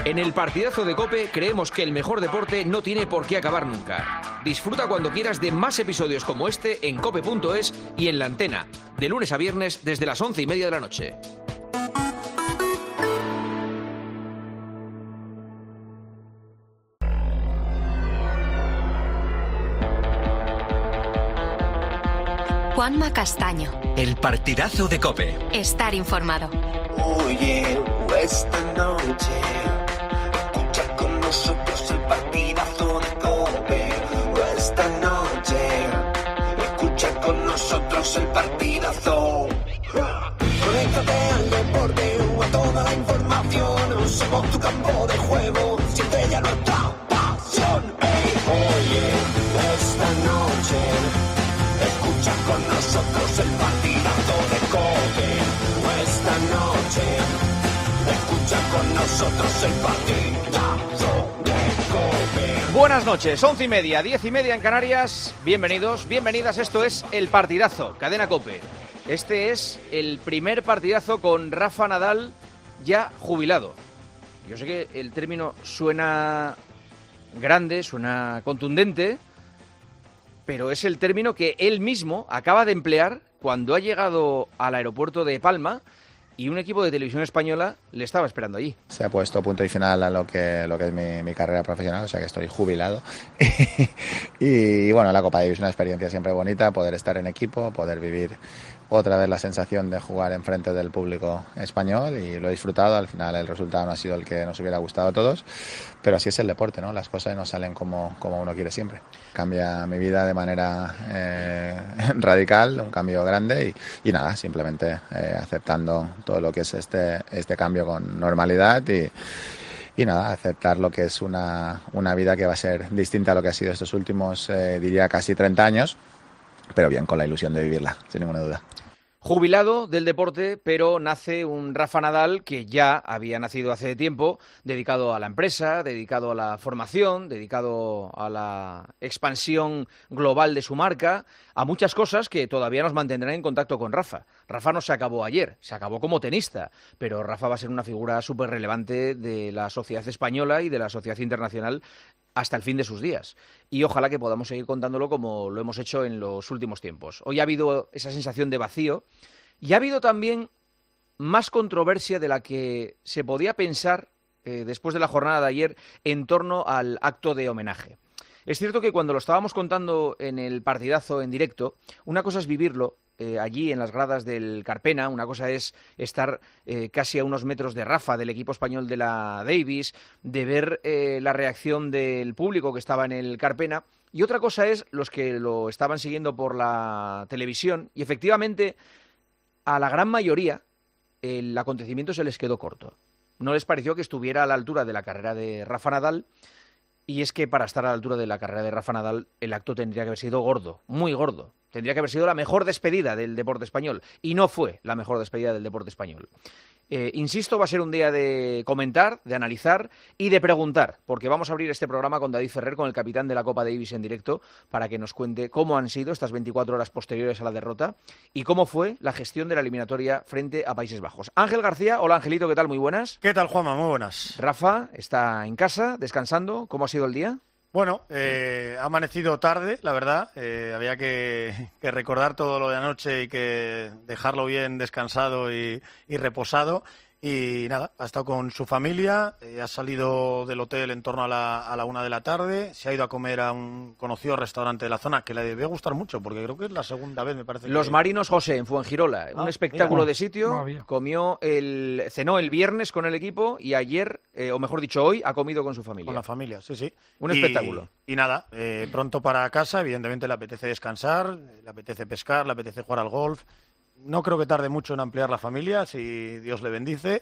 En el partidazo de COPE creemos que el mejor deporte no tiene por qué acabar nunca. Disfruta cuando quieras de más episodios como este en cope.es y en La Antena, de lunes a viernes desde las 11:30 de la noche. Juanma Castaño. El partidazo de COPE. Estar informado. Oye, esta noche escucha con nosotros el partidazo de COPE. Esta noche escucha con nosotros el partidazo. Conéctate al deporte o a toda la información. Somos tu campo de juego, siente ya nuestra pasión. Oye, esta noche escucha con nosotros el partidazo de COPE. Esta noche escucha con nosotros el partidazo de COPE. Buenas noches, 11:30, 10:30 en Canarias. Bienvenidos, bienvenidas. Esto es El Partidazo, Cadena COPE. Este es el primer partidazo con Rafa Nadal ya jubilado. Yo sé que el término suena grande, suena contundente, pero es el término que él mismo acaba de emplear cuando ha llegado al aeropuerto de Palma y un equipo de televisión española le estaba esperando allí. Se ha puesto punto y final a lo que es mi carrera profesional, o sea que estoy jubilado. Y bueno, la Copa Davis es una experiencia siempre bonita, poder estar en equipo, poder vivir otra vez la sensación de jugar enfrente del público español, y lo he disfrutado. Al final el resultado no ha sido el que nos hubiera gustado a todos, pero así es el deporte, ¿no? Las cosas no salen como uno quiere siempre. Cambia mi vida de manera radical, un cambio grande y nada, simplemente aceptando todo lo que es este cambio con normalidad y nada, aceptar lo que es una vida que va a ser distinta a lo que ha sido estos últimos, diría casi 30 años, pero bien, con la ilusión de vivirla, sin ninguna duda. Jubilado del deporte, pero nace un Rafa Nadal que ya había nacido hace tiempo, dedicado a la empresa, dedicado a la formación, dedicado a la expansión global de su marca, a muchas cosas que todavía nos mantendrán en contacto con Rafa. Rafa no se acabó ayer, se acabó como tenista, pero Rafa va a ser una figura súper relevante de la sociedad española y de la sociedad internacional hasta el fin de sus días. Y ojalá que podamos seguir contándolo como lo hemos hecho en los últimos tiempos. Hoy ha habido esa sensación de vacío y ha habido también más controversia de la que se podía pensar después de la jornada de ayer en torno al acto de homenaje. Es cierto que cuando lo estábamos contando en el partidazo en directo, una cosa es vivirlo allí en las gradas del Carpena, una cosa es estar casi a unos metros de Rafa, del equipo español de la Davis, de ver la reacción del público que estaba en el Carpena, y otra cosa es los que lo estaban siguiendo por la televisión, y efectivamente a la gran mayoría el acontecimiento se les quedó corto. No les pareció que estuviera a la altura de la carrera de Rafa Nadal. Y es que para estar a la altura de la carrera de Rafa Nadal, el acto tendría que haber sido gordo, muy gordo. Tendría que haber sido la mejor despedida del deporte español. Y no fue la mejor despedida del deporte español. Insisto, va a ser un día de comentar, de analizar y de preguntar, porque vamos a abrir este programa con David Ferrer, con el capitán de la Copa Davis en directo, para que nos cuente cómo han sido estas 24 horas posteriores a la derrota y cómo fue la gestión de la eliminatoria frente a Países Bajos. Ángel García, hola Angelito, ¿qué tal? Muy buenas. ¿Qué tal, Juanma? Muy buenas. Rafa está en casa, descansando. ¿Cómo ha sido el día? Bueno, ha amanecido tarde, la verdad. Había que recordar todo lo de anoche y que dejarlo bien descansado y reposado. Y nada, ha estado con su familia, ha salido del hotel en torno a la 1 de la tarde, se ha ido a comer a un conocido restaurante de la zona que le debe gustar mucho, porque creo que es la segunda vez, me parece. Los Marinos José, en Fuengirola, un espectáculo de sitio, cenó el viernes con el equipo y ayer, o mejor dicho hoy, ha comido con su familia. Con la familia, sí. Un espectáculo. Y nada, pronto para casa, evidentemente le apetece descansar, le apetece pescar, le apetece jugar al golf. No creo que tarde mucho en ampliar la familia, si Dios le bendice,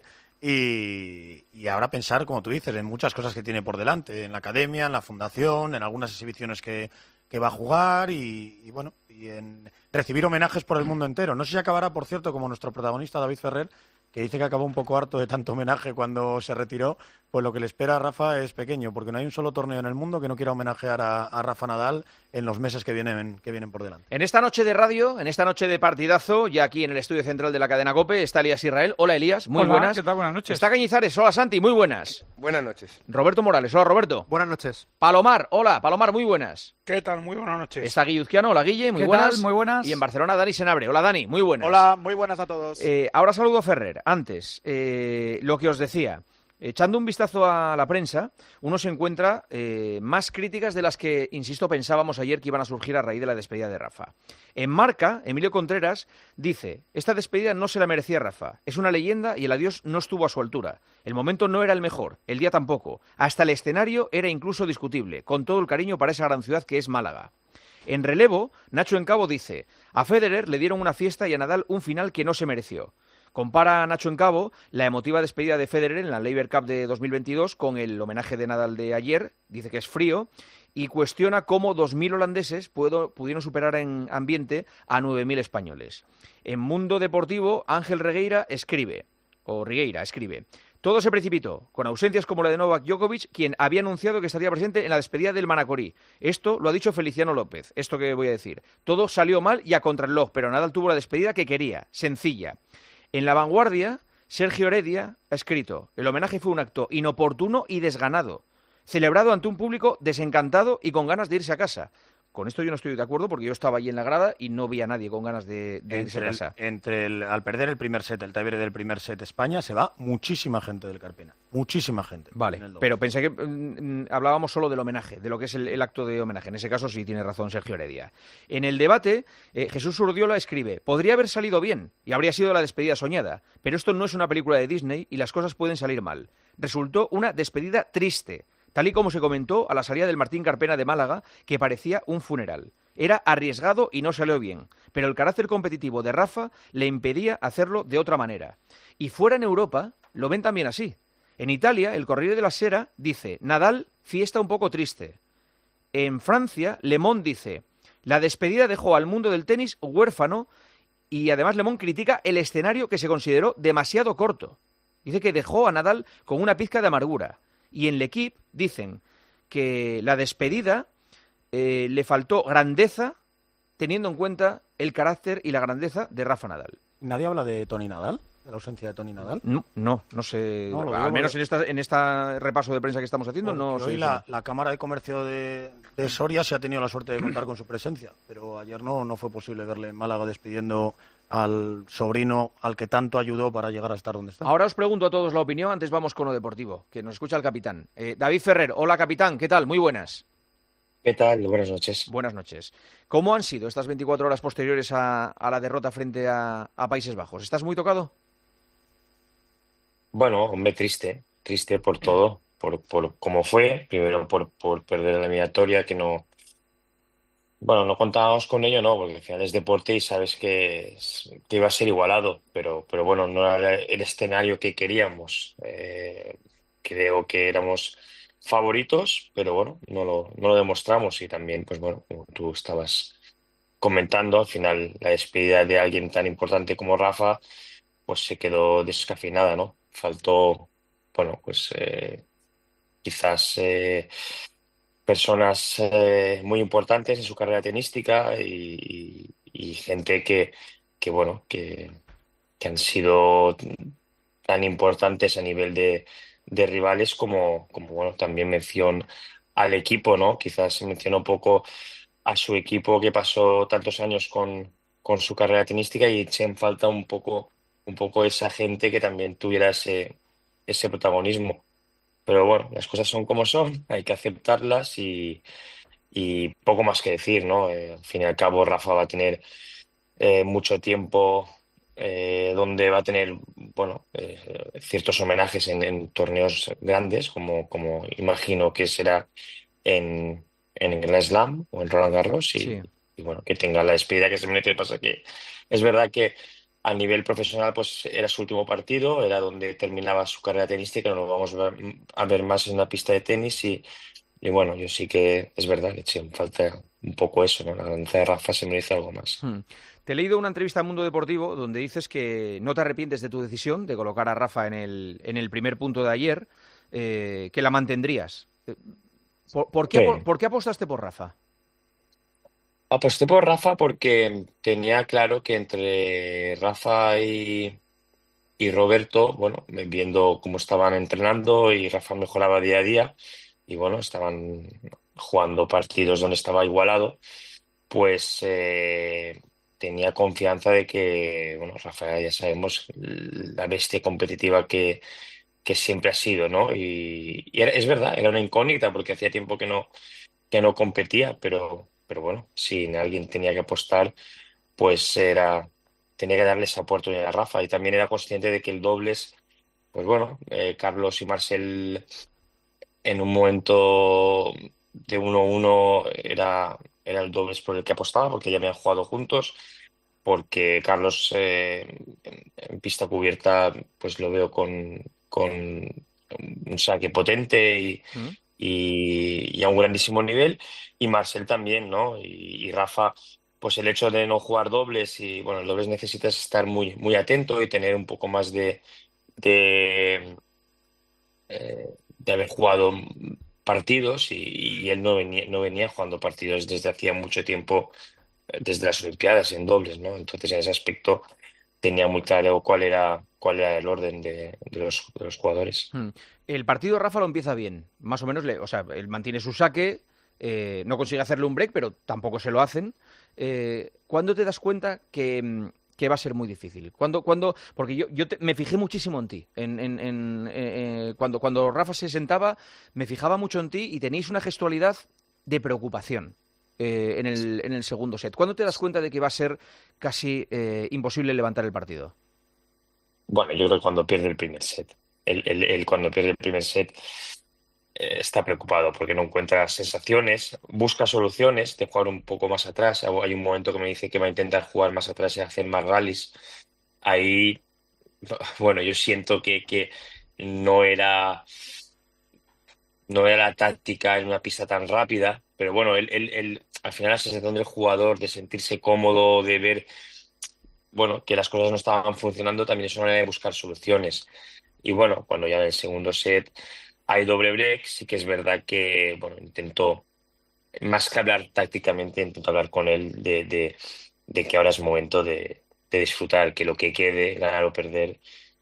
y ahora pensar, como tú dices, en muchas cosas que tiene por delante, en la academia, en la fundación, en algunas exhibiciones que va a jugar y bueno, y en recibir homenajes por el mundo entero. No sé si acabará, por cierto, como nuestro protagonista David Ferrer, que dice que acabó un poco harto de tanto homenaje cuando se retiró, pues lo que le espera a Rafa es pequeño, porque no hay un solo torneo en el mundo que no quiera homenajear a Rafa Nadal en los meses que vienen por delante. En esta noche de radio, en esta noche de partidazo, ya aquí en el estudio central de la cadena COPE, está Elías Israel. Hola, Elías, muy buenas. ¿Qué tal? Buenas noches. Está Cañizares, hola Santi, muy buenas. Buenas noches. Roberto Morales, hola Roberto. Buenas noches. Palomar, hola, Palomar, muy buenas. ¿Qué tal? Muy buenas noches. Está Guilluzquiano, hola Guille, muy ¿Qué buenas. tal? Muy buenas. Y en Barcelona, Dani Senabre, hola Dani, muy buenas. Hola, muy buenas a todos. Ahora saludo a Ferrer. Antes, lo que os decía, echando un vistazo a la prensa, uno se encuentra más críticas de las que, insisto, pensábamos ayer que iban a surgir a raíz de la despedida de Rafa. En Marca, Emilio Contreras dice: esta despedida no se la merecía Rafa, es una leyenda y el adiós no estuvo a su altura. El momento no era el mejor, el día tampoco. Hasta el escenario era incluso discutible, con todo el cariño para esa gran ciudad que es Málaga. En relevo, Nacho Encabo dice: a Federer le dieron una fiesta y a Nadal un final que no se mereció. Compara a Nacho Encabo la emotiva despedida de Federer en la Laver Cup de 2022 con el homenaje de Nadal de ayer, dice que es frío, y cuestiona cómo 2.000 holandeses pudieron superar en ambiente a 9.000 españoles. En Mundo Deportivo, Ángel Rigueira escribe: todo se precipitó, con ausencias como la de Novak Djokovic, quien había anunciado que estaría presente en la despedida del Manacorí. Esto lo ha dicho Feliciano López, esto que voy a decir. Todo salió mal y a contrarreloj, pero Nadal tuvo la despedida que quería, sencilla. En La Vanguardia, Sergio Heredia ha escrito: el homenaje fue un acto inoportuno y desganado, celebrado ante un público desencantado y con ganas de irse a casa. Con esto yo no estoy de acuerdo porque yo estaba allí en la grada y no vi a nadie con ganas de irse a casa. Al perder el primer set, el tiebreak del primer set España, se va muchísima gente del Carpena. Muchísima gente. Vale, pero pensé que hablábamos solo del homenaje, de lo que es el acto de homenaje. En ese caso sí tiene razón Sergio Heredia. En el debate, Jesús Urdiola escribe: podría haber salido bien y habría sido la despedida soñada, pero esto no es una película de Disney y las cosas pueden salir mal. Resultó una despedida triste, tal y como se comentó a la salida del Martín Carpena de Málaga, que parecía un funeral. Era arriesgado y no salió bien, pero el carácter competitivo de Rafa le impedía hacerlo de otra manera. Y fuera en Europa lo ven también así. En Italia, el Corriere della Sera dice: Nadal, fiesta un poco triste. En Francia, Le Monde dice: la despedida dejó al mundo del tenis huérfano, y además Le Monde critica el escenario que se consideró demasiado corto. Dice que dejó a Nadal con una pizca de amargura. Y en L'Equipe dicen que la despedida le faltó grandeza, teniendo en cuenta el carácter y la grandeza de Rafa Nadal. ¿Nadie habla de Toni Nadal? ¿De la ausencia de Toni Nadal? No sé. No, al menos en este repaso de prensa que estamos haciendo, no sé. Hoy la Cámara de Comercio de Soria se ha tenido la suerte de contar con su presencia, pero ayer no fue posible verle en Málaga despidiendo al sobrino al que tanto ayudó para llegar a estar donde está. Ahora os pregunto a todos la opinión, antes vamos con lo deportivo, que nos escucha el capitán. David Ferrer, hola capitán, ¿qué tal? Muy buenas. ¿Qué tal? Buenas noches. Buenas noches. ¿Cómo han sido estas 24 horas posteriores a la derrota frente a Países Bajos? ¿Estás muy tocado? Bueno, hombre, triste por todo, por cómo fue, primero por perder la eliminatoria, que no contábamos con ello, no, porque al final es deporte y sabes que iba a ser igualado, pero bueno, no era el escenario que queríamos. Creo que éramos favoritos, pero bueno, no lo demostramos y también, pues bueno, como tú estabas comentando, al final la despedida de alguien tan importante como Rafa, pues se quedó descafeinada, ¿no? Faltó, bueno, pues quizás personas muy importantes en su carrera tenística y gente que han sido tan importantes a nivel de rivales como bueno, también mención al equipo, ¿no? Quizás mencionó un poco a su equipo que pasó tantos años con su carrera tenística y eché en falta un poco esa gente que también tuviera ese protagonismo. Pero bueno, las cosas son como son, hay que aceptarlas y poco más que decir, ¿no? Al fin y al cabo, Rafa va a tener mucho tiempo donde va a tener, bueno, ciertos homenajes en torneos grandes, como imagino que será en Grand Slam o en Roland Garros Sí. y bueno, que tenga la despedida que se merece. Pasa que es verdad que a nivel profesional pues era su último partido, era donde terminaba su carrera tenística, no lo vamos a ver más en una pista de tenis y bueno, yo sí que es verdad que sí, falta un poco eso, ¿no? La grandeza de Rafa se merece algo más. Te he leído una entrevista a Mundo Deportivo donde dices que no te arrepientes de tu decisión de colocar a Rafa en el primer punto de ayer, que la mantendrías. Sí. ¿Por qué apostaste por Rafa? Aposté por Rafa porque tenía claro que entre Rafa y Roberto, bueno, viendo cómo estaban entrenando y Rafa mejoraba día a día y bueno, estaban jugando partidos donde estaba igualado, pues tenía confianza de que, bueno, Rafa ya sabemos la bestia competitiva que siempre ha sido, ¿no? Es verdad, era una incógnita porque hacía tiempo que no competía, pero bueno, si en alguien tenía que apostar, pues tenía que darle esa oportunidad a Rafa y también era consciente de que el dobles, pues bueno, Carlos y Marcel en un momento de 1-1 era el dobles por el que apostaba porque ya habían jugado juntos, porque Carlos en pista cubierta pues lo veo con un saque potente ¿Mm? y a un grandísimo nivel, y Marcel también, ¿no? Y Rafa, pues el hecho de no jugar dobles y bueno, el dobles necesitas estar muy, muy atento y tener un poco más de, de haber jugado partidos y él no venía jugando partidos desde hacía mucho tiempo, desde las Olimpiadas en dobles, ¿no? Entonces en ese aspecto tenía muy claro cuál era el orden de los jugadores. Mm. El partido Rafa lo empieza bien, más o menos, o sea, él mantiene su saque, no consigue hacerle un break, pero tampoco se lo hacen. ¿Cuándo te das cuenta que va a ser muy difícil? Porque me fijé muchísimo en ti. Cuando Rafa se sentaba, me fijaba mucho en ti y tenéis una gestualidad de preocupación en el segundo set. ¿Cuándo te das cuenta de que va a ser casi imposible levantar el partido? Bueno, yo creo que cuando pierde el primer set. Él cuando pierde el primer set está preocupado porque no encuentra sensaciones, busca soluciones de jugar un poco más atrás. Hay un momento que me dice que va a intentar jugar más atrás y hacer más rallies. Ahí, bueno, yo siento que no era, no era la táctica en una pista tan rápida, pero bueno, al final la sensación del jugador de sentirse cómodo, de ver, bueno, que las cosas no estaban funcionando, también es una manera de buscar soluciones. Y bueno, cuando ya en el segundo set hay doble break, sí que es verdad que, bueno, intentó, más que hablar tácticamente, intento hablar con él de que ahora es momento de disfrutar, que lo que quede, ganar o perder,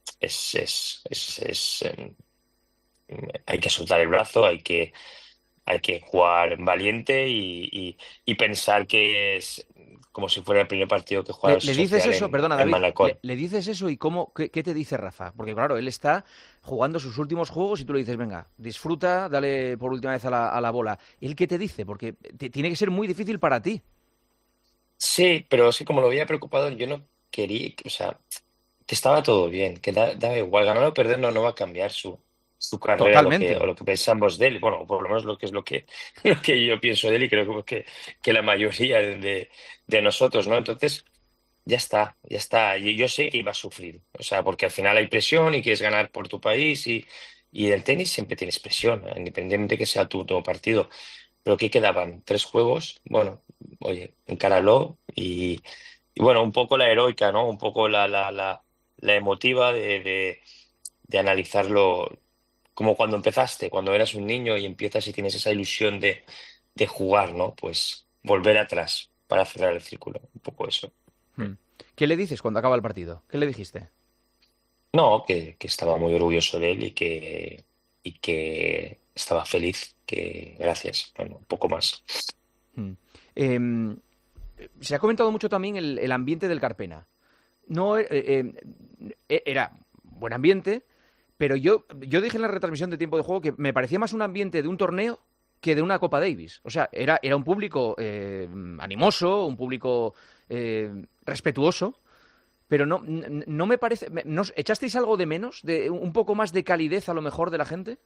hay que soltar el brazo, hay que jugar valiente y pensar que es como si fuera el primer partido que juega ¿Le dices social eso? Perdona, en David. Manacor. ¿Le dices eso y qué te dice Rafa? Porque claro, él está jugando sus últimos juegos y tú le dices, venga, disfruta, dale por última vez a la bola. ¿Él qué te dice? Porque tiene que ser muy difícil para ti. Sí, pero sí, como lo veía preocupado, yo no quería, o sea, que estaba todo bien, que daba igual, ganar o perder no va a cambiar su carrera o Totalmente. lo que pensamos de él. Bueno, por lo menos lo que es lo que yo pienso de él y creo que la mayoría de nosotros, ¿no? Entonces, ya está, ya está. Y yo sé que iba a sufrir, o sea, porque al final hay presión y quieres ganar por tu país y en el tenis siempre tienes presión, independientemente que sea tu último partido. Pero ¿qué quedaban? ¿Tres juegos? Bueno, oye, encáralo y bueno, un poco la heroica, ¿no? Un poco la emotiva de analizarlo como cuando empezaste, cuando eras un niño y empiezas y tienes esa ilusión de jugar, ¿no? Pues volver atrás para cerrar el círculo, un poco eso. Hmm. ¿Qué le dices cuando acaba el partido? ¿Qué le dijiste? No, que estaba muy orgulloso de él y que estaba feliz, que gracias, bueno, un poco más. Hmm. Em, Se ha comentado mucho también el ambiente del Carpena. No, era buen ambiente, pero yo dije en la retransmisión de tiempo de juego que me parecía más un ambiente de un torneo que de una Copa Davis. O sea, era un público animoso, un público respetuoso, pero no me parece. ¿Echasteis algo de menos? ¿De un poco más de calidez a lo mejor de la gente?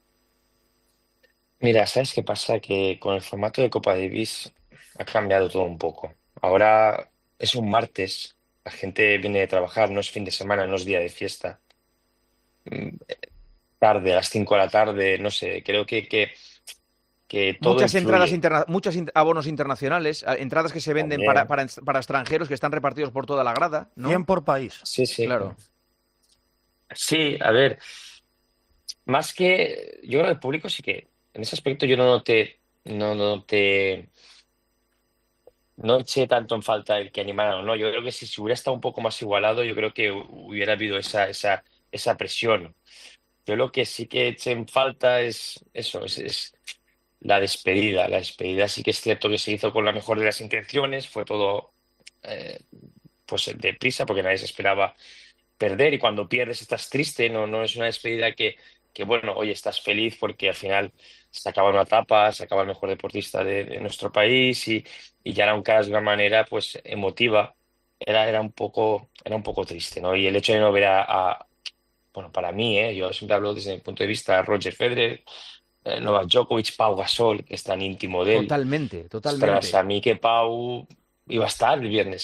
Mira, ¿sabes qué pasa? Que con el formato de Copa Davis ha cambiado todo un poco. Ahora es un martes, la gente viene de trabajar, no es fin de semana, no es día de fiesta. Mm, Tarde, a las 5 de la tarde, no sé, creo que todo influye Abonos internacionales, entradas que se venden también. para extranjeros que están repartidos por toda la grada, 100 ¿no? por país. Sí, sí. Claro. Sí, a ver, más que, yo creo que el público sí que, en ese aspecto yo no eché tanto en falta el que animaran o no. Yo creo que si hubiera estado un poco más igualado, yo creo que hubiera habido esa presión. Yo lo que sí que eché en falta es eso, es la despedida. La despedida sí que es cierto que se hizo con la mejor de las intenciones, fue todo eh, pues deprisa porque nadie se esperaba perder y cuando pierdes estás triste, no es una despedida que bueno, oye, estás feliz porque al final se acaba una etapa, se acaba el mejor deportista de nuestro país y ya era un caso de una manera pues emotiva, era un poco triste, ¿no? Y el hecho de no ver bueno, para mí, yo siempre hablo desde mi punto de vista, a Roger Federer, Novak Djokovic, Pau Gasol, que es tan íntimo de él. Totalmente, Ostras, totalmente. a mí que Pau iba a estar el viernes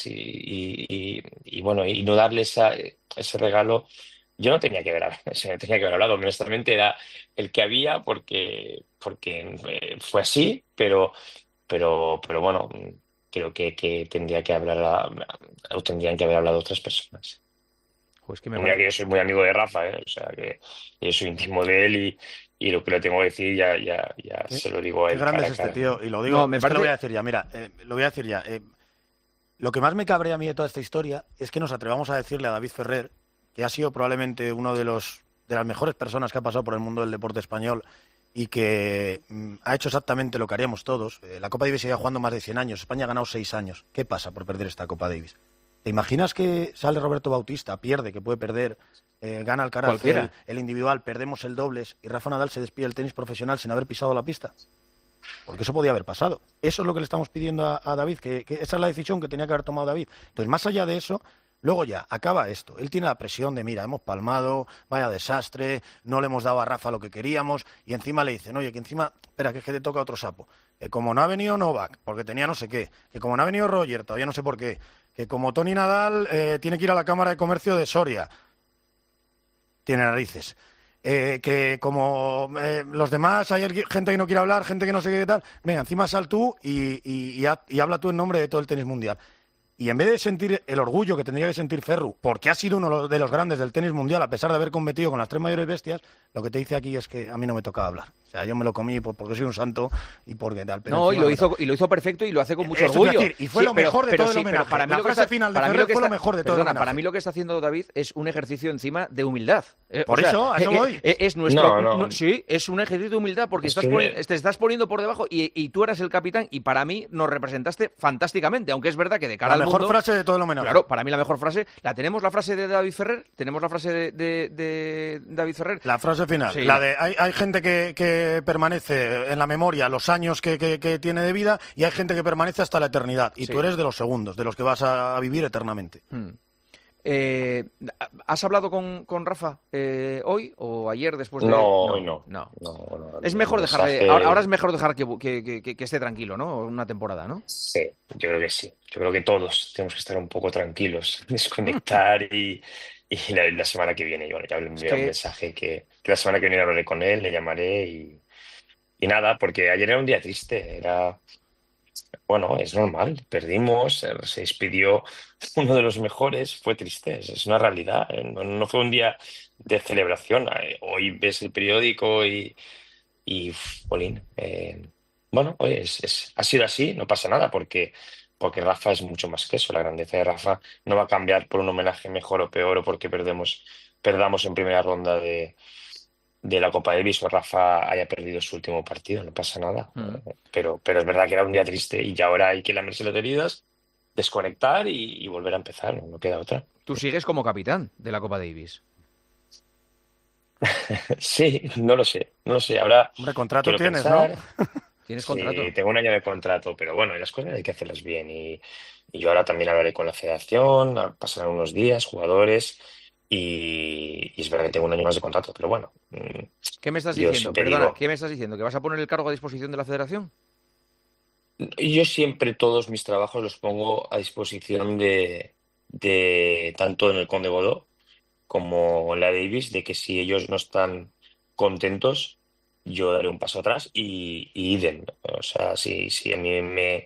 y bueno, y no darle ese regalo, yo no tenía que ver, no tenía que haber hablado, honestamente era el que había porque fue así, pero bueno, creo que tendría que hablar, o tendrían que haber hablado otras personas. Pues que me Mira parece. que yo soy muy amigo de Rafa, o sea que yo soy íntimo de él y lo que le tengo que decir ya Qué, se lo digo a qué él grande cara es a este cara. tío. Y lo No, digo, me es que lo voy a parece. decir ya, mira, lo voy a decir ya. Lo que más me cabrea a mí de toda esta historia es que nos atrevamos a decirle a David Ferrer, que ha sido probablemente uno de las mejores personas que ha pasado por el mundo del deporte español y que ha hecho exactamente lo que haríamos todos. La Copa Davis lleva jugando más de 100 años, España ha ganado 6 años. ¿Qué pasa por perder esta Copa Davis? ¿Te imaginas que sale Roberto Bautista, pierde, que puede perder, gana Alcaraz Cualquiera. el individual, perdemos el dobles y Rafa Nadal se despide del tenis profesional sin haber pisado la pista? Porque eso podía haber pasado. Eso es lo que le estamos pidiendo a David, que esa es la decisión que tenía que haber tomado David. Entonces, más allá de eso, luego ya acaba esto. Él tiene la presión de, mira, hemos palmado, vaya desastre, no le hemos dado a Rafa lo que queríamos, y encima le dicen, oye, que encima, espera, que es que te toca otro sapo. Que como no ha venido Novak, porque tenía no sé qué, que como no ha venido Roger, todavía no sé por qué, que como Tony Nadal tiene que ir a la Cámara de Comercio de Soria, tiene narices. Que como los demás hay gente que no quiere hablar, gente que no sé qué tal, venga, encima sal tú y habla tú en nombre de todo el tenis mundial. Y en vez de sentir el orgullo que tendría que sentir Ferru, porque ha sido uno de los grandes del tenis mundial, a pesar de haber competido con las tres mayores bestias, lo que te dice aquí es que a mí no me tocaba hablar. O sea, yo me lo comí porque soy un santo y porque tal. Pero No, y encima lo no me hizo, toca. y lo hizo perfecto y lo hace con mucho Eso te iba a orgullo. decir, y fue lo mejor de todo el homenaje. Para mí La lo que frase final de para mí Ferrer lo que fue lo está- mejor de todo el perdona, homenaje. para mí lo que está haciendo David es un ejercicio encima de humildad. Por eso, a eso voy. Es nuestro, No, sí, es un ejercicio de humildad porque es que te estás poniendo por debajo y tú eras el capitán y para mí nos representaste fantásticamente, aunque es verdad que de cara La al mejor mundo, frase de todo el homenaje. claro, para mí la mejor frase, tenemos la frase de David Ferrer, tenemos la frase de David Ferrer. La frase final, Sí. la de hay gente que permanece en la memoria los años que tiene de vida y hay gente que permanece hasta la eternidad. Y Sí. tú eres de los segundos, de los que vas a vivir eternamente. Hmm. ¿Has hablado con Rafa hoy o ayer después de...? no, hoy no. No. No, Es el mejor mensaje- dejarle... Ahora es mejor dejar que esté tranquilo, ¿no? Una temporada, ¿no? Sí, yo creo que sí. Yo creo que todos tenemos que estar un poco tranquilos, desconectar y la semana que viene, yo ya le envié un que- mensaje que la semana que viene hablaré con él, le llamaré y nada, porque ayer era un día triste, bueno, es normal, perdimos, se despidió uno de los mejores, fue triste, es una realidad, no fue un día de celebración. Hoy ves el periódico jolín, bueno, oye, ha sido así, no pasa nada, porque Rafa es mucho más que eso. La grandeza de Rafa no va a cambiar por un homenaje mejor o peor o porque perdamos en primera ronda de la Copa Davis o Rafa haya perdido su último partido, no pasa nada. Mm. Pero es verdad que era un día triste y ya ahora hay que lamerse las heridas, desconectar y volver a empezar, no queda otra. Tú sigues como capitán de la Copa Davis. Sí, no lo sé. Ahora Hombre, contrato quiero tienes, pensar. ¿no? Tienes Sí, contrato. tengo un año de contrato, pero bueno, las cosas hay que hacerlas bien. Y yo ahora también hablaré con la federación, pasarán unos días, jugadores, y es verdad que tengo un año más de contrato, pero bueno, ¿Qué me estás yo diciendo? siempre Perdona, digo, ¿qué me estás diciendo? ¿Que vas a poner el cargo a disposición de la federación? yo siempre todos mis trabajos los pongo a disposición de tanto en el Conde Godó como en la Davis, de que si ellos no están contentos, yo daré un paso atrás y idem. O sea, si a mí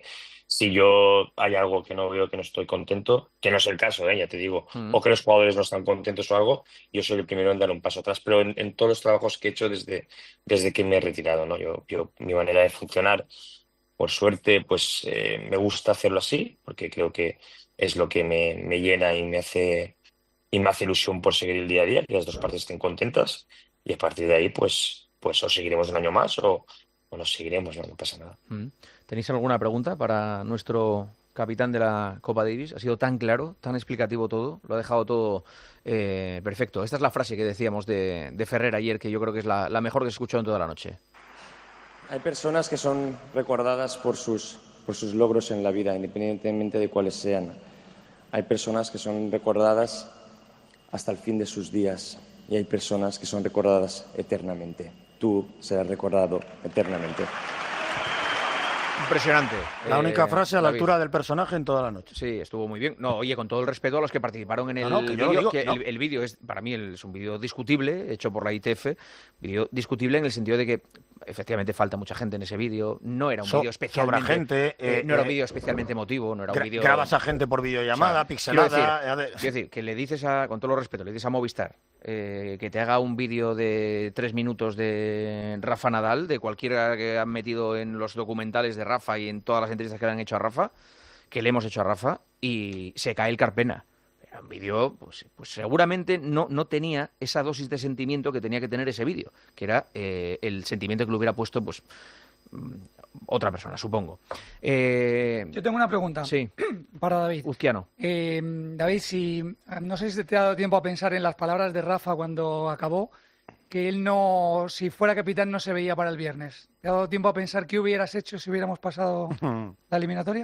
si yo hay algo que no veo, que no estoy contento, que no es el caso, ya te digo, Mm. o que los jugadores no están contentos o algo, yo soy el primero en dar un paso atrás, pero en todos los trabajos que he hecho desde que me he retirado, ¿no? Mi manera de funcionar, por suerte, pues me gusta hacerlo así, porque creo que es lo que me llena y me hace ilusión por seguir el día a día, que las dos partes estén contentas, y a partir de ahí, pues o seguiremos un año más o nos seguiremos, no pasa nada. Mm. ¿Tenéis alguna pregunta para nuestro capitán de la Copa Davis? Ha sido tan claro, tan explicativo todo, lo ha dejado todo perfecto. Esta es la frase que decíamos de Ferrer ayer, que yo creo que es la mejor que he escuchado en toda la noche. Hay personas que son recordadas por sus logros en la vida, independientemente de cuáles sean. Hay personas que son recordadas hasta el fin de sus días y hay personas que son recordadas eternamente. Tú serás recordado eternamente. Impresionante. La única frase a la David. altura del personaje en toda la noche. Sí, estuvo muy bien. No, oye, con todo el respeto a los que participaron en el No, que yo lo vídeo, digo, que no. el vídeo es, para mí, es un vídeo discutible, hecho por la ITF, vídeo discutible en el sentido de que efectivamente falta mucha gente en ese vídeo, no era un vídeo especialmente... Sobra gente. no era un vídeo especialmente emotivo, no era un vídeo... Grabas a gente por videollamada, O sea, pixelada. quiero decir, que le dices con todo el respeto, le dices a Movistar que te haga un vídeo de 3 minutos de Rafa Nadal, de cualquiera que han metido en los documentales de Rafa y en todas las entrevistas que le han hecho a Rafa, que le hemos hecho a Rafa, y se cae el Carpena. Era un vídeo, pues seguramente no tenía esa dosis de sentimiento que tenía que tener ese vídeo, que era el sentimiento que le hubiera puesto, pues, otra persona, supongo. Yo tengo una pregunta Sí, para David. Uzquiano. David, no sé si te ha dado tiempo a pensar en las palabras de Rafa cuando acabó, que él no, si fuera capitán, no se veía para el viernes. ¿Te ha dado tiempo a pensar qué hubieras hecho si hubiéramos pasado la eliminatoria?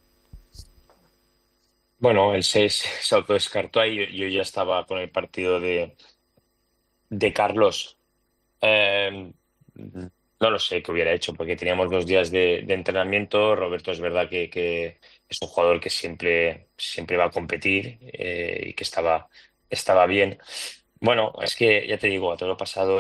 Bueno, el 6 se autodescartó ahí, yo ya estaba con el partido de Carlos. Eh, no lo sé qué hubiera hecho, porque teníamos 2 días de entrenamiento. Roberto es verdad que es un jugador que siempre va a competir y que estaba bien. Bueno, es que ya te digo, a todo lo pasado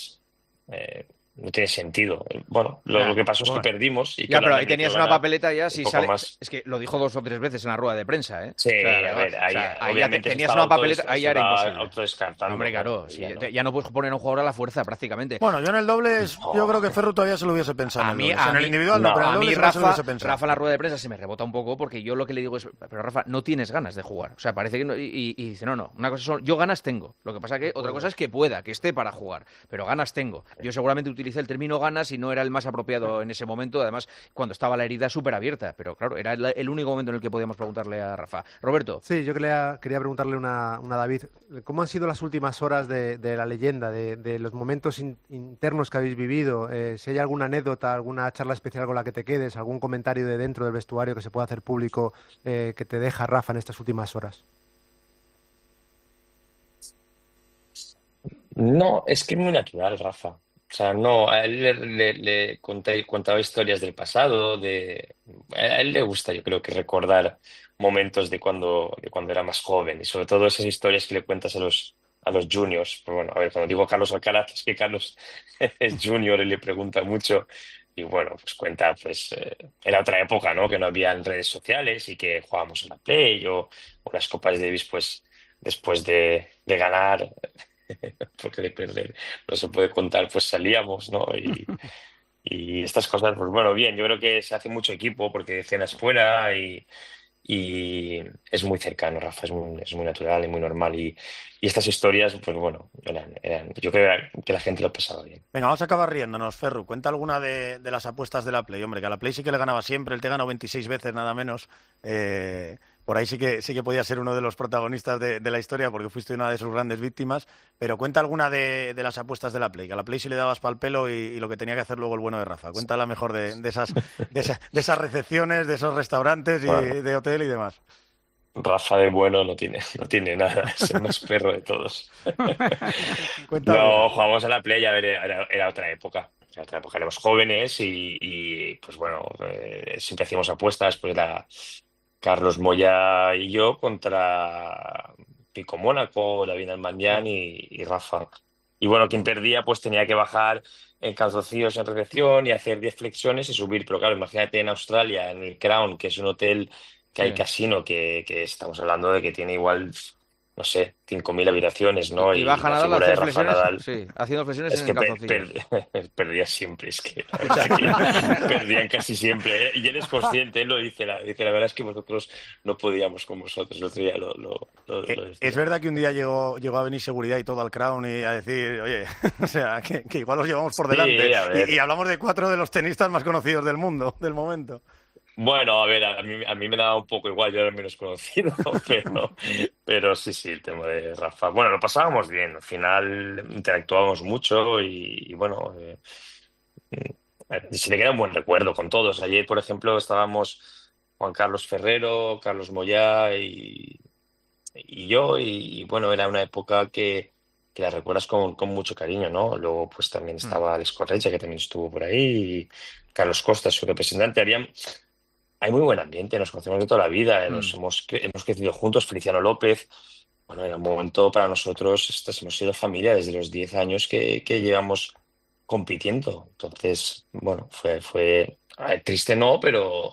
no tiene sentido. Bueno, lo que pasó es que bueno. perdimos y Ya, pero ahí claramente tenías que una ganar papeleta ya, un si poco sale. más. Es que lo dijo 2 o 3 veces en la rueda de prensa, ¿eh? Sí, O sea, a ver, ahí ahí ya obviamente se tenías estaba una papeleta, ahí ya era imposible. autodescartando. Hombre, claro, y sí, ya no. ya no puedes poner a un jugador a la fuerza prácticamente. Bueno, yo en el doble, yo creo que Ferru todavía se lo hubiese pensado. A en el mí, dobles. En el individual no, pero en el a mí doble se lo Rafa, hubiese pensado. Rafa en la rueda de prensa se me rebota un poco porque yo lo que le digo es, pero Rafa, no tienes ganas de jugar. O sea, parece que no, y dice, no, una cosa son, yo ganas tengo. Lo que pasa que otra cosa es que pueda, que esté para jugar, pero ganas tengo. Yo seguramente utilicé el término ganas y no era el más apropiado en ese momento, además cuando estaba la herida súper abierta, pero claro, era el único momento en el que podíamos preguntarle a Rafa. Roberto. Sí, yo quería preguntarle una a David. ¿Cómo han sido las últimas horas de la leyenda, de los momentos internos que habéis vivido? Si hay alguna anécdota, alguna charla especial con la que te quedes, algún comentario de dentro del vestuario que se pueda hacer público que te deja Rafa en estas últimas horas. No, es que es muy natural, Rafa. O sea, no, a él le contaba historias del pasado, a él le gusta, yo creo que recordar momentos de cuando era más joven y sobre todo esas historias que le cuentas a los juniors. Pero bueno, a ver, cuando digo Carlos Alcaraz, es que Carlos es junior y le pregunta mucho y bueno, pues cuenta, pues era otra época, ¿no? Que no había redes sociales y que jugábamos en la Play o las Copas Davis, pues después de ganar. Porque de perder no se puede contar, pues salíamos, ¿no? Y estas cosas, pues bueno, bien, yo creo que se hace mucho equipo porque cenas fuera y es muy cercano, Rafa, es muy natural y muy normal. Y estas historias, pues bueno, yo creo que la gente lo pasaba bien. Venga, vamos a acabar riéndonos, Ferru. Cuenta alguna de las apuestas de la Play. Hombre, que a la Play sí que le ganaba siempre, él te ganó 26 veces nada menos. Por ahí sí que podía ser uno de los protagonistas de la historia porque fuiste una de sus grandes víctimas. Pero cuenta alguna de las apuestas de la Play, que a la Play sí le dabas pa'l pelo y lo que tenía que hacer luego el bueno de Rafa. Cuéntala mejor de esas recepciones, de esos restaurantes y Bueno. de hotel y demás. Rafa de bueno no tiene nada, es el más perro de todos. Cuéntalo. No, jugábamos a la Play, a ver, era otra época. Era otra época, éramos jóvenes pues bueno, siempre hacíamos apuestas, pues era Carlos Moya y yo contra Pico Mónaco, David Almandián y Rafa. bueno, quien perdía pues tenía que bajar en calzoncillos en recepción y hacer 10 flexiones y subir. Pero claro, imagínate en Australia, en el Crown, que es un hotel que hay casino, que estamos hablando de que tiene igual, no sé, 5.000 habitaciones, ¿no? Y baja la Nadal a figura de hacer Rafa flexiones, Nadal, sí, haciendo flexiones es en que calzoncillos. perdía siempre, es que la verdad que perdían casi siempre, ¿eh? Y él es consciente, él lo dice, dice, la verdad es que nosotros no podíamos con vosotros, el otro día lo decía. Es verdad que un día llegó a venir seguridad y todo al Crown y a decir, oye, o sea, que igual los llevamos por Sí, delante. a ver. Y hablamos de 4 de los tenistas más conocidos del mundo, del momento. Bueno, a ver, a mí me daba un poco igual, yo era el menos conocido, pero sí, el tema de Rafa. Bueno, lo pasábamos bien, al final interactuábamos mucho y bueno, se le queda un buen recuerdo con todos. Ayer, por ejemplo, estábamos Juan Carlos Ferrero, Carlos Moyá y yo, y bueno, era una época que la recuerdas con mucho cariño, ¿no? Luego pues también estaba Alex Correia, que también estuvo por ahí, y Carlos Costa, su representante. Hay muy buen ambiente, nos conocemos de toda la vida, hemos crecido juntos, Feliciano López. Bueno, era un momento para nosotros, hemos sido familia desde los 10 años que llevamos compitiendo. Entonces, bueno, fue triste no, pero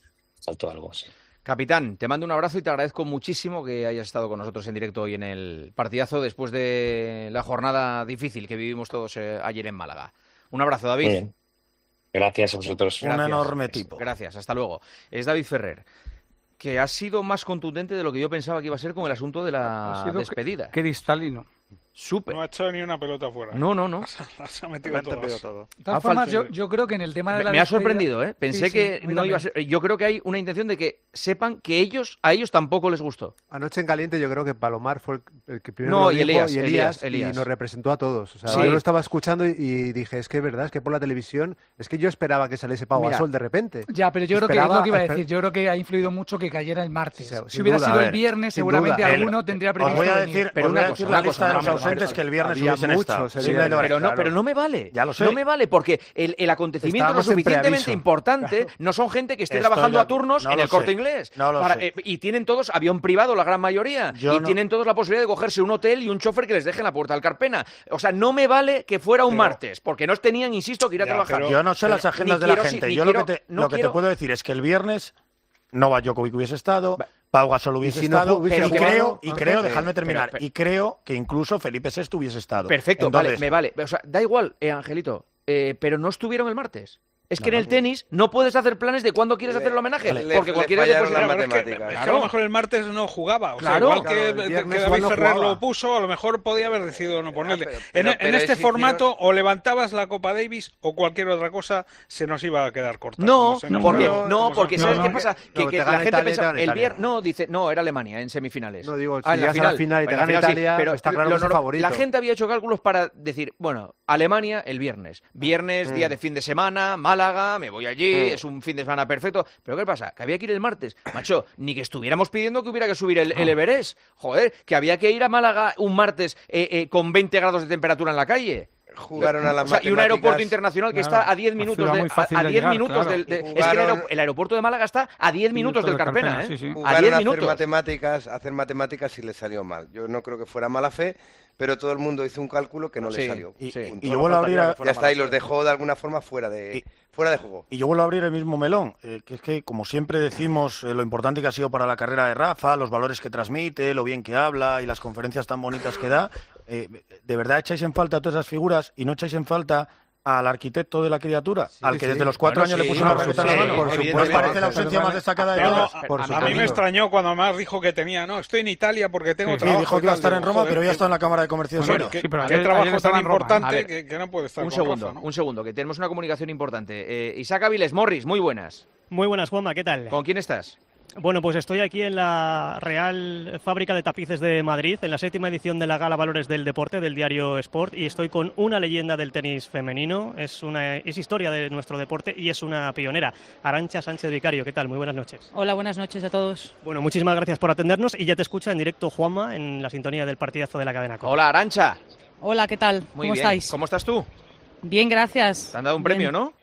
faltó algo así. Capitán, te mando un abrazo y te agradezco muchísimo que hayas estado con nosotros en directo hoy en el partidazo después de la jornada difícil que vivimos todos ayer en Málaga. Un abrazo, David. Muy bien. Gracias a vosotros. Un enorme tipo. Gracias, hasta luego. Es David Ferrer, que ha sido más contundente de lo que yo pensaba que iba a ser con el asunto de la despedida. Cristalino. Súper. No ha echado ni una pelota fuera. No. Se ha metido todo. De todas formas, yo creo que en el tema de la Me ha despedida- sorprendido, ¿eh? Pensé Sí, que a mí no iba a también. ser. Yo creo que hay una intención de que sepan que a ellos tampoco les gustó. Anoche en caliente yo creo que Palomar fue el que primero No, lo y dijo, Elías, y nos representó a todos. O sea, Sí. yo lo estaba escuchando y dije, es que es verdad, es que por la televisión, es que yo esperaba que saliese Pau Mira, Gasol de repente. Ya, pero yo creo que es Esperaba- lo que iba a decir. Yo creo que ha influido mucho que cayera el martes. Sí, Si sin hubiera duda, sido a el ver, viernes, sin seguramente duda. alguno tendría Os previsto voy a venir. decir, Pero os voy a una decir cosa, la lista de los ausentes que el viernes había hubiesen muchos, estado. evidentemente. Pero no me vale. Ya lo sé. No me vale porque el acontecimiento Estábamos lo en suficientemente preaviso. importante no son gente que esté Estoy trabajando de a turnos no en lo el Corte sé. Inglés. No lo sé. Y tienen todos avión privado, la gran mayoría. Yo y no- tienen todos la posibilidad de cogerse un hotel y un chofer que les deje en la puerta del Carpena. O sea, no me vale que fuera un martes, porque no tenían, insisto, que ir a trabajar. Yo no sé las agendas de la gente. Yo lo que te quiero- puedo decir es que el viernes Novak Djokovic hubiese estado, Pau Gasol hubiese si no estado, hubiese y jugado, creo, dejadme terminar, y creo que incluso Felipe VI hubiese estado. Perfecto, Entonces, vale, me vale. O sea, da igual, Angelito, pero no estuvieron el martes. Es que No, en el tenis no puedes hacer planes de cuándo quieres hacer el homenaje, porque cualquiera te puede Claro, decir, pero es que a lo mejor el martes no jugaba. O sea, Claro. igual Claro, el que viernes David igual no Ferrer jugaba. lo puso, a lo mejor podía haber decidido no ponerle. pero en este hicieron- formato, o levantabas la Copa Davis o cualquier otra cosa, se nos iba a quedar corta. No, Como se nos porque, quedó- no, como porque se- ¿sabes no, qué no. pasa? Que te la gana gente Italia, pensa, te gana el Italia. viernes, no, dice, no, era Alemania en semifinales. No, digo, si En llegas a la final y te En la gana final sí, Italia, pero está claro que es el favorito. La gente había hecho cálculos para decir, bueno, Alemania el viernes. Viernes, día de fin de semana, Málaga, me voy allí, es un fin de semana perfecto. Pero ¿qué pasa? Que había que ir el martes. Macho, ni que estuviéramos pidiendo que hubiera que subir el Everest. Joder, que había que ir a Málaga un martes con 20 grados de temperatura en la calle. Jugaron a las O sea, y un aeropuerto matemáticas. internacional que Claro, está a 10 una minutos ciudad de, muy fácil a de 10 llegar, minutos claro. del es que Jugaron- el aeropuerto de Málaga está a 10 minutos del Carpena, ¿eh? sí, sí. A Jugaron 10 a hacer minutos. hacer matemáticas y les salió mal. Yo no creo que fuera mala fe, pero todo el mundo hizo un cálculo que no Sí, le salió. y, Sí. y yo vuelvo a abrir Ya está, y los dejó de alguna forma fuera de juego. Y yo vuelvo a abrir el mismo melón, que es que, como siempre decimos, lo importante que ha sido para la carrera de Rafa, los valores que transmite, lo bien que habla y las conferencias tan bonitas que da. ¿De verdad echáis en falta a todas esas figuras y no echáis en falta al arquitecto de la criatura, al que sí. desde los 4 Bueno, años sí, le puso una por ruta en la supuesto, mano? por ¿No os supuesto. parece la ausencia más destacada de Pero todas? a mí me extrañó cuando además dijo que tenía, no, estoy en Italia porque tengo Sí, trabajo. dijo que iba a y tal. estar en Digo, Roma, joder, pero ya que- está en la Cámara de Comercio de Bueno, Soria. qué Sí, pero qué ayer trabajo estaba tan en Roma. A importante ver, que no puede estar Un con segundo, Rafa, ¿no? un segundo, que tenemos una comunicación importante. Isaac Aviles, Morris, muy buenas. Muy buenas, Juanma, ¿qué tal? ¿Con quién estás? Bueno, pues estoy aquí en la Real Fábrica de Tapices de Madrid, en la 7ª edición de la Gala Valores del Deporte del diario Sport, y estoy con una leyenda del tenis femenino. Es historia de nuestro deporte y es una pionera, Arantxa Sánchez Vicario. ¿Qué tal? Muy buenas noches. Hola, buenas noches a todos. Bueno, muchísimas gracias por atendernos y ya te escucha en directo Juanma en la sintonía del partidazo de la cadena COPE. Hola, Arantxa. Hola, ¿qué tal? Muy ¿Cómo bien. estáis? ¿Cómo estás tú? Bien, gracias. Te han dado un Bien. premio, ¿no?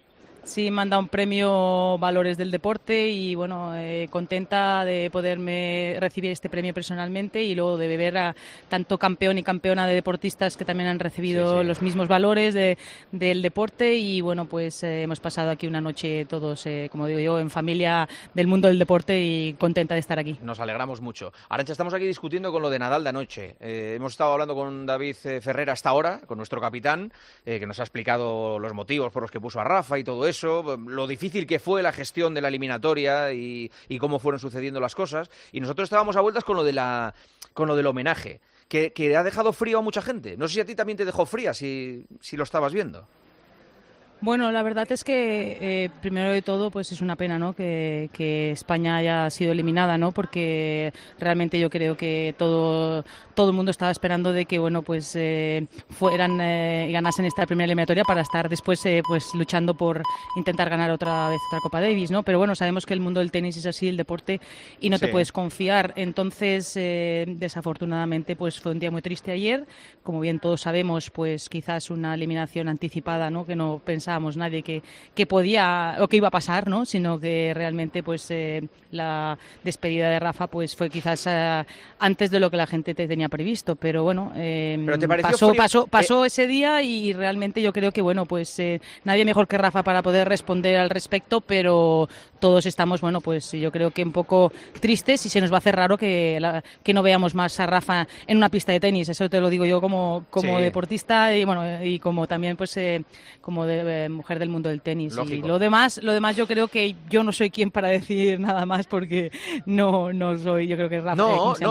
Sí, me han dado un premio Valores del Deporte y bueno, contenta de poderme recibir este premio personalmente y luego de ver a tanto campeón y campeona de deportistas que también han recibido los mismos valores del deporte y bueno, pues hemos pasado aquí una noche todos, como digo yo, en familia del mundo del deporte y contenta de estar aquí. Nos alegramos mucho. Arantxa, estamos aquí discutiendo con lo de Nadal de anoche. Hemos estado hablando con David Ferrer hasta ahora, con nuestro capitán, que nos ha explicado los motivos por los que puso a Rafa y todo eso. Lo difícil que fue la gestión de la eliminatoria y cómo fueron sucediendo las cosas. Y nosotros estábamos a vueltas con lo del homenaje, que ha dejado frío a mucha gente. No sé si a ti también te dejó fría, si lo estabas viendo. Bueno, la verdad es que primero de todo pues es una pena, ¿no? que España haya sido eliminada, ¿no? Porque realmente yo creo que todo el mundo estaba esperando de que bueno pues fueran y ganasen esta primera eliminatoria para estar después pues luchando por intentar ganar otra vez otra Copa Davis, ¿no? Pero bueno, sabemos que el mundo del tenis es así, el deporte, y no te puedes confiar. Entonces desafortunadamente pues fue un día muy triste ayer. Como bien todos sabemos, pues quizás una eliminación anticipada, ¿no? Que no pensábamos nadie que podía o que iba a pasar, ¿no? Sino que realmente pues la despedida de Rafa pues fue quizás antes de lo que la gente tenía previsto, pero bueno, ¿Pero te pareció pasó ese día y realmente yo creo que bueno pues nadie mejor que Rafa para poder responder al respecto, pero todos estamos bueno pues yo creo que un poco tristes y se nos va a hacer raro que no veamos más a Rafa en una pista de tenis. Eso te lo digo yo como deportista y bueno y como también pues como de mujer del mundo del tenis. Lógico. Y lo demás yo creo que yo no soy quien para decir nada más porque no soy, yo creo que Rafa,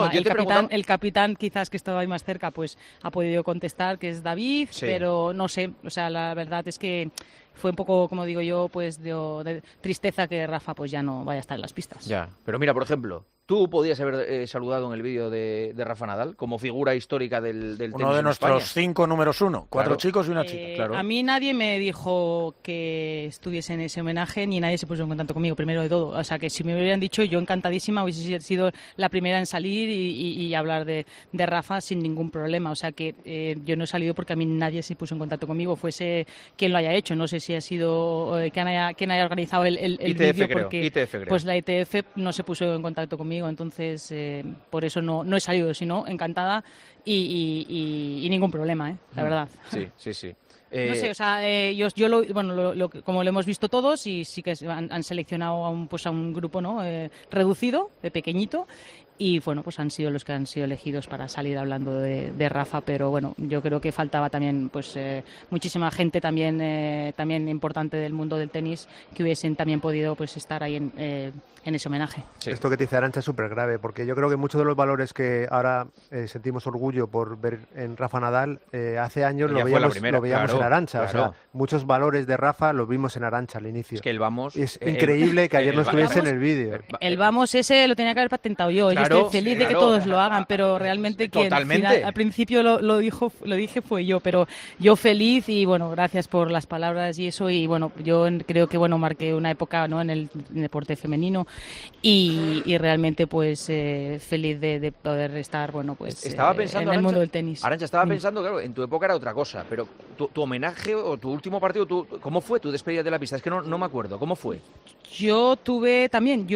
el capitán quizás que estaba ahí más cerca pues ha podido contestar, que es David, pero no sé, o sea, la verdad es que fue un poco, como digo yo, pues de tristeza que Rafa pues ya no vaya a estar en las pistas. Ya, pero mira, por ejemplo, tú podías haber saludado en el vídeo de Rafa Nadal como figura histórica del tenis. Uno de nuestros España. 5 números 1, 4 Claro. chicos y una chica. Claro. A mí nadie me dijo que estuviese en ese homenaje ni nadie se puso en contacto conmigo, primero de todo. O sea, que si me hubieran dicho, yo encantadísima hubiese sido la primera en salir y hablar de Rafa sin ningún problema. O sea, que yo no he salido porque a mí nadie se puso en contacto conmigo, fuese quien lo haya hecho. No sé si ha sido quien haya organizado el vídeo, porque ITF, creo. pues la ITF no se puso en contacto conmigo. Entonces, por eso no he salido, sino encantada y ningún problema, la verdad. Sí. No sé, o sea, como lo hemos visto todos y sí que han seleccionado a un grupo, ¿no? Reducido, pequeñito. Y bueno, pues han sido los que han sido elegidos para salir hablando de Rafa, pero bueno, yo creo que faltaba también pues muchísima gente también importante del mundo del tenis que hubiesen también podido pues estar ahí en ese homenaje. Sí. Esto que te dice Arantxa es súper grave, porque yo creo que muchos de los valores que ahora sentimos orgullo por ver en Rafa Nadal, hace años lo veíamos en Arantxa. Claro. O sea, muchos valores de Rafa los vimos en Arantxa al inicio. Es que el vamos... Y es increíble que ayer no estuviese en el vídeo. El vamos ese lo tenía que haber patentado yo. Yo estoy feliz de que todos lo hagan, pero realmente quien al principio lo dije fue yo, pero yo feliz y bueno, gracias por las palabras y eso, y bueno, yo creo que bueno, marqué una época, ¿no? en el deporte femenino y realmente pues feliz de poder estar bueno pues estaba pensando, en el mundo del tenis. Arantxa, estaba pensando, claro, en tu época era otra cosa, pero tu homenaje o tu último partido, ¿cómo fue tu despedida de la pista? Es que no me acuerdo, ¿cómo fue? Yo tuve también,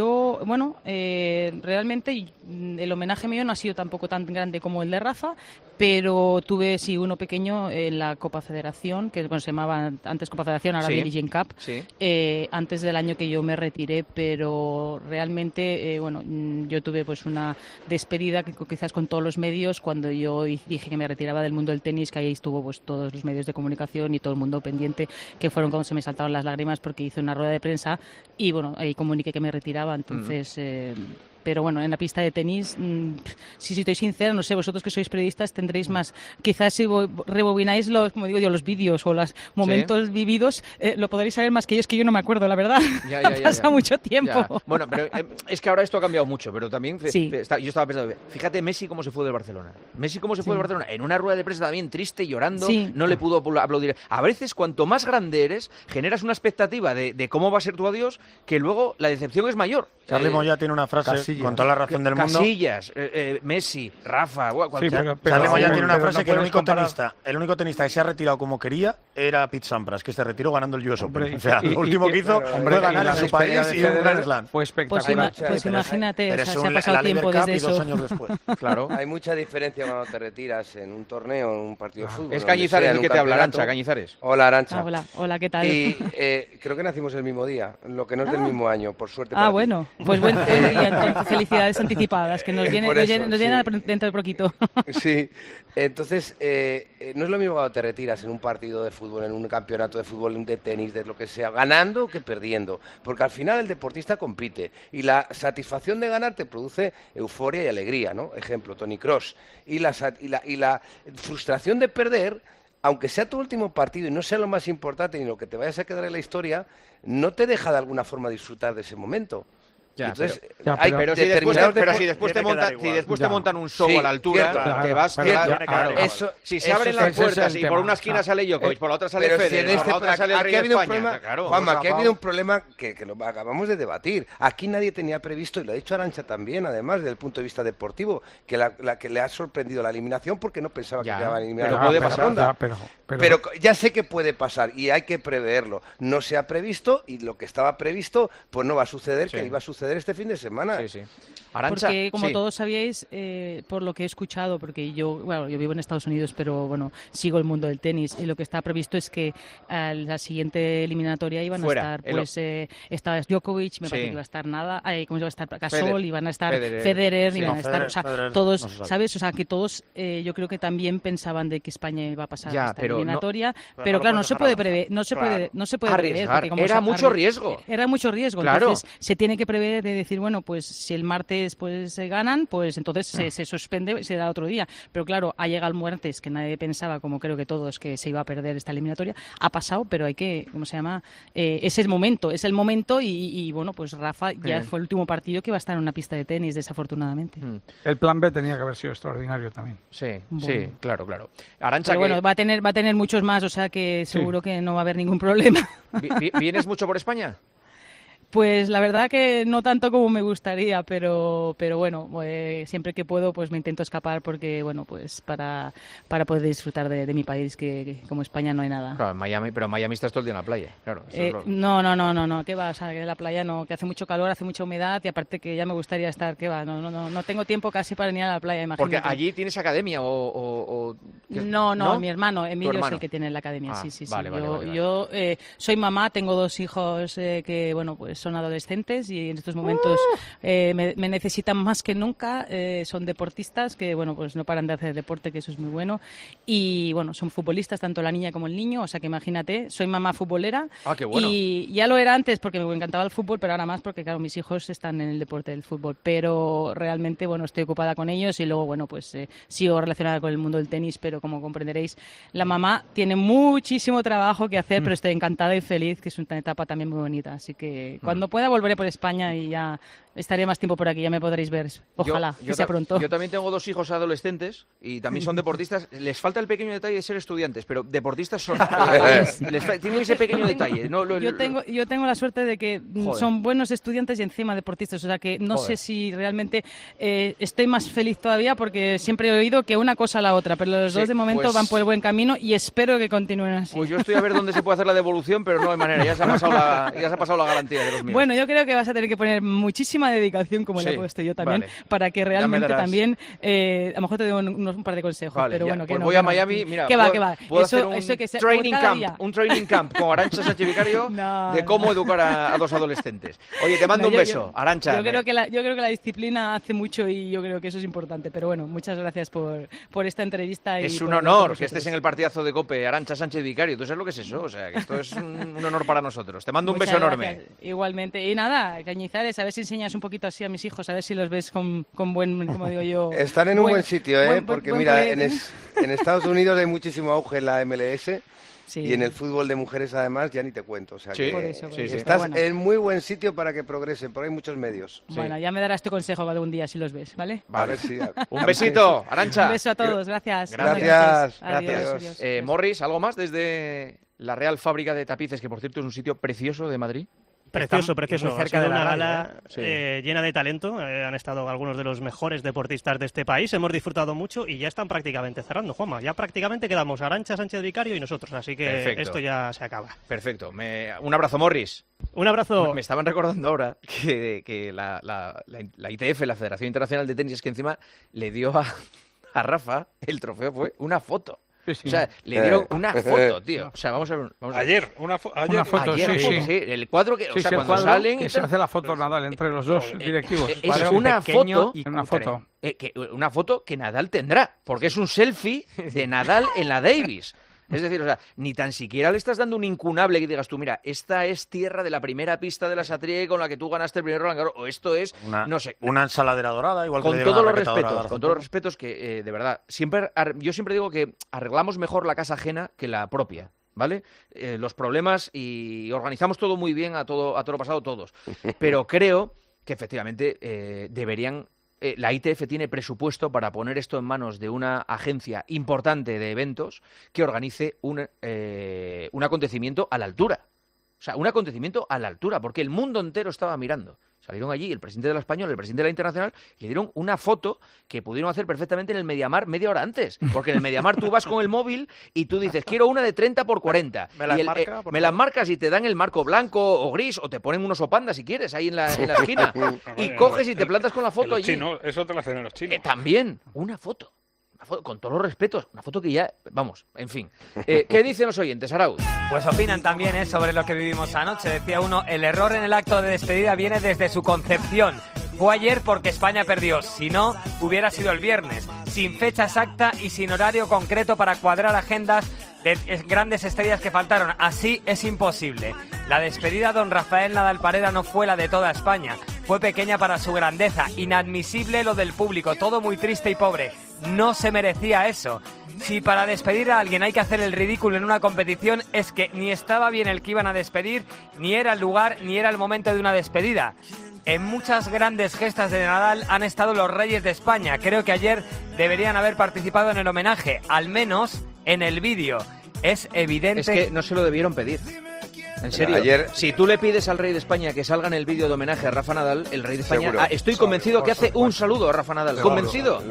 realmente el homenaje mío no ha sido tampoco tan grande como el de Rafa, pero tuve sí uno pequeño en la Copa Federación, que bueno, se llamaba antes Copa Federación, ahora Billie Jean Cup, antes del año que yo me retiré, pero realmente yo tuve pues una despedida que quizás con todos los medios cuando yo dije que me retiraba del mundo del tenis, que ahí estuvo pues todos los medios de comunicación y todo el mundo pendiente, que fueron cuando se me saltaron las lágrimas porque hice una rueda de prensa y bueno, ahí comuniqué que me retiraba, entonces... Pero bueno, en la pista de tenis, si estoy sincera, no sé, vosotros que sois periodistas tendréis más, quizás si rebobináis los vídeos o los momentos vividos, lo podréis saber más que yo, es que yo no me acuerdo, la verdad. Pasa mucho tiempo. Ya. Bueno, pero es que ahora esto ha cambiado mucho, pero también yo estaba pensando, fíjate Messi cómo se fue del Barcelona. En una rueda de prensa también triste, llorando, no le pudo aplaudir. A veces, cuanto más grande eres, generas una expectativa de cómo va a ser tu adiós, que luego la decepción es mayor. Charly Moya tiene una frase Casillas. Con toda la razón del mundo. Casillas, Messi, Rafa, cualquiera. Moya tiene una frase que el único tenista que se ha retirado como quería era Pete Sampras, que se retiró ganando el US Open. O sea, lo último que hizo fue ganar en su país y un Grand Slam. Fue espectacular. Pues imagínate, pero o sea, se ha pasado tiempo desde eso. 2 años después. Claro. Hay mucha diferencia cuando te retiras en un torneo, en un partido de fútbol. Es Cañizares el que te habla, Arantxa, Cañizares. Hola, Arantxa. Hola, ¿qué tal? Y creo que nacimos el mismo día, lo que no es del mismo año, por suerte. Bueno, pues buen día, entonces, felicidades anticipadas, que nos viene dentro de poquito. Sí, entonces no es lo mismo cuando te retiras en un partido de fútbol, en un campeonato de fútbol, de tenis, de lo que sea, ganando que perdiendo, porque al final el deportista compite y la satisfacción de ganar te produce euforia y alegría, ¿no? Ejemplo, Toni Kroos. Y la frustración de perder, aunque sea tu último partido y no sea lo más importante ni lo que te vayas a quedar en la historia, no te deja de alguna forma disfrutar de ese momento. Ya, entonces, pero si después te montan un show a la altura, te vas... Claro. Si se abren las puertas y por una esquina sale Djokovic, por la otra sale Federer, por la otra sale el Rey de España... Juanma, aquí ha habido un problema que lo acabamos de debatir. Aquí nadie tenía previsto, y lo ha dicho Arantxa también, además, desde el punto de vista deportivo, que que le ha sorprendido la eliminación porque no pensaba que quedaba eliminado. Pero puede pasar. Pero ya sé que puede pasar y hay que preverlo. No se ha previsto y lo que estaba previsto pues no va a suceder, que iba a suceder este fin de semana. Arantxa, porque como todos sabíais, por lo que he escuchado, porque yo vivo en Estados Unidos, pero bueno, sigo el mundo del tenis y lo que está previsto es que a la siguiente eliminatoria iban a estar, pues estaba Djokovic, me parece que iba a estar ¿cómo iba a estar? Gasol, iban a estar Federer, iban a estar, o sea, todos, ¿sabes? O sea, que todos, yo creo que también pensaban de que España iba a pasar esta eliminatoria, pero claro, no se puede prever, no se puede prever, porque como era mucho riesgo. Era mucho riesgo, entonces se tiene que prever de decir, bueno, pues si el martes se ganan, pues entonces se suspende, se da otro día. Pero claro, ha llegado el martes, que nadie pensaba, como creo que todos, que se iba a perder esta eliminatoria. Ha pasado, pero hay que, ¿cómo se llama? Es el momento y bueno, pues Rafa ya fue el último partido que va a estar en una pista de tenis, desafortunadamente. El plan B tenía que haber sido extraordinario también. Sí, claro. Arantxa, pero bueno, va a tener muchos más, o sea que seguro que no va a haber ningún problema. ¿Vienes mucho por España? Pues la verdad que no tanto como me gustaría, pero bueno, siempre que puedo pues me intento escapar porque bueno, pues para poder disfrutar de mi país, que como España no hay nada. Claro, pero en Miami estás todo el día en la playa, claro. No, ¿qué va? O sea, que en la playa no, que hace mucho calor, hace mucha humedad y aparte que ya me gustaría estar, ¿qué va? No tengo tiempo casi para ir a la playa, imagínate. Porque allí tienes academia o... No, mi hermano, Emilio, es el que tiene la academia, sí. Vale. Yo soy mamá, tengo 2 hijos que, bueno, pues son adolescentes y en estos momentos me necesitan más que nunca, son deportistas que, bueno, pues no paran de hacer deporte, que eso es muy bueno, y bueno, son futbolistas, tanto la niña como el niño, o sea que imagínate, soy mamá futbolera. Qué bueno. Y ya lo era antes porque me encantaba el fútbol, pero ahora más porque, claro, mis hijos están en el deporte del fútbol, pero realmente, bueno, estoy ocupada con ellos y luego, bueno, pues sigo relacionada con el mundo del tenis, pero como comprenderéis, la mamá tiene muchísimo trabajo que hacer, pero estoy encantada y feliz, que es una etapa también muy bonita, así que cuando pueda volveré por España y ya estaré más tiempo por aquí, ya me podréis ver, ojalá, que sea pronto. Yo también tengo 2 hijos adolescentes y también son deportistas, les falta el pequeño detalle de ser estudiantes, pero deportistas son, tienen ese pequeño detalle. Yo tengo la suerte de que son buenos estudiantes y encima deportistas, o sea que no sé si realmente estoy más feliz todavía porque siempre he oído que una cosa a la otra, pero los dos de momento van por el buen camino y espero que continúen así. Pues yo estoy a ver dónde se puede hacer la devolución, pero no hay manera, ya se ha pasado la garantía de los míos. Bueno, yo creo que vas a tener que poner muchísima dedicación, como le he puesto yo también, para que realmente también, a lo mejor te doy un par de consejos, pero bueno, que pues voy a Miami, mira, ¿qué va? Puedo hacer un training camp con Arantxa Sánchez Vicario de cómo educar a 2 adolescentes. Oye, te mando un beso, Arantxa. Yo creo que la disciplina hace mucho y yo creo que eso es importante, pero bueno, muchas gracias por esta entrevista. Es un honor que estés en el partidazo de COPE, Arantxa Sánchez Vicario. ¿Tú sabes lo que es eso? O sea, que esto es un honor para nosotros. Te mando un beso enorme. Igualmente. Y nada, Cañizares, a ver si enseñas un poquito así a mis hijos, a ver si los ves con buen, como digo yo. Están en un buen sitio, porque mira, en Estados Unidos hay muchísimo auge en la MLS. Sí. Y en el fútbol de mujeres, además, ya ni te cuento. O sea, que estás en muy buen sitio para que progresen, porque hay muchos medios. Bueno, ya me darás tu consejo algún día si los ves, ¿vale? Vale, sí. Un besito, Arantxa. Un beso a todos, gracias. Gracias. Adiós. Morris, ¿algo más desde la Real Fábrica de Tapices, que por cierto es un sitio precioso de Madrid? Precioso, Está precioso. muy cerca Ha sido de la una radio, gala Sí. llena de talento. Han estado algunos de los mejores deportistas de este país. Hemos disfrutado mucho y ya están prácticamente cerrando, Juanma. Ya prácticamente quedamos Arantxa, Sánchez Vicario y nosotros. Así que Perfecto. esto ya se acaba. Perfecto. Un abrazo, Morris. Un abrazo. Me estaban recordando ahora que la ITF, la Federación Internacional de Tenis, es que encima le dio a Rafa, el trofeo fue una foto. O sea, le dieron una foto, tío. O sea, vamos a ver. Ayer, una foto, Ayer, sí. el cuadro que, o sea, el cuando cuadro salen que y se tal, hace la foto Nadal entre los dos directivos. es Cuadro una pequeño foto, y una foto. una foto que Nadal tendrá, porque es un selfie de Nadal en la Davis. Es decir, o sea, ni tan siquiera le estás dando un incunable que digas tú, mira, esta es tierra de la primera pista de la Satrié con la que tú ganaste el primer Roland Garros, o esto es, no sé. Una ensaladera dorada, igual que Con le dieron todos a los Raqueta respetos, dorada. con todos los respetos que, de verdad, yo siempre digo que arreglamos mejor la casa ajena que la propia, ¿vale? Los problemas y organizamos todo muy bien a todo pasado todos, pero creo que efectivamente deberían... la ITF tiene presupuesto para poner esto en manos de una agencia importante de eventos que organice un acontecimiento a la altura. O sea, un acontecimiento a la altura, porque el mundo entero estaba mirando. Salieron allí el presidente de la Española, el presidente de la Internacional, y le dieron una foto que pudieron hacer perfectamente en el Mediamar media hora antes. Porque en el Mediamar tú vas con el móvil y tú dices, quiero una de 30 por 40. Me las marcas y te dan el marco blanco o gris, o te ponen un oso panda si quieres, ahí en la esquina. Y coges y te plantas con la foto allí. Chino, eso te lo hacen en los chinos. También, una foto. Con todos los respetos, una foto que ya, vamos, en fin. ¿Qué dicen los oyentes, Arauz? Pues opinan también sobre lo que vivimos anoche. Decía uno, el error en el acto de despedida viene desde su concepción. Fue ayer porque España perdió, si no, hubiera sido el viernes, sin fecha exacta y sin horario concreto para cuadrar agendas de grandes estrellas que faltaron. Así es imposible. La despedida de don Rafael Nadal Parera no fue la de toda España. Fue pequeña para su grandeza, inadmisible lo del público, todo muy triste y pobre. No se merecía eso. Si para despedir a alguien hay que hacer el ridículo en una competición, es que ni estaba bien el que iban a despedir, ni era el lugar, ni era el momento de una despedida. En muchas grandes gestas de Nadal han estado los reyes de España. Creo que ayer deberían haber participado en el homenaje, al menos en el vídeo. Es evidente... Es que no se lo debieron pedir. En serio, si tú le pides al rey de España que salga en el vídeo de homenaje a Rafa Nadal, el rey de España, estoy convencido que hace un saludo a Rafa Nadal. Convencido.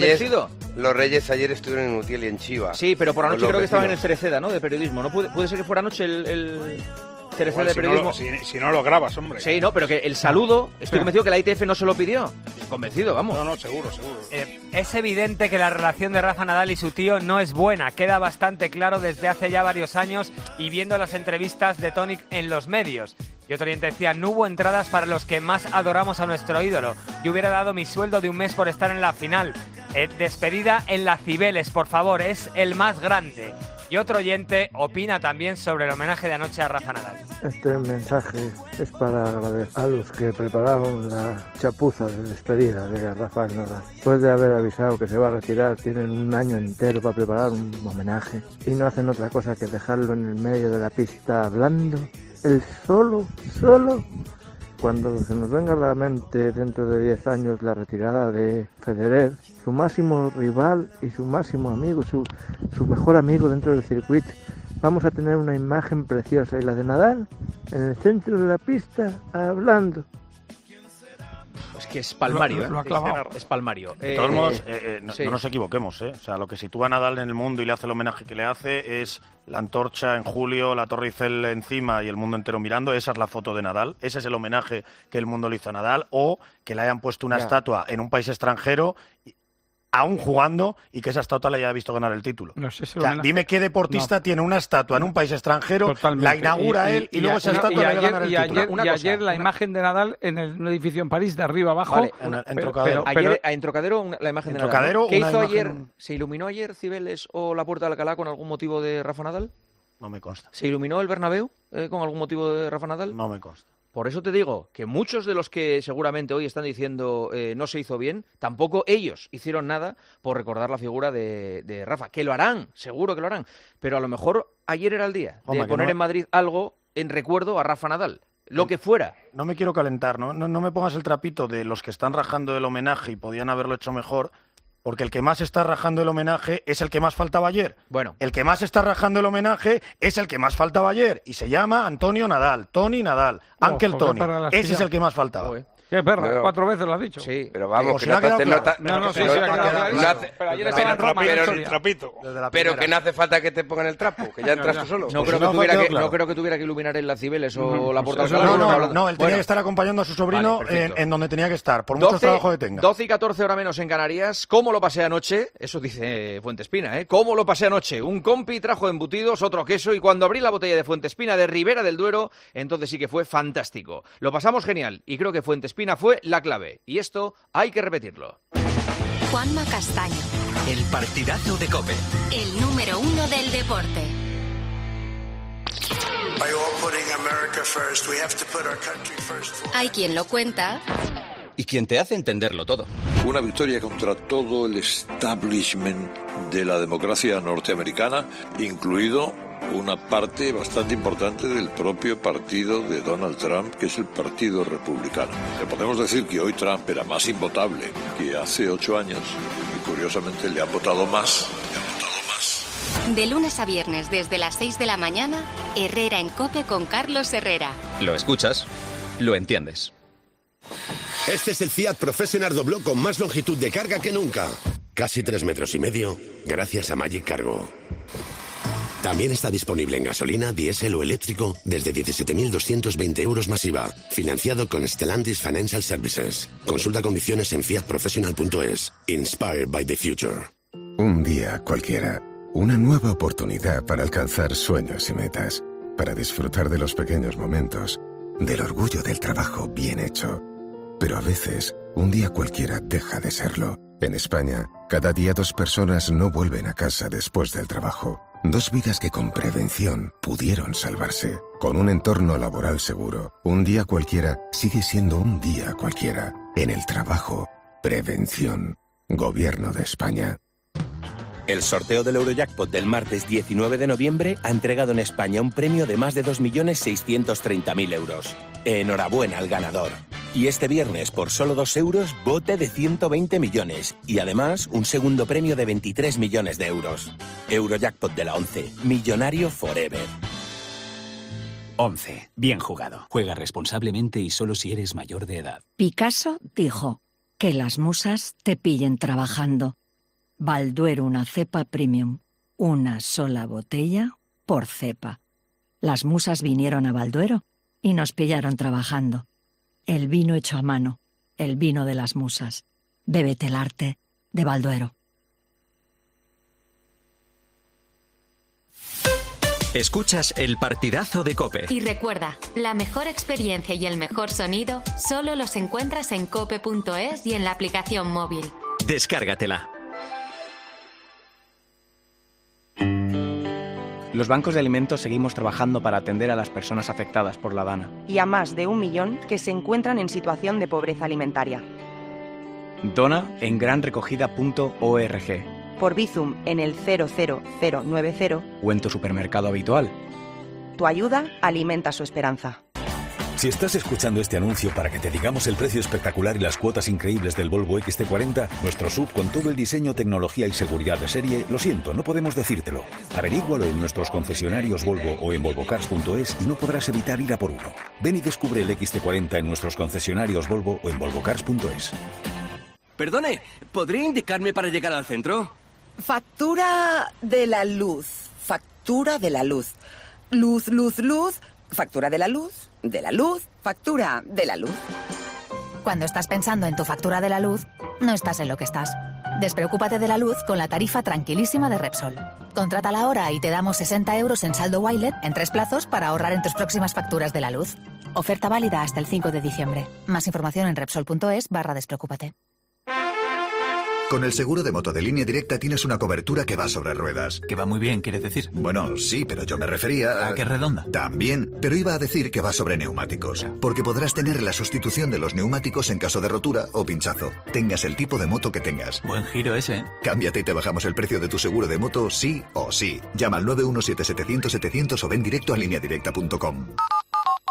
Los reyes ayer estuvieron en Utiel y en Chiva. Sí, pero por anoche creo que estaban en el Cereceda, ¿no? De periodismo. ¿No puede ser que fuera anoche el Cereceda de periodismo? Si no lo grabas, hombre. Sí, no, pero que el saludo, estoy convencido que la ITF no se lo pidió. Convencido, vamos. No, seguro. Es evidente que la relación de Rafa Nadal y su tío no es buena. Queda bastante claro desde hace ya varios años y viendo las entrevistas de Toni en los medios. Y otro oyente decía, no hubo entradas para los que más adoramos a nuestro ídolo. Yo hubiera dado mi sueldo de un mes por estar en la final. Despedida en la Cibeles, por favor, es el más grande. Y otro oyente opina también sobre el homenaje de anoche a Rafa Nadal. Este mensaje es para agradecer a los que prepararon la chapuza de despedida de Rafael Nadal. Después de haber avisado que se va a retirar, tienen un año entero para preparar un homenaje y no hacen otra cosa que dejarlo en el medio de la pista hablando. El solo, cuando se nos venga a la mente dentro de 10 años la retirada de Federer, su máximo rival y su máximo amigo, su mejor amigo dentro del circuito, vamos a tener una imagen preciosa, y la de Nadal en el centro de la pista hablando. Es que es palmario, lo ha clavado. Es palmario. De todos modos, no sí. nos equivoquemos, ¿eh? O sea, lo que sitúa a Nadal en el mundo y le hace el homenaje que le hace es la antorcha en julio, la Torre Eiffel encima y el mundo entero mirando. Esa es la foto de Nadal. Ese es el homenaje que el mundo le hizo a Nadal. O que le hayan puesto una estatua en un país extranjero, aún jugando, y que esa estatua le haya visto ganar el título. No sé si o sea, dime qué deportista tiene una estatua en un país extranjero, la inaugura él y luego esa estatua le gana el título. Ayer la imagen de Nadal en un edificio en París, de arriba abajo. Vale, en Trocadero. Ayer en Trocadero la imagen de Nadal. Trocadero, ¿Qué hizo imagen... ayer? ¿Se iluminó ayer Cibeles o la Puerta de Alcalá con algún motivo de Rafa Nadal? No me consta. ¿Se iluminó el Bernabéu con algún motivo de Rafa Nadal? No me consta. Por eso te digo que muchos de los que seguramente hoy están diciendo no se hizo bien, tampoco ellos hicieron nada por recordar la figura de Rafa. Que lo harán, seguro que lo harán. Pero a lo mejor ayer era el día de poner en Madrid algo en recuerdo a Rafa Nadal. Lo que fuera. No me quiero calentar, ¿no? No me pongas el trapito de los que están rajando el homenaje y podían haberlo hecho mejor. Porque el que más está rajando el homenaje es el que más faltaba ayer. Bueno. El que más está rajando el homenaje es el que más faltaba ayer. Y se llama Antonio Nadal, Tony Nadal, Ángel Tony. Ese es el que más faltaba. Qué perra, Pero- 4 veces lo has dicho. Sí, pero vamos, Pues que se ha no quedado te claro. nota. No, sí, pero- sí, ha quedado no clarísimo. hace- Pero ayer pero- estaba en Roma, pero- historia. Trapito. Pero que no hace falta que te pongan el trapo, que ya entras tú solo. No, Pues creo no, que tuviera quedó que, claro. no creo que tuviera que iluminar en las Cibeles o la Puerta pues de eso Alcalá. No, él tenía que estar acompañando a su sobrino Vale, perfecto. en donde tenía que estar, por mucho trabajo que tenga. 12 y 14 horas menos en Canarias. ¿Cómo lo pasé anoche? Eso dice Fuentespina, ¿eh? ¿Cómo lo pasé anoche? Un compi trajo embutidos, otro queso, y cuando abrí la botella de Fuentespina de Ribera del Duero, entonces sí que fue fantástico. Lo pasamos genial y creo que Fuentespina fue la clave. Y esto hay que repetirlo. Juanma Castaño, El partidazo de COPE. el número 1 del deporte. Hay quien lo cuenta Y quien te hace entenderlo todo. Una victoria contra todo el establishment de la democracia norteamericana, incluido una parte bastante importante del propio partido de Donald Trump, que es el Partido Republicano. Le podemos decir que hoy Trump era más invotable que hace 8 años y curiosamente le han votado más. de lunes a viernes desde las 6 de la mañana, Herrera en COPE con Carlos Herrera. Lo escuchas, lo entiendes. Este es el Fiat Professional Dobló con más longitud de carga que nunca. Casi 3,5 metros, gracias a Magic Cargo. También está disponible en gasolina, diésel o eléctrico desde 17.220 euros masiva. Financiado con Stellantis Financial Services. Consulta condiciones en fiatprofessional.es. Inspired by the future. Un día cualquiera. Una nueva oportunidad para alcanzar sueños y metas. Para disfrutar de los pequeños momentos. Del orgullo del trabajo bien hecho. Pero a veces, un día cualquiera deja de serlo. En España, cada día 2 personas no vuelven a casa después del trabajo. 2 vidas que con prevención pudieron salvarse. Con un entorno laboral seguro, un día cualquiera sigue siendo un día cualquiera. En el trabajo, prevención. Gobierno de España. El sorteo del Eurojackpot del martes 19 de noviembre ha entregado en España un premio de más de 2.630.000 euros. Enhorabuena al ganador. Y este viernes, por solo 2 euros, bote de 120 millones. Y además, un segundo premio de 23 millones de euros. Eurojackpot de la 11. Millonario forever. 11. Bien jugado. Juega responsablemente y solo si eres mayor de edad. Picasso dijo que las musas te pillen trabajando. Balduero, una cepa premium. Una sola botella por cepa. Las musas vinieron a Balduero y nos pillaron trabajando. El vino hecho a mano, el vino de las musas. Bébete el arte de Balduero. Escuchas el partidazo de COPE. Y recuerda, la mejor experiencia y el mejor sonido solo los encuentras en cope.es y en la aplicación móvil. Descárgatela. Los bancos de alimentos seguimos trabajando para atender a las personas afectadas por la DANA. Y a más de 1 millón que se encuentran en situación de pobreza alimentaria. Dona en granrecogida.org Por Bizum en el 00090. o en tu supermercado habitual. Tu ayuda alimenta su esperanza. Si estás escuchando este anuncio para que te digamos el precio espectacular y las cuotas increíbles del Volvo XC40, nuestro SUV con todo el diseño, tecnología y seguridad de serie, lo siento, no podemos decírtelo. Averígualo en nuestros concesionarios Volvo o en volvocars.es y no podrás evitar ir a por uno. Ven y descubre el XC40 en nuestros concesionarios Volvo o en volvocars.es. Perdone, ¿podría indicarme para llegar al centro? Factura de la luz. Factura de la luz. Luz, luz, luz. Factura de la luz. De la luz. Factura de la luz. Cuando estás pensando en tu factura de la luz, no estás en lo que estás. Despreocúpate de la luz con la tarifa tranquilísima de Repsol. Contrátala ahora y te damos 60 euros en saldo Wilet en 3 plazos para ahorrar en tus próximas facturas de la luz. Oferta válida hasta el 5 de diciembre. Más información en Repsol.es/despreocúpate. Con el seguro de moto de Línea Directa tienes una cobertura que va sobre ruedas. Que va muy bien, ¿quieres decir? Bueno, sí, pero yo me refería ¿A qué redonda? También, pero iba a decir que va sobre neumáticos. Porque podrás tener la sustitución de los neumáticos en caso de rotura o pinchazo. Tengas el tipo de moto que tengas. Buen giro ese. Cámbiate y te bajamos el precio de tu seguro de moto sí o sí. Llama al 917-700-700 o ven directo a lineadirecta.com.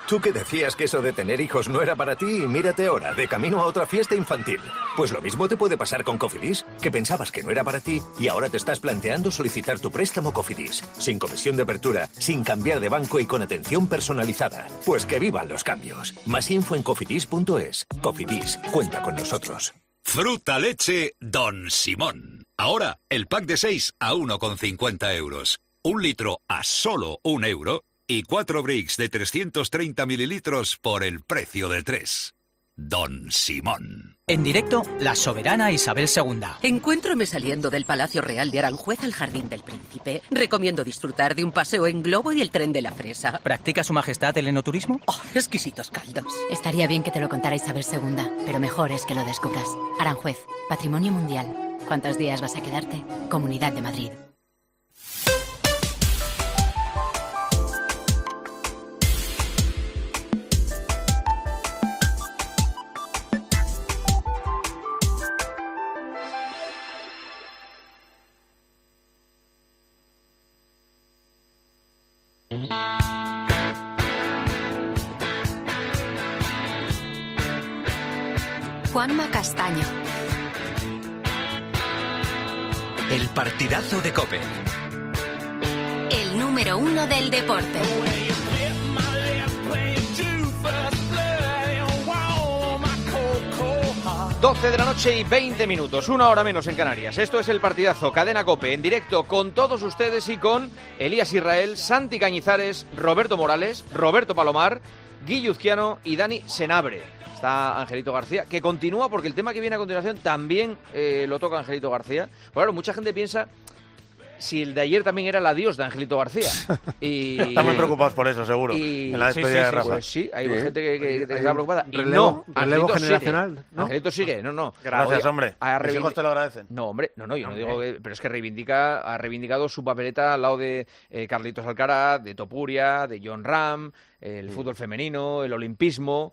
Tú que decías que eso de tener hijos no era para ti y mírate ahora, de camino a otra fiesta infantil. Pues lo mismo te puede pasar con Cofidis, que pensabas que no era para ti y ahora te estás planteando solicitar tu préstamo Cofidis. Sin comisión de apertura, sin cambiar de banco y con atención personalizada. Pues que vivan los cambios. Más info en cofidis.es. Cofidis, cuenta con nosotros. Fruta leche Don Simón. Ahora, el pack de 6 a 1,50 euros. 1 litro a solo 1 euro. Y 4 bricks de 330 mililitros por el precio de 3. Don Simón. En directo, la soberana Isabel II. Encuéntrome saliendo del Palacio Real de Aranjuez al Jardín del Príncipe. Recomiendo disfrutar de un paseo en globo y el tren de la fresa. ¿Practica su majestad el enoturismo? ¡Oh, exquisitos caldos! Estaría bien que te lo contara Isabel II, pero mejor es que lo descubras. Aranjuez, Patrimonio Mundial. ¿Cuántos días vas a quedarte? Comunidad de Madrid. Juanma Castaño. El partidazo de COPE. El número 1 del deporte. 12 de la noche y 20 minutos, 1 hora menos en Canarias. Esto es el partidazo, Cadena COPE, en directo con todos ustedes y con Elías Israel, Santi Cañizares, Roberto Morales, Roberto Palomar, Guille Uzquiano y Dani Senabre. Está Angelito García, que continúa porque el tema que viene a continuación también lo toca Angelito García. Pues claro, mucha gente piensa si el de ayer también era el adiós de Angelito García. Y están muy preocupados por eso, seguro. En la despedida de Rafa. Pues sí, hay gente que está preocupada. Y relevo Angelito generacional, sigue. ¿no? Angelito sigue, no. Gracias, hombre. Los hijos te lo agradecen. No, hombre, no, yo no digo que, pero es que ha reivindicado su papeleta al lado de Carlitos Alcaraz, de Topuria, de John Ram, el fútbol femenino, el olimpismo,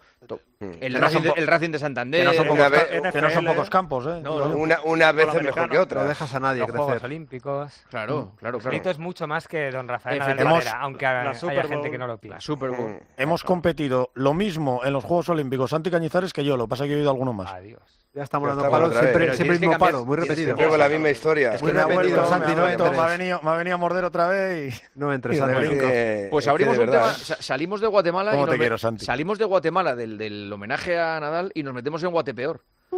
el Racing de Santander. Que no son pocos campos, ¿eh? Una vez es mejor que otra. No dejas a nadie los crecer. Juegos Olímpicos. Claro. Angelito es mucho más que don Rafael Nadal Hemos- Barrera, aunque haya gente que no lo pida. Super Bowl. Hemos competido lo mismo en los Juegos Olímpicos Santi Cañizares que yo, lo que pasa es que he oído alguno más. Adiós. Ya estamos Ya dando estamos palos, otra vez. siempre el Tienes que mismo cambiar- palo, muy repetido. Siempre con la misma historia. Muy repetido, Santi, no entres. Me ha venido a morder otra vez y... No entres, y Santi. de brinco. Pues Es abrimos que de un tema, verdad. salimos de Guatemala ¿Cómo y te quiero, Santi? salimos de Guatemala del homenaje a Nadal y nos metemos en Guatepeor,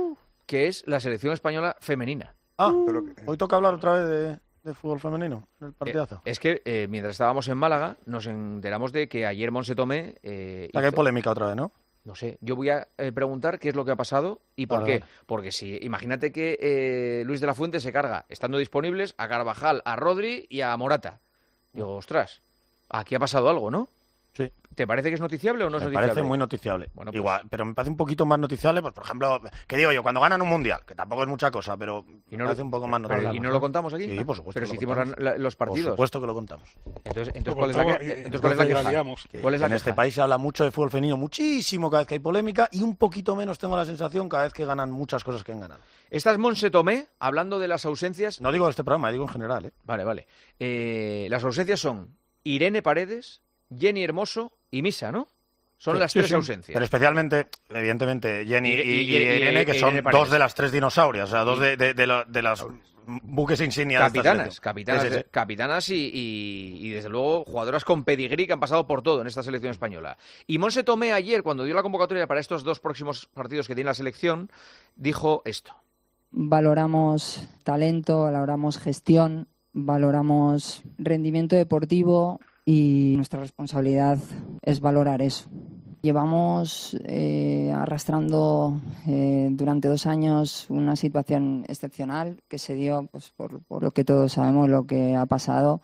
que es la selección española femenina. Hoy toca hablar otra vez de fútbol femenino, en el partidazo. Es que mientras estábamos en Málaga nos enteramos de que ayer Monse Tomé Que hay polémica otra vez, ¿no? no sé, yo voy a preguntar qué es lo que ha pasado y por Vale, qué. Porque si, imagínate que Luis de la Fuente se carga, estando disponibles, a Carvajal, a Rodri y a Morata. Digo, ostras, aquí ha pasado algo, ¿no? Sí. ¿Te parece que es noticiable o no es Me noticiable? parece muy noticiable. Bueno, pues- Igual, pero me parece un poquito más noticiable, pues por ejemplo, que digo yo, cuando ganan un mundial, que tampoco es mucha cosa, pero Y me no parece lo- un poco más pero- noticiable. ¿Y no lo contamos aquí? Sí, por supuesto. Pero que si lo hicimos contamos. los partidos. Por supuesto que lo contamos. Entonces ¿cuál es la Por que- favor, entonces, ¿cuál es la queja? digamos. ¿Cuál es la En este queja? país se habla mucho de fútbol femenino, muchísimo cada vez que hay polémica, y un poquito menos tengo la sensación cada vez que ganan muchas cosas que han ganado. Esta es Monse Tomé, hablando de las ausencias. No digo de este programa, digo en general, ¿eh? Vale. Las ausencias son Irene Paredes, Jenny Hermoso y Misa, ¿no? Son Sí, las sí, tres sí. ausencias. Pero especialmente, evidentemente, Jenny y Irene, que Irene son Paredes. dos de las tres dinosaurias, o sea, dos de las buques insignia de esta Capitanas, selección. Sí, sí, sí. capitanas y desde luego jugadoras con pedigrí que han pasado por todo en esta selección española. Y Monse Tomé ayer, cuando dio la convocatoria para estos dos próximos partidos que tiene la selección, dijo esto. Valoramos talento, valoramos gestión, valoramos rendimiento deportivo y nuestra responsabilidad es valorar eso. Llevamos arrastrando durante 2 años una situación excepcional que se dio pues, por lo que todos sabemos lo que ha pasado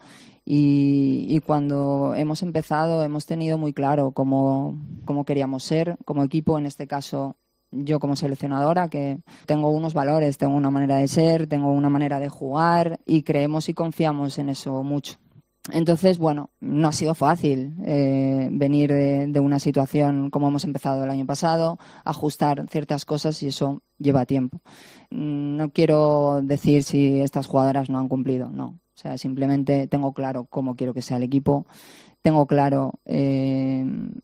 y cuando hemos empezado hemos tenido muy claro cómo queríamos ser como equipo, en este caso yo como seleccionadora, que tengo unos valores, tengo una manera de ser, tengo una manera de jugar y creemos y confiamos en eso mucho. Entonces, bueno, no ha sido fácil venir de una situación como hemos empezado el año pasado, ajustar ciertas cosas y eso lleva tiempo. No quiero decir si estas jugadoras no han cumplido, no. O sea, simplemente tengo claro cómo quiero que sea el equipo, tengo claro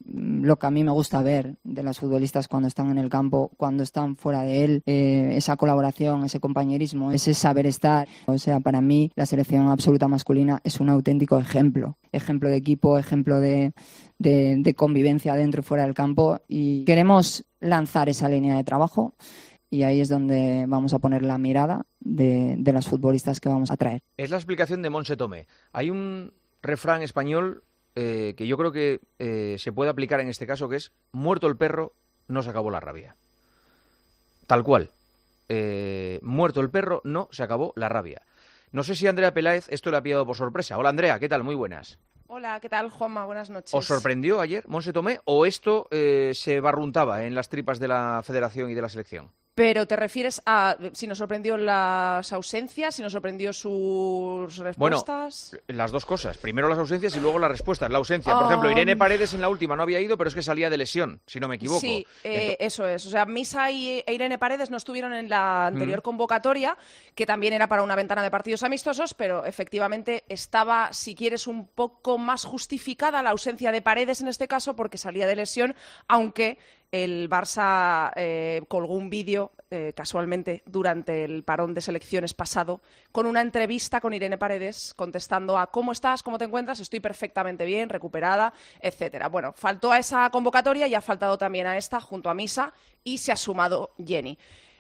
lo que a mí me gusta ver de las futbolistas cuando están en el campo, cuando están fuera de él, esa colaboración, ese compañerismo, ese saber estar. O sea, para mí la selección absoluta masculina es un auténtico ejemplo de equipo, ejemplo de convivencia dentro y fuera del campo, y queremos lanzar esa línea de trabajo y ahí es donde vamos a poner la mirada de las futbolistas que vamos a traer. Es la explicación de Montse Tomé. Hay un refrán español que yo creo que se puede aplicar en este caso, que es: muerto el perro, no se acabó la rabia. Tal cual. Muerto el perro, no se acabó la rabia. No sé si Andrea Peláez esto le ha pillado por sorpresa. Hola Andrea, ¿qué tal? Muy buenas. Hola, ¿qué tal, Juanma? Buenas noches. ¿Os sorprendió ayer Montse Tomé o esto se barruntaba en las tripas de la federación y de la selección? Pero te refieres a si nos sorprendió las ausencias, si nos sorprendió sus respuestas. Bueno, las dos cosas. Primero las ausencias y luego las respuestas. La ausencia, por ejemplo, Irene Paredes en la última no había ido, pero es que salía de lesión, si no me equivoco. Sí, eso es. O sea, Misa e Irene Paredes no estuvieron en la anterior convocatoria, que también era para una ventana de partidos amistosos, pero efectivamente estaba, si quieres, un poco más justificada la ausencia de Paredes en este caso, porque salía de lesión, aunque el Barça colgó un vídeo casualmente durante el parón de selecciones pasado con una entrevista con Irene Paredes contestando a ¿cómo estás? ¿Cómo te encuentras? Estoy perfectamente bien, recuperada, etcétera. Bueno, faltó a esa convocatoria y ha faltado también a esta junto a Misa y se ha sumado Jenny.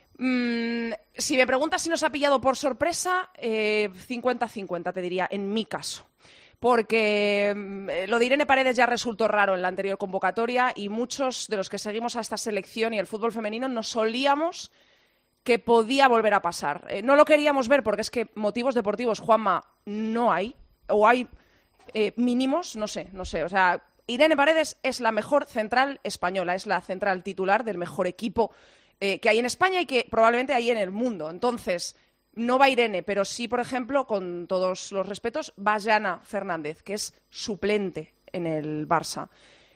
Si me preguntas si nos ha pillado por sorpresa, 50-50 te diría, en mi caso. Porque lo de Irene Paredes ya resultó raro en la anterior convocatoria y muchos de los que seguimos a esta selección y el fútbol femenino nos solíamos que podía volver a pasar. No lo queríamos ver porque es que motivos deportivos, Juanma, no hay, o hay mínimos, no sé. O sea, Irene Paredes es la mejor central española, es la central titular del mejor equipo que hay en España y que probablemente hay en el mundo. Entonces, no va Irene, pero sí, por ejemplo, con todos los respetos, va Jana Fernández, que es suplente en el Barça.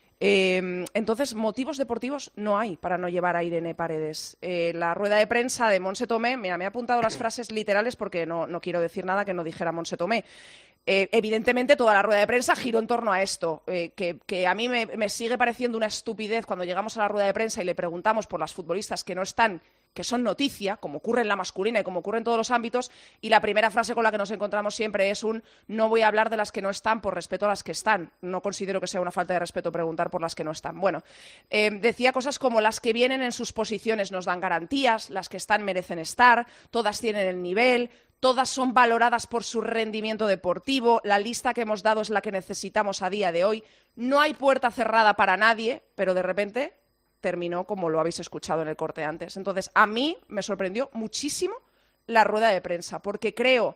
Entonces, motivos deportivos no hay para no llevar a Irene Paredes. La rueda de prensa de Montse Tomé, me he apuntado las frases literales porque no quiero decir nada que no dijera Montse Tomé. Evidentemente, toda la rueda de prensa giró en torno a esto, que a mí me sigue pareciendo una estupidez cuando llegamos a la rueda de prensa y le preguntamos por las futbolistas que no están, que son noticia, como ocurre en la masculina y como ocurre en todos los ámbitos, y la primera frase con la que nos encontramos siempre es no voy a hablar de las que no están por respeto a las que están. No considero que sea una falta de respeto preguntar por las que no están. Bueno, decía cosas como las que vienen en sus posiciones nos dan garantías, las que están merecen estar, todas tienen el nivel, todas son valoradas por su rendimiento deportivo, la lista que hemos dado es la que necesitamos a día de hoy, no hay puerta cerrada para nadie, pero de repente terminó como lo habéis escuchado en el corte antes. Entonces, a mí me sorprendió muchísimo la rueda de prensa, porque creo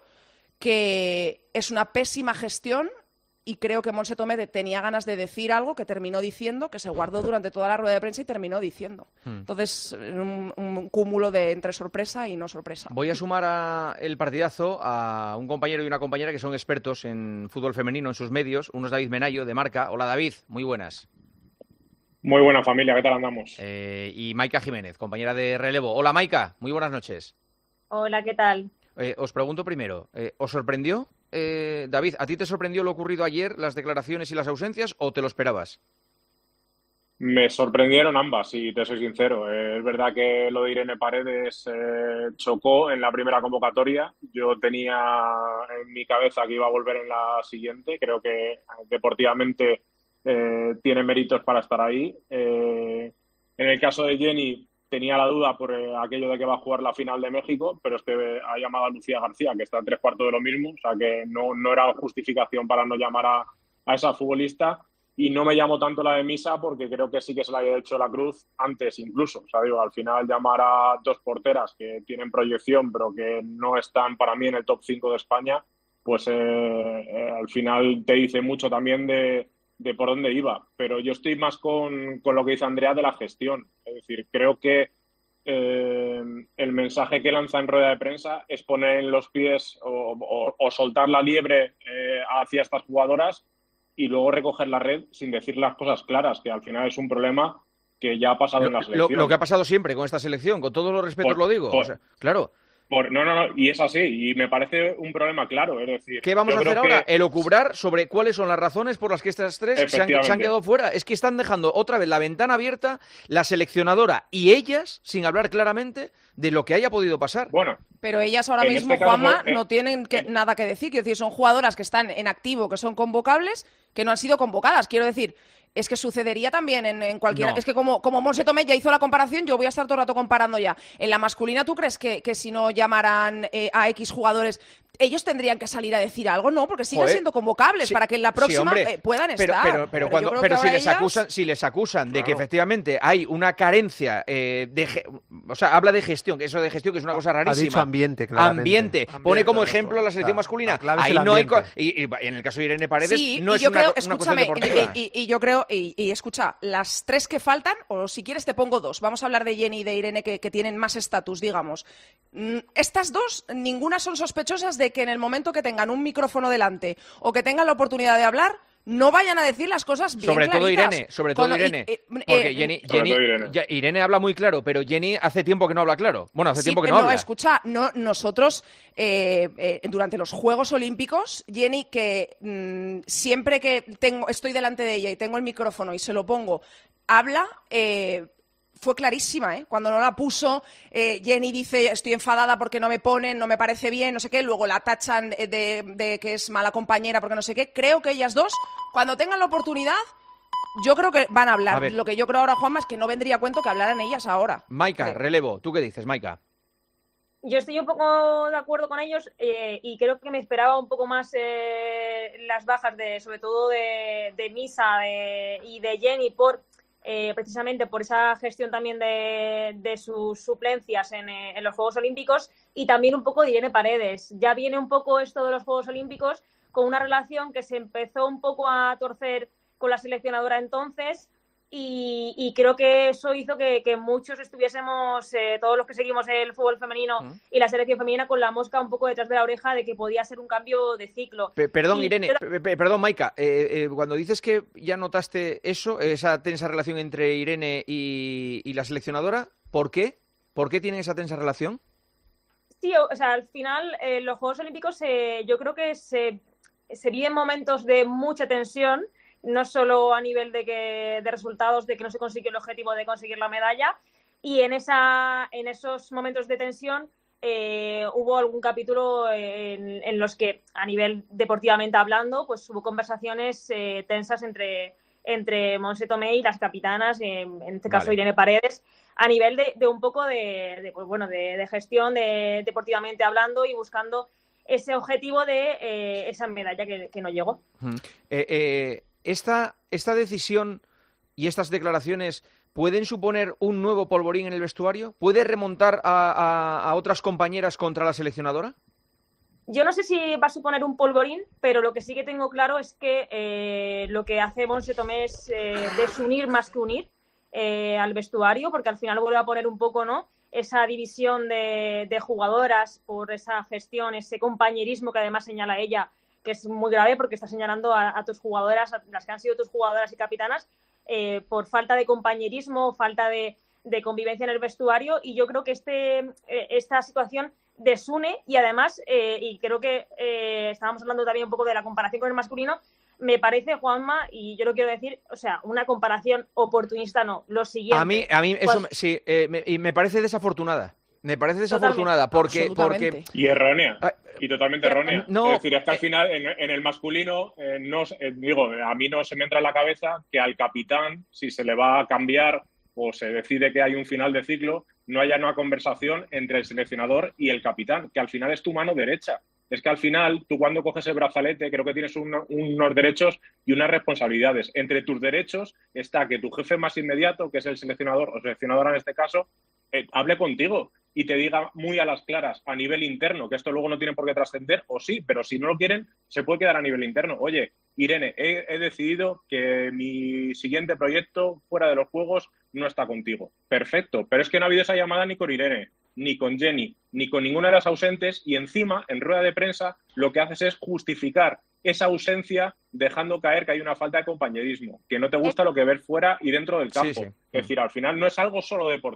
que es una pésima gestión y creo que Montse Tomé tenía ganas de decir algo que terminó diciendo, que se guardó durante toda la rueda de prensa y terminó diciendo. Entonces, un cúmulo de entre sorpresa y no sorpresa. Voy a sumar el partidazo a un compañero y una compañera que son expertos en fútbol femenino en sus medios. Uno es David Menayo, de Marca. Hola, David. Muy buenas. Muy buena, familia, ¿qué tal andamos? Y Maika Jiménez, compañera de Relevo. Hola, Maika, muy buenas noches. Hola, ¿qué tal? Os pregunto primero, ¿os sorprendió? David, ¿a ti te sorprendió lo ocurrido ayer, las declaraciones y las ausencias, o te lo esperabas? Me sorprendieron ambas, si te soy sincero. Es verdad que lo de Irene Paredes chocó en la primera convocatoria. Yo tenía en mi cabeza que iba a volver en la siguiente. Creo que deportivamente tiene méritos para estar ahí. En el caso de Jenny tenía la duda por aquello de que va a jugar la final de México, pero es que ha llamado a Lucía García, que está a 3/4 de lo mismo, o sea que no era justificación para no llamar a esa futbolista. Y no me llamó tanto la de Misa porque creo que sí que se la había hecho la cruz antes incluso. O sea, digo, al final llamar a dos porteras que tienen proyección pero que no están para mí en el top 5 de España, pues al final te dice mucho también de por dónde iba. Pero yo estoy más con lo que dice Andrea de la gestión. Es decir, creo que el mensaje que lanza en rueda de prensa es poner en los pies o soltar la liebre hacia estas jugadoras y luego recoger la red sin decir las cosas claras, que al final es un problema que ya ha pasado en la selección. Lo que ha pasado siempre con esta selección, con todos los respetos lo digo. O sea, claro. No, y es así, y me parece un problema claro, es decir... ¿Qué vamos a hacer ahora? Elocubrar sobre cuáles son las razones por las que estas tres se han quedado fuera. Es que están dejando otra vez la ventana abierta, la seleccionadora y ellas, sin hablar claramente de lo que haya podido pasar. Bueno, pero ellas ahora mismo, Juanma, no tienen nada que decir. Quiero decir, son jugadoras que están en activo, que son convocables, que no han sido convocadas. Quiero decir, es que sucedería también en cualquiera. No. Es que como Monse Tomé ya hizo la comparación, yo voy a estar todo el rato comparando ya. En la masculina, ¿tú crees que si no llamaran a X jugadores, ellos tendrían que salir a decir algo? No, porque siguen siendo convocables para que en la próxima puedan estar. Pero si les acusan de que efectivamente hay una carencia o sea, habla de gestión, que eso de gestión que es una cosa rarísima. Ha dicho ambiente, claramente. Pone como ejemplo a la selección masculina. Ahí no hay y en el caso de Irene Paredes no es una cuestión deportiva. Y yo creo, y escucha, las tres que faltan, o si quieres te pongo dos, vamos a hablar de Jenny y de Irene que tienen más estatus, digamos. Estas dos, ninguna son sospechosas de que en el momento que tengan un micrófono delante o que tengan la oportunidad de hablar, no vayan a decir las cosas bien sobre claritas. Todo Irene, porque Irene habla muy claro, pero Jenny hace tiempo que no habla claro. Bueno, hace tiempo que no habla. Escucha, nosotros durante los Juegos Olímpicos, Jenny, que siempre que estoy delante de ella y tengo el micrófono y se lo pongo, habla... fue clarísima, ¿eh? Cuando no la puso, Jenny dice, estoy enfadada porque no me ponen, no me parece bien, no sé qué, luego la tachan de que es mala compañera porque no sé qué. Creo que ellas dos, cuando tengan la oportunidad, yo creo que van a hablar. Lo que yo creo ahora, Juanma, es que no vendría a cuento que hablaran ellas ahora. Maika, relevo, ¿tú qué dices, Maika? Yo estoy un poco de acuerdo con ellos y creo que me esperaba un poco más las bajas, sobre todo de Misa y de Jenny precisamente por esa gestión también de sus suplencias en los Juegos Olímpicos y también un poco de Irene Paredes. Ya viene un poco esto de los Juegos Olímpicos con una relación que se empezó un poco a torcer con la seleccionadora entonces y creo que eso hizo que muchos estuviésemos, todos los que seguimos el fútbol femenino y la selección femenina, con la mosca un poco detrás de la oreja de que podía ser un cambio de ciclo. Perdón, Irene, perdón, Maika, cuando dices que ya notaste eso, esa tensa relación entre Irene y la seleccionadora, ¿por qué? ¿Por qué tienen esa tensa relación? Sí, o sea, al final los Juegos Olímpicos yo creo que se viven momentos de mucha tensión, no solo a nivel de resultados, de que no se consiguió el objetivo de conseguir la medalla, y en esos momentos de tensión hubo algún capítulo en los que, a nivel deportivamente hablando, pues hubo conversaciones tensas entre Monse Tomé y las capitanas, en este caso Irene Paredes, a nivel de un poco de gestión, deportivamente hablando, y buscando ese objetivo de esa medalla que no llegó. ¿Esta decisión y estas declaraciones pueden suponer un nuevo polvorín en el vestuario? ¿Puede remontar a otras compañeras contra la seleccionadora? Yo no sé si va a suponer un polvorín, pero lo que sí que tengo claro es que lo que hace Monse Tomé es desunir más que unir al vestuario, porque al final vuelve a poner un poco, ¿no?, esa división de jugadoras por esa gestión, ese compañerismo que además señala ella, que es muy grave porque está señalando a tus jugadoras, a las que han sido tus jugadoras y capitanas, por falta de compañerismo, falta de convivencia en el vestuario, y yo creo que esta situación desune y además, y creo que estábamos hablando también un poco de la comparación con el masculino, me parece, Juanma, y yo lo quiero decir, o sea, una comparación oportunista no, lo siguiente. A mí eso pues, sí, me parece desafortunada. Me parece desafortunada porque y errónea y totalmente errónea. No, es decir, es que al final en el masculino a mí no se me entra en la cabeza que al capitán, si se le va a cambiar o se decide que hay un final de ciclo, no haya una conversación entre el seleccionador y el capitán, que al final es tu mano derecha. Es que al final, tú cuando coges el brazalete, creo que tienes unos derechos y unas responsabilidades. Entre tus derechos está que tu jefe más inmediato, que es el seleccionador o seleccionadora en este caso, hable contigo y te diga muy a las claras a nivel interno, que esto luego no tiene por qué trascender, o sí, pero si no lo quieren, se puede quedar a nivel interno. Oye, Irene, he decidido que mi siguiente proyecto fuera de los Juegos no está contigo. Perfecto, pero es que no ha habido esa llamada ni con Irene, ni con Jenny, ni con ninguna de las ausentes, y encima, en rueda de prensa, lo que haces es justificar esa ausencia dejando caer que hay una falta de compañerismo, que no te gusta lo que ves fuera y dentro del campo. Sí. Es decir, al final no es algo solo deportivo,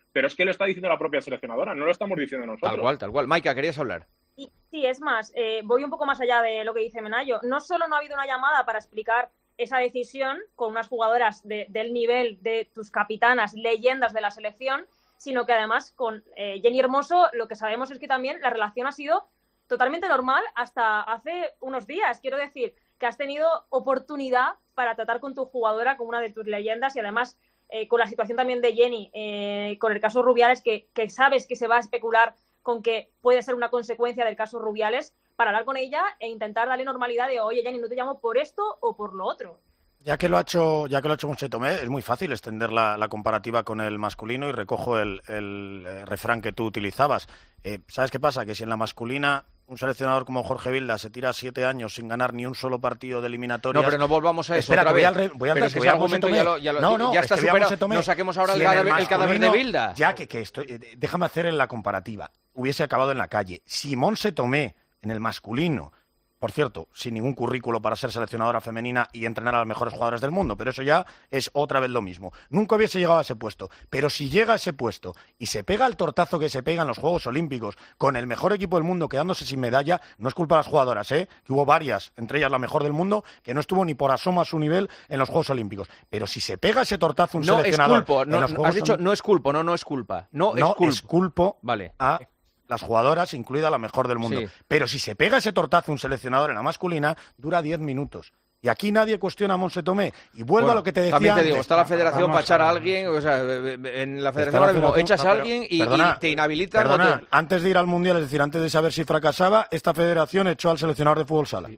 pero es que lo está diciendo la propia seleccionadora, no lo estamos diciendo nosotros. Tal cual. Maika, querías hablar. Sí, es más, voy un poco más allá de lo que dice Menayo. No solo no ha habido una llamada para explicar esa decisión con unas jugadoras del nivel de tus capitanas, leyendas de la selección, sino que además con Jenny Hermoso lo que sabemos es que también la relación ha sido totalmente normal hasta hace unos días. Quiero decir que has tenido oportunidad para tratar con tu jugadora como una de tus leyendas y además con la situación también de Jenny, con el caso Rubiales, que sabes que se va a especular con que puede ser una consecuencia del caso Rubiales, para hablar con ella e intentar darle normalidad de, oye, Jenny, no te llamo por esto o por lo otro. Ya que lo ha hecho Montse Tomé, es muy fácil extender la comparativa con el masculino y recojo el refrán que tú utilizabas. ¿Sabes qué pasa? Que si en la masculina un seleccionador como Jorge Vilda se tira 7 años sin ganar ni un solo partido de eliminatorias... No, pero no volvamos a eso. Espera, otra vez. Voy al pero ese argumento ya está superado. No saquemos ahora el cadáver de Vilda. Ya déjame hacer la comparativa. Hubiese acabado en la calle. Si Montse Tomé en el masculino, por cierto, sin ningún currículo para ser seleccionadora femenina y entrenar a las mejores jugadoras del mundo, pero eso ya es otra vez lo mismo. Nunca hubiese llegado a ese puesto, pero si llega a ese puesto y se pega el tortazo que se pega en los Juegos Olímpicos con el mejor equipo del mundo quedándose sin medalla, no es culpa de las jugadoras, que hubo varias, entre ellas la mejor del mundo, que no estuvo ni por asomo a su nivel en los Juegos Olímpicos. Pero si se pega ese tortazo un seleccionador... Has dicho no es culpa, no es culpa. No es culpa. Vale. Las jugadoras, incluida la mejor del mundo. Sí. Pero si se pega ese tortazo un seleccionador en la masculina, dura 10 minutos. Y aquí nadie cuestiona a Montse Tomé. Y vuelvo a lo que te decía también te antes. digo, está la federación para echar a alguien, o sea, en la federación ahora mismo echas a alguien y te inhabilitan. Antes de ir al Mundial, es decir, antes de saber si fracasaba, esta federación echó al seleccionador de fútbol sala.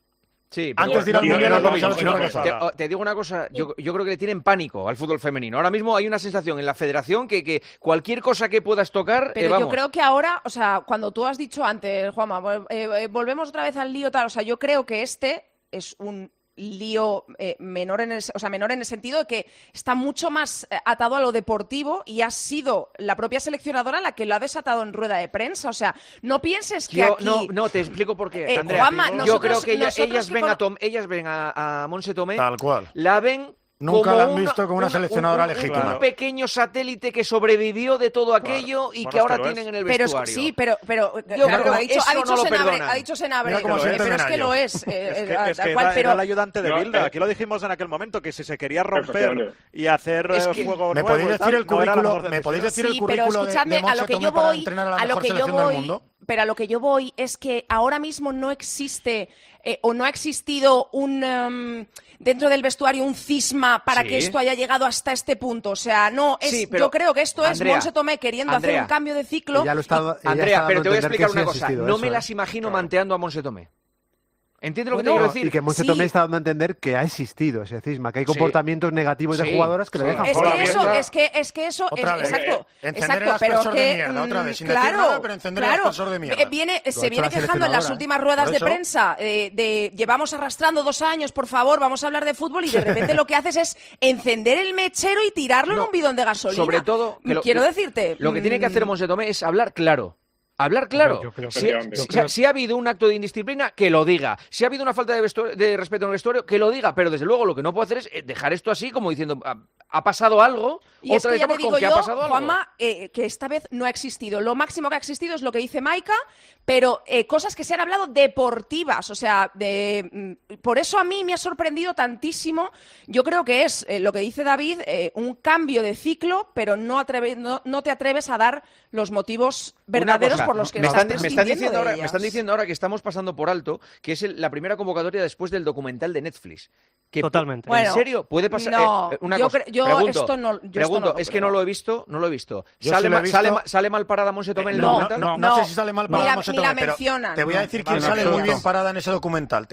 Sí, pero antes de ir al Mundial, te digo una cosa, yo creo que le tienen pánico al fútbol femenino. Ahora mismo hay una sensación en la federación que cualquier cosa que puedas tocar, pero yo creo que ahora, o sea, cuando tú has dicho antes, Juanma, volvemos otra vez al lío tal, o sea, yo creo que este es un lío menor en el sentido de que está mucho más atado a lo deportivo y ha sido la propia seleccionadora la que lo ha desatado en rueda de prensa. O sea, no pienses que aquí... No, te explico por qué, Andrea. Juanma, yo creo que ellas ven a Montse Tomé, tal cual. La ven... Nunca la han visto como una seleccionadora legítima. Un pequeño satélite que sobrevivió de todo aquello y que ahora tienen en el vestuario. Pero yo creo que ha dicho Senabre, pero es que lo es. Era el ayudante de Vilda. Aquí lo dijimos en aquel momento, que si se quería romper y hacer fuego nuevo... ¿Me podéis decir el currículo de Montse Tomé para entrenar a la mejor selección del mundo? Pero a lo que yo voy es que ahora mismo no existe o no ha existido dentro del vestuario un cisma para que esto haya llegado hasta este punto. O sea, no es. Yo creo que esto es Montse Tomé queriendo hacer un cambio de ciclo. Andrea, pero te voy a explicar una cosa. No me las imagino manteando a Montse Tomé. ¿Entiendes lo que te quiero decir? Y que Montse Tomé está dando a entender que ha existido ese cisma, que hay comportamientos negativos de jugadoras que le dejan fuera. Es que eso, exacto. Encender el aspersor de mierda, otra vez, sin decir nada, pero encender el aspersor de mierda. Se viene quejando en las últimas ruedas de prensa llevamos arrastrando 2 años, por favor, vamos a hablar de fútbol, y de repente lo que haces es encender el mechero y tirarlo en un bidón de gasolina. Sobre todo, quiero decirte... Lo que tiene que hacer Montse Tomé es hablar claro. Hablar claro. Si ha habido un acto de indisciplina, que lo diga. Si ha habido una falta de respeto en el vestuario, que lo diga. Pero desde luego lo que no puede hacer es dejar esto así, como diciendo, ha pasado algo. Y es que ya te digo yo, Juanma, que esta vez no ha existido. Lo máximo que ha existido es lo que dice Maika, pero cosas que se han hablado deportivas. O sea, por eso a mí me ha sorprendido tantísimo. Yo creo que es lo que dice David, un cambio de ciclo, pero no te atreves a dar los motivos verdaderos por los que me están diciendo ahora que estamos pasando por alto que es la primera convocatoria después del documental de Netflix. Totalmente. ¿En serio? ¿Puede pasar? No, Es que no lo he visto. ¿Sale mal parada Montse Tomé en el documental? No sé si sale mal parada Montse Tomé, pero mencionan. te voy a decir quién sale muy bien parada en ese documental.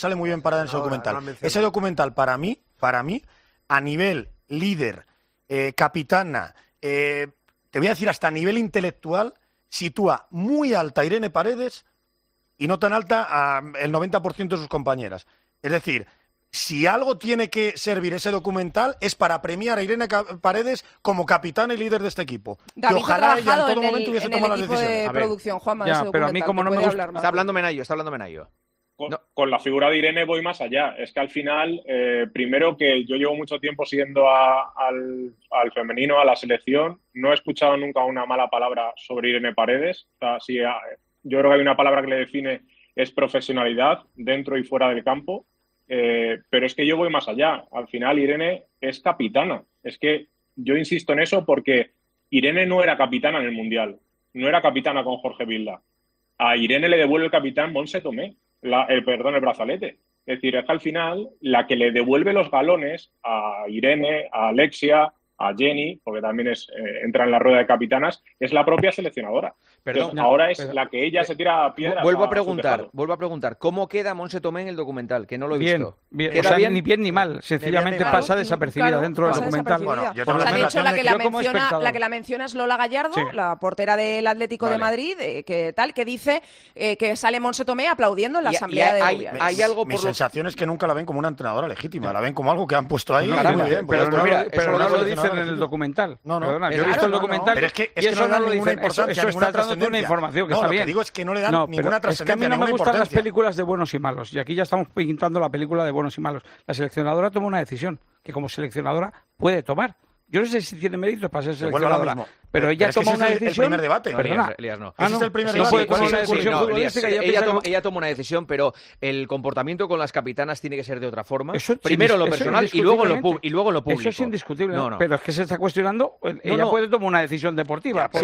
Ese documental, para mí, a nivel líder, capitana, te voy a decir hasta a nivel intelectual, sitúa muy alta a Irene Paredes y no tan alta a el 90% de sus compañeras. Es decir, si algo tiene que servir ese documental es para premiar a Irene Paredes como capitana y líder de este equipo. David, que ojalá ella en todo momento hubiese tomado las decisiones. De producción, Juanma, pero a mí como no me gusta... Está hablando Menayo. con la figura de Irene voy más allá. Es que al final, primero que yo llevo mucho tiempo siguiendo al femenino, a la selección, no he escuchado nunca una mala palabra sobre Irene Paredes. O sea, yo creo que hay una palabra que le define, es profesionalidad dentro y fuera del campo. Pero es que yo voy más allá. Al final Irene es capitana. Es que yo insisto en eso porque Irene no era capitana en el Mundial. No era capitana con Jorge Vilda. A Irene le devuelve el capitán Montse Tomé, el brazalete. Es decir, es que al final la que le devuelve los galones a Irene, a Alexia, a Jenny, porque también entra en la rueda de capitanas, es la propia seleccionadora. Perdón, ahora es la que ella se tira a piedra. Vuelvo a preguntar, ¿cómo queda Montse Tomé en el documental? Que no lo he visto. Bien, o sea, ni bien ni mal, sencillamente pasa desapercibida dentro del documental. Bueno, de hecho, la que la menciona es Lola Gallardo, la portera del Atlético de Madrid, que dice que sale Montse Tomé aplaudiendo en la asamblea de gobierno. Mi sensación es que nunca la ven como una entrenadora legítima, la ven como algo que han puesto ahí. Pero no lo dicen en el documental. Perdona, yo he visto el documental, pero es que eso no lo dicen. Eso está dándote una información que está bien. Lo que digo es que no le dan ninguna trascendencia. Es que a mí no me gustan las películas de buenos y malos, y aquí ya estamos pintando la película de buenos y malos. La seleccionadora toma una decisión que como seleccionadora puede tomar. Yo no sé si tiene méritos para ser seleccionadora, pero ella toma una decisión. Es el primer debate. Perdona, Elías, no. Ese es el primer debate. Ella toma una decisión, pero el comportamiento con las capitanas tiene que ser de otra forma. Primero lo personal y luego lo público. Eso es indiscutible, pero es que se está cuestionando. Ella puede tomar una decisión deportiva. Es que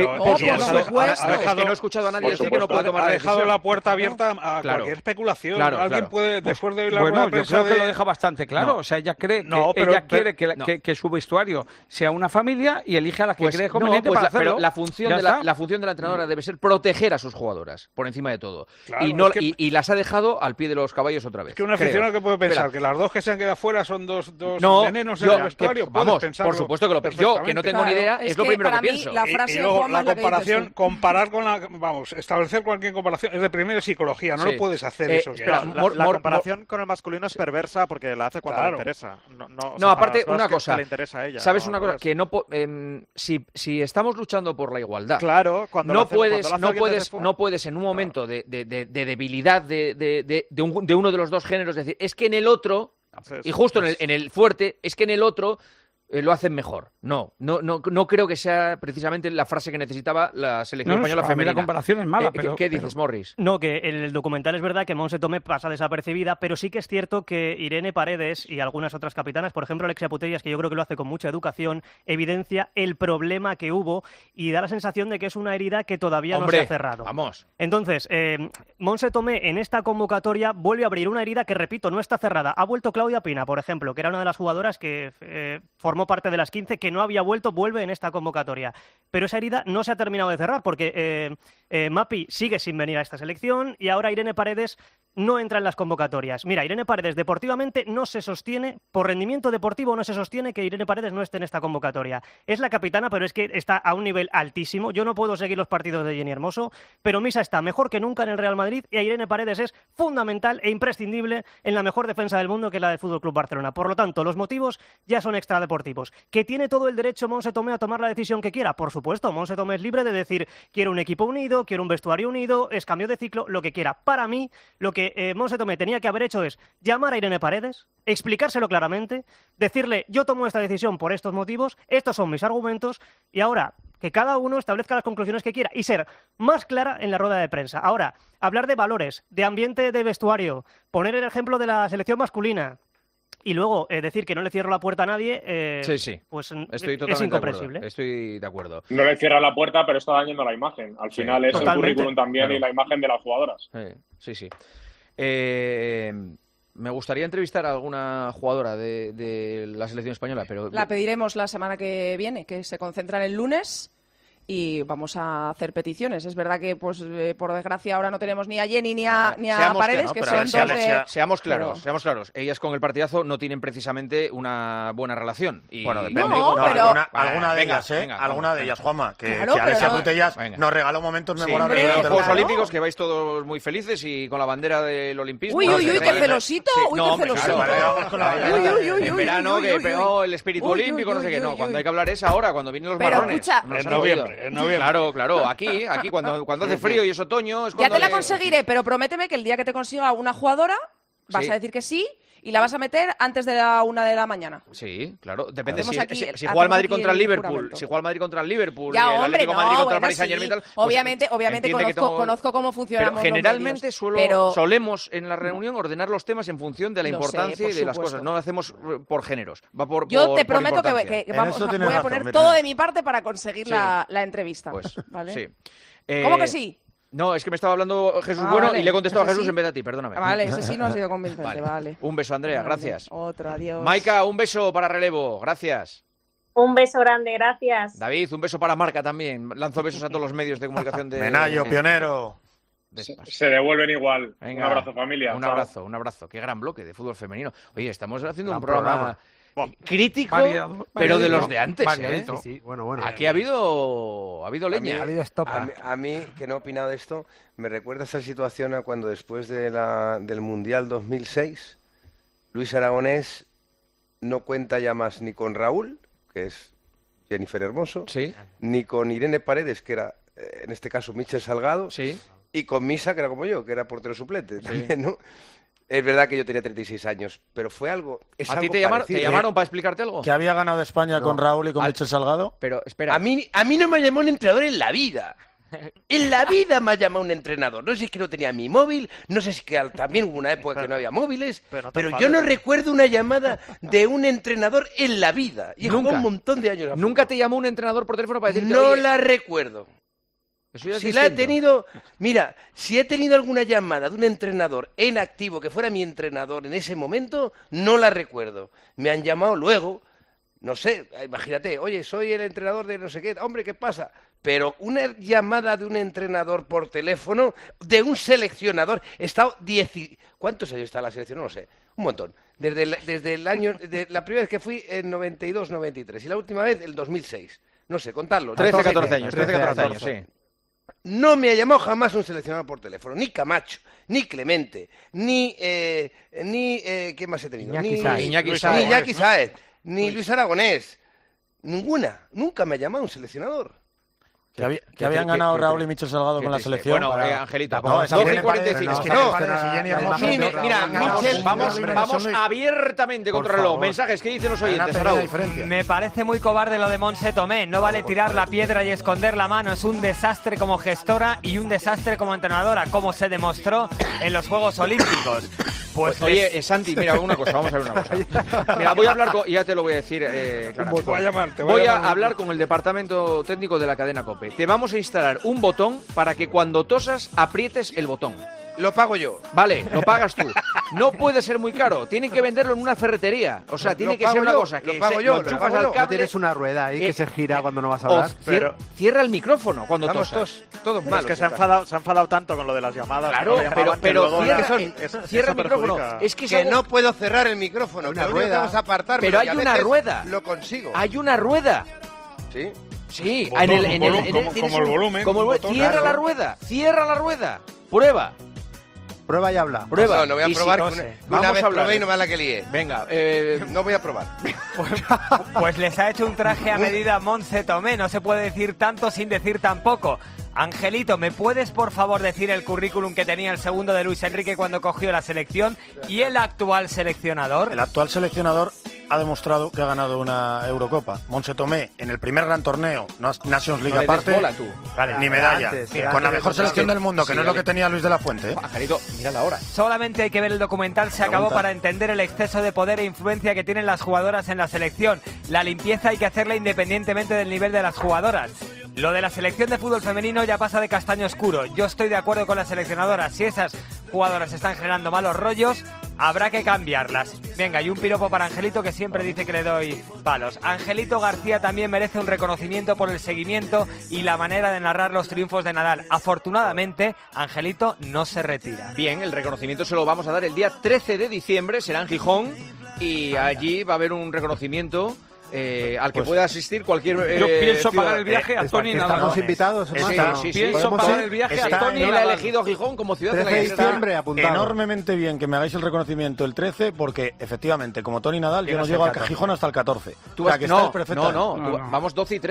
no he escuchado a nadie decir que no puede tomar una decisión. Ha dejado la puerta abierta a cualquier especulación. Alguien puede, después de la rueda de prensa... Bueno, yo creo que lo deja bastante claro. O sea, ella quiere que su vestuario sea una familia y elige a la que cree conveniente para hacerlo. Pero la función de la entrenadora debe ser proteger a sus jugadoras, por encima de todo. Claro, y las ha dejado al pie de los caballos otra vez. Es que un aficionado que puede pensar que las dos que se han quedado fuera son dos venenos en el vestuario. Vamos, por supuesto que lo pienso. Yo, que no tengo ni idea, es lo primero que pienso. Y luego la comparación, comparar con establecer cualquier comparación, es de primera psicología, no lo puedes hacer eso. La comparación con el masculino es perversa porque la hace cuando le interesa. No, aparte, una cosa, le interesa a ella. ¿Sabes una cosa? Que no si estamos luchando por la igualdad, cuando no puedes en un momento de debilidad de uno de los dos géneros decir, es que en el otro, y justo en el fuerte, es que en el otro lo hacen mejor. No creo que sea precisamente la frase que necesitaba la selección española femenina. La comparación es mala. ¿Qué dices, Morris? No, que en el documental es verdad que Montse Tomé pasa desapercibida, pero sí que es cierto que Irene Paredes y algunas otras capitanas, por ejemplo Alexia Putellas, que yo creo que lo hace con mucha educación, evidencia el problema que hubo y da la sensación de que es una herida que todavía no se ha cerrado. Vamos. Entonces, Montse Tomé en esta convocatoria vuelve a abrir una herida que, repito, no está cerrada. Ha vuelto Claudia Pina, por ejemplo, que era una de las jugadoras que formó parte de las 15, que no había vuelto, vuelve en esta convocatoria. Pero esa herida no se ha terminado de cerrar porque Mapi sigue sin venir a esta selección y ahora Irene Paredes no entra en las convocatorias. Mira, Irene Paredes deportivamente no se sostiene, por rendimiento deportivo no se sostiene que Irene Paredes no esté en esta convocatoria. Es la capitana, pero es que está a un nivel altísimo. Yo no puedo seguir los partidos de Jenny Hermoso, pero Misa está mejor que nunca en el Real Madrid y a Irene Paredes es fundamental e imprescindible en la mejor defensa del mundo, que es la del FC Barcelona. Por lo tanto, los motivos ya son extradeportivos. ¿Que tiene todo el derecho Montse Tomé a tomar la decisión que quiera? Por supuesto, Montse Tomé es libre de decir quiero un equipo unido, quiero un vestuario unido, es cambio de ciclo, lo que quiera. Para mí, lo que Montse Tomé tenía que haber hecho es llamar a Irene Paredes, explicárselo claramente, decirle yo tomo esta decisión por estos motivos, estos son mis argumentos y ahora que cada uno establezca las conclusiones que quiera y ser más clara en la rueda de prensa. Ahora, hablar de valores, de ambiente de vestuario, poner el ejemplo de la selección masculina, y luego decir que no le cierro la puerta a nadie, pues es incomprensible. Estoy de acuerdo. No le cierra la puerta, pero está dañando la imagen. Al final es el currículum también y la imagen de las jugadoras. Sí. Me gustaría entrevistar a alguna jugadora de la selección española, pero... La pediremos la semana que viene, que se concentran el lunes... y vamos a hacer peticiones. Es verdad que, pues, por desgracia, ahora no tenemos ni a Jenny ni a Paredes, que son dos de... Seamos claros. Ellas con el partidazo no tienen precisamente una buena relación. Y... Bueno, depende. Alguna de ellas, alguna de ellas, Juanma, que Alexia Putellas nos regaló momentos memorables. En los Juegos Olímpicos, que vais todos muy felices y con la bandera del olimpismo. Uy, qué celosito. En verano, que pegó el espíritu olímpico, no sé qué. No, cuando hay que hablar es ahora, cuando vienen los marrones. Escucha, en noviembre. En noviembre. Claro. Aquí cuando hace frío y es otoño... Ya te la conseguiré, pero prométeme que el día que te consiga una jugadora vas a decir que sí y la vas a meter antes de la 1 de la mañana. Sí, claro. Depende si juega el Madrid contra el Liverpool. Si juega el Madrid contra el Liverpool, ya, el hombre, Atlético de Madrid contra el Paris Saint-Germain, sí. Obviamente conozco cómo funcionamos. Pero generalmente solemos en la reunión ordenar los temas en función de la importancia y de las cosas. No lo hacemos por géneros. Va por Yo te prometo que voy a poner todo de mi parte para conseguir la entrevista. Pues, ¿vale? sí. ¿Cómo que sí? No, es que me estaba hablando Jesús y le he contestado a Jesús en vez de a ti, perdóname. Vale, ese sí no ha sido convincente, vale. Un beso, Andrea, gracias. Otro, adiós. Maika, un beso para relevo, gracias. Un beso grande, gracias. David, un beso para Marca también. Lanzo besos a todos los medios de comunicación de... Menayo, pionero. Se devuelven igual. Venga, un abrazo, familia. Un abrazo. Qué gran bloque de fútbol femenino. Oye, estamos haciendo un programa crítico, pero de los de antes, Sí. Bueno. Aquí ha habido leña. A mí, que no he opinado de esto, me recuerda esa situación a cuando después del Mundial 2006, Luis Aragonés no cuenta ya más ni con Raúl, que es Jennifer Hermoso, ni con Irene Paredes, que era, en este caso, Michel Salgado, y con Misa, que era como yo, que era portero suplente también, ¿no? Es verdad que yo tenía 36 años, pero fue algo... ¿A ti te llamaron para explicarte algo? ¿Que había ganado España con Raúl y con Michel Salgado? Pero espera. A mí no me llamó un entrenador en la vida. En la vida me ha llamado un entrenador. No sé si es que no tenía mi móvil, no sé si que también hubo una época que no había móviles, pero yo no recuerdo una llamada de un entrenador en la vida. Y jugó un montón de años. ¿Nunca te llamó un entrenador por teléfono para decirte? No la recuerdo. Si la he tenido, mira, si he tenido alguna llamada de un entrenador en activo que fuera mi entrenador en ese momento, no la recuerdo. Me han llamado luego, no sé, imagínate, oye, soy el entrenador de no sé qué, hombre, ¿qué pasa? Pero una llamada de un entrenador por teléfono, de un seleccionador, he estado ¿cuántos años está la selección? No lo sé, un montón. Desde el año, la primera vez que fui en 92-93 y la última vez el 2006. No sé, contadlo. 13-14 años, sí. No me ha llamado jamás un seleccionador por teléfono, ni Camacho, ni Clemente, ni ¿qué más he tenido? Iñaki Sáez, ni Luis Aragonés. Nunca me ha llamado un seleccionador. Que habían ganado Raúl y Michel Salgado con la selección. Bueno, Angelita, no, 12:45. Mira, Michel, vamos abiertamente contra el reloj. Mensajes, ¿qué dicen los oyentes, Raúl? Me parece muy cobarde lo de Montse Tomé. No vale tirar la piedra y esconder la mano. Es un desastre como gestora y un desastre como entrenadora, como se demostró en los Juegos Olímpicos. Pues oye, Santi, mira, una cosa, vamos a ver una cosa. Mira, voy a hablar con, y ya te lo voy a decir, voy a hablar con el departamento técnico de la cadena COPE. Te vamos a instalar un botón para que cuando tosas aprietes el botón. Lo pago yo. Vale, lo pagas tú. No puede ser muy caro. Tienen que venderlo en una ferretería. O sea, tiene que ser una cosa que lo pago yo. Lo chupas al cable. Tienes una rueda ahí que se gira cuando no vas a hablar. Cierra el micrófono cuando tosas. Todos malos. Es que se han enfadado tanto con lo de las llamadas. Claro, pero cierra el micrófono. Es que no puedo cerrar el micrófono. Una rueda. Pero hay una rueda. Lo consigo. Hay una rueda. Sí. Sí. Como el volumen. Cierra la rueda. Cierra la rueda. Prueba. Prueba y habla. Prueba. No voy a probar. Una vez probé y no me la que lié. Venga, no voy a probar. Pues les ha hecho un traje a medida Montse Tomé. No se puede decir tanto sin decir tan poco. Angelito, ¿me puedes por favor decir el currículum que tenía el segundo de Luis Enrique cuando cogió la selección y el actual seleccionador? El actual seleccionador ha demostrado que ha ganado una Eurocopa. Montse Tomé, en el primer gran torneo, Nations League aparte, ni medalla. Con la mejor selección del mundo, que no es lo que tenía Luis de la Fuente. Angelito, mírala ahora. Solamente hay que ver el documental, se acabó para entender el exceso de poder e influencia que tienen las jugadoras en la selección. La limpieza hay que hacerla independientemente del nivel de las jugadoras. Lo de la selección de fútbol femenino ya pasa de castaño oscuro. Yo estoy de acuerdo con las seleccionadoras. Si esas jugadoras están generando malos rollos, habrá que cambiarlas. Venga, y un piropo para Angelito, que siempre dice que le doy palos. Angelito García también merece un reconocimiento por el seguimiento y la manera de narrar los triunfos de Nadal. Afortunadamente, Angelito no se retira. Bien, el reconocimiento se lo vamos a dar el día 13 de diciembre, será en Gijón, y allí va a haber un reconocimiento al que pueda asistir cualquier yo pienso pagar el viaje a Tony Nadal. ¿Estamos invitados? Pienso pagar el viaje a Tony Nadal. Él ha elegido Gijón como ciudad de la diciembre, enormemente bien que me hagáis el reconocimiento el 13, porque efectivamente, como Tony Nadal, yo no llego a Gijón hasta el 14. Tú vas, no, vamos 12 y 13.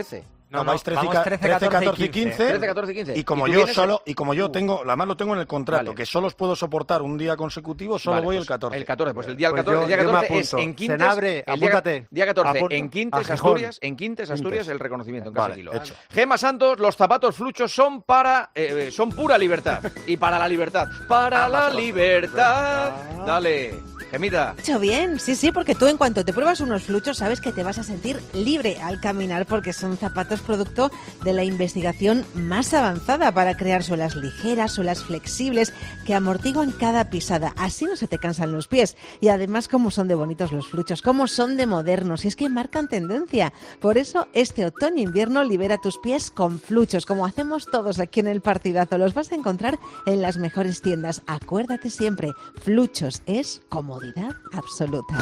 No, vais 13, 14 y 15. 13, 14 y 15. Y como yo tengo, además lo tengo en el contrato, que solo os puedo soportar un día consecutivo, solo voy el 14. El 14, pues el día 14 es en Quintes. Senabre, apúntate. Día 14 en Quintes, Asturias, el reconocimiento en Casa Kilo. Gemma Santos, los zapatos fluchos son son pura libertad. Y para la libertad. Para la libertad. Dale. Gemita. Hecho bien, sí, porque tú en cuanto te pruebas unos fluchos sabes que te vas a sentir libre al caminar porque son zapatos producto de la investigación más avanzada para crear suelas ligeras, suelas flexibles que amortiguan cada pisada. Así no se te cansan los pies. Y además cómo son de bonitos los fluchos, cómo son de modernos. Y es que marcan tendencia. Por eso este otoño-invierno libera tus pies con fluchos, como hacemos todos aquí en El Partidazo. Los vas a encontrar en las mejores tiendas. Acuérdate siempre, fluchos es comodidad absoluta.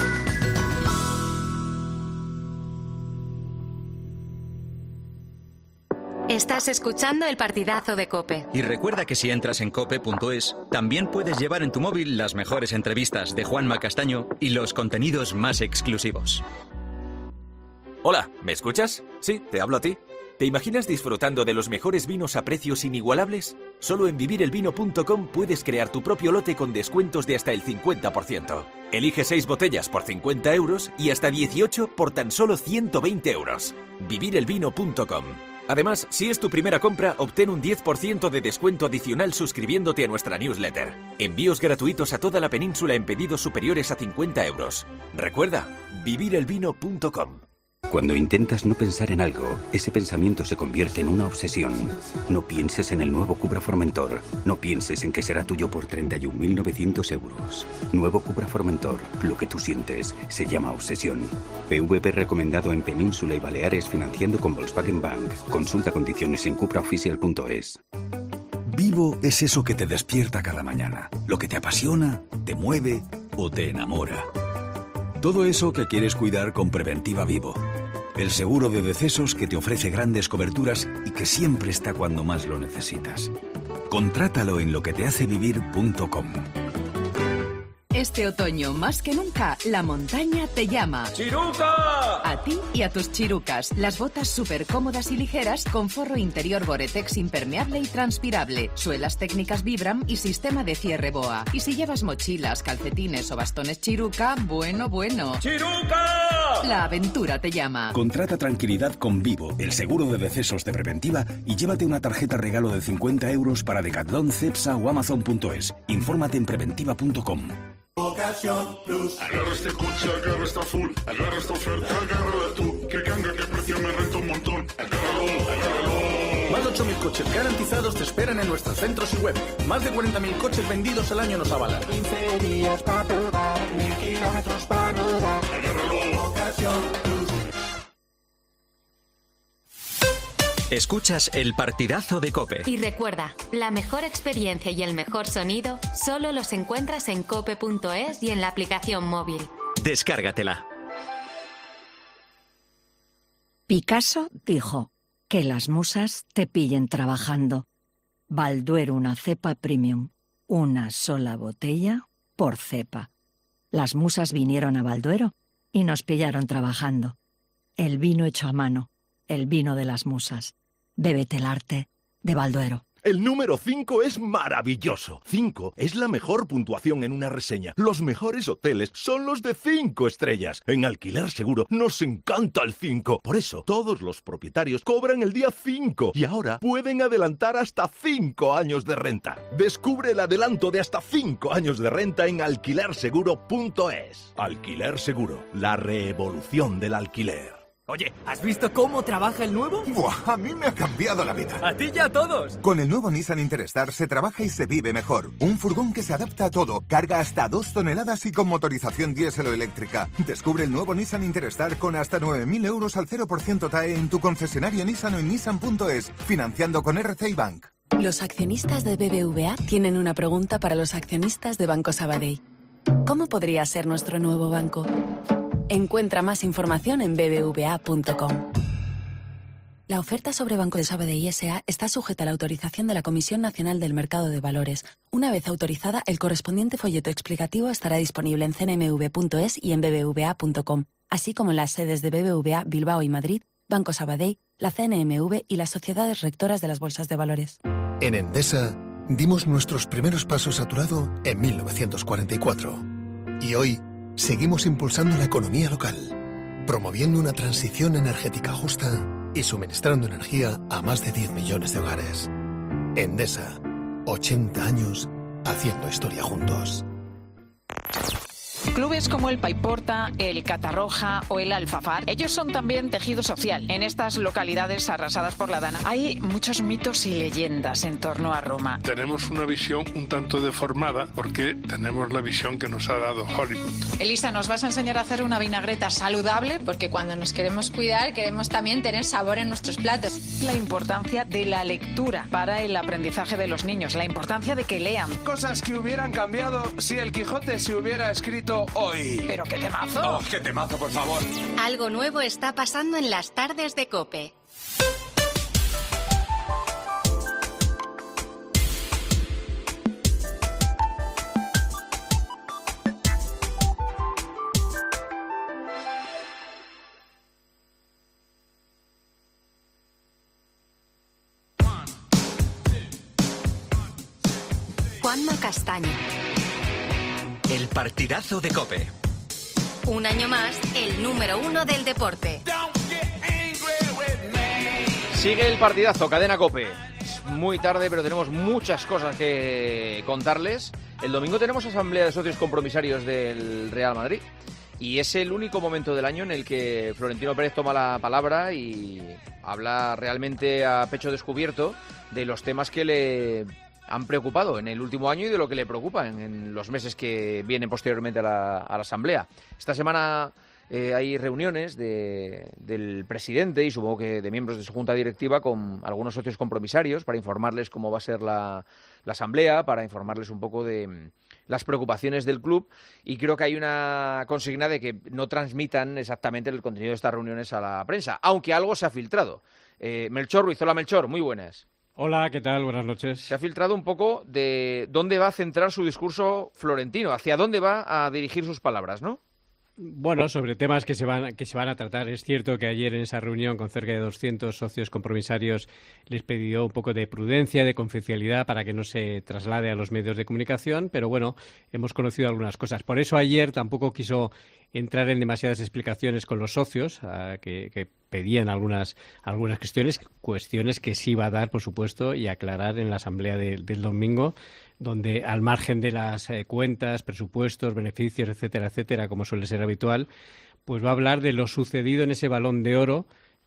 Estás escuchando El Partidazo de COPE. Y recuerda que si entras en cope.es, también puedes llevar en tu móvil las mejores entrevistas de Juanma Castaño y los contenidos más exclusivos. Hola, ¿me escuchas? Sí, te hablo a ti. ¿Te imaginas disfrutando de los mejores vinos a precios inigualables? Solo en vivirelvino.com puedes crear tu propio lote con descuentos de hasta el 50%. Elige 6 botellas por 50 euros y hasta 18 por tan solo 120 euros. Vivirelvino.com. Además, si es tu primera compra, obtén un 10% de descuento adicional suscribiéndote a nuestra newsletter. Envíos gratuitos a toda la península en pedidos superiores a 50 euros. Recuerda, vivirelvino.com. Cuando intentas no pensar en algo, ese pensamiento se convierte en una obsesión. No pienses en el nuevo Cupra Formentor. No pienses en que será tuyo por 31.900 euros. Nuevo Cupra Formentor. Lo que tú sientes se llama obsesión. PVP recomendado en Península y Baleares financiando con Volkswagen Bank. Consulta condiciones en cupraoficial.es. Vivo es eso que te despierta cada mañana. Lo que te apasiona, te mueve o te enamora. Todo eso que quieres cuidar con Preventiva Vivo. El seguro de decesos que te ofrece grandes coberturas y que siempre está cuando más lo necesitas. Contrátalo en loquetehacevivir.com. Este otoño, más que nunca, la montaña te llama. ¡Chiruca! A ti y a tus chirucas. Las botas súper cómodas y ligeras con forro interior Gore-Tex impermeable y transpirable, suelas técnicas Vibram y sistema de cierre BOA. Y si llevas mochilas, calcetines o bastones Chiruca, bueno. ¡Chiruca! La aventura te llama. Contrata tranquilidad con Vivo, el seguro de decesos de Preventiva, y llévate una tarjeta regalo de 50 euros para Decathlon, Cepsa o Amazon.es. Infórmate en preventiva.com. Ocasión Plus. Agarra este coche, agarra esta full, agarra esta oferta, agárrala tú. Que canga, que precio me renta un montón. Agárralo. Más de 8.000 coches garantizados te esperan en nuestros centros y web. Más de 40.000 coches vendidos al año nos avalan. 15 días para probar, 1.000 kilómetros para rodar. Agárralo. Ocasión Plus. Escuchas El Partidazo de COPE. Y recuerda, la mejor experiencia y el mejor sonido solo los encuentras en cope.es y en la aplicación móvil. Descárgatela. Picasso dijo, que las musas te pillen trabajando. Balduero, una cepa premium. Una sola botella por cepa. Las musas vinieron a Balduero y nos pillaron trabajando. El vino hecho a mano, el vino de las musas. Bébete el arte de Balduero. El número 5 es maravilloso. 5 es la mejor puntuación en una reseña. Los mejores hoteles son los de 5 estrellas. En Alquiler Seguro nos encanta el 5. Por eso, todos los propietarios cobran el día 5 y ahora pueden adelantar hasta 5 años de renta. Descubre el adelanto de hasta 5 años de renta en alquilerseguro.es. Alquiler Seguro, la revolución del alquiler. Oye, ¿has visto cómo trabaja el nuevo? ¡Buah! A mí me ha cambiado la vida. ¡A ti y a todos! Con el nuevo Nissan Interstar se trabaja y se vive mejor. Un furgón que se adapta a todo, carga hasta 2 toneladas y con motorización diésel o eléctrica. Descubre el nuevo Nissan Interstar con hasta 9.000 euros al 0% TAE en tu concesionario Nissan o en nissan.es, financiando con RCI Bank. Los accionistas de BBVA tienen una pregunta para los accionistas de Banco Sabadell. ¿Cómo podría ser nuestro nuevo banco? Encuentra más información en bbva.com. La oferta sobre Banco de Sabadell S.A. está sujeta a la autorización de la Comisión Nacional del Mercado de Valores. Una vez autorizada, el correspondiente folleto explicativo estará disponible en cnmv.es y en bbva.com, así como en las sedes de BBVA Bilbao y Madrid, Banco Sabadell, la CNMV y las sociedades rectoras de las bolsas de valores. En Endesa, dimos nuestros primeros pasos a tu lado en 1944. Y hoy, seguimos impulsando la economía local, promoviendo una transición energética justa y suministrando energía a más de 10 millones de hogares. Endesa, 80 años haciendo historia juntos. Clubes como el Paiporta, el Catarroja o el Alfafar, ellos son también tejido social. En estas localidades arrasadas por la Dana hay muchos mitos y leyendas en torno a Roma. Tenemos una visión un tanto deformada porque tenemos la visión que nos ha dado Hollywood. Elisa, ¿nos vas a enseñar a hacer una vinagreta saludable? Porque cuando nos queremos cuidar, queremos también tener sabor en nuestros platos. La importancia de la lectura para el aprendizaje de los niños, la importancia de que lean. Cosas que hubieran cambiado si el Quijote se hubiera escrito hoy. ¡Pero qué temazo! ¡Oh, qué temazo, por favor! Algo nuevo está pasando en las tardes de COPE. Juanma Castaño. El partidazo de COPE. Un año más, el número 1 del deporte. Sigue el partidazo, cadena COPE. Es muy tarde, pero tenemos muchas cosas que contarles. El domingo tenemos asamblea de socios compromisarios del Real Madrid. Y es el único momento del año en el que Florentino Pérez toma la palabra y habla realmente a pecho descubierto de los temas que le han preocupado en el último año y de lo que le preocupa en los meses que vienen posteriormente a la asamblea. Esta semana hay reuniones del presidente y supongo que de miembros de su junta directiva con algunos socios compromisarios para informarles cómo va a ser la asamblea, para informarles un poco de las preocupaciones del club, y creo que hay una consigna de que no transmitan exactamente el contenido de estas reuniones a la prensa, aunque algo se ha filtrado. Melchor Ruiz, hola Melchor, muy buenas. Hola, ¿qué tal? Buenas noches. Se ha filtrado un poco de dónde va a centrar su discurso Florentino, hacia dónde va a dirigir sus palabras, ¿no? Bueno, sobre temas que se van a tratar. Es cierto que ayer en esa reunión con cerca de 200 socios compromisarios les pidió un poco de prudencia, de confidencialidad para que no se traslade a los medios de comunicación, pero bueno, hemos conocido algunas cosas. Por eso ayer tampoco quiso entrar en demasiadas explicaciones con los socios, que pedían algunas cuestiones que sí va a dar, por supuesto, y aclarar en la asamblea del domingo, donde al margen de las cuentas, presupuestos, beneficios, etcétera, etcétera, como suele ser habitual, pues va a hablar de lo sucedido en ese Balón de Oro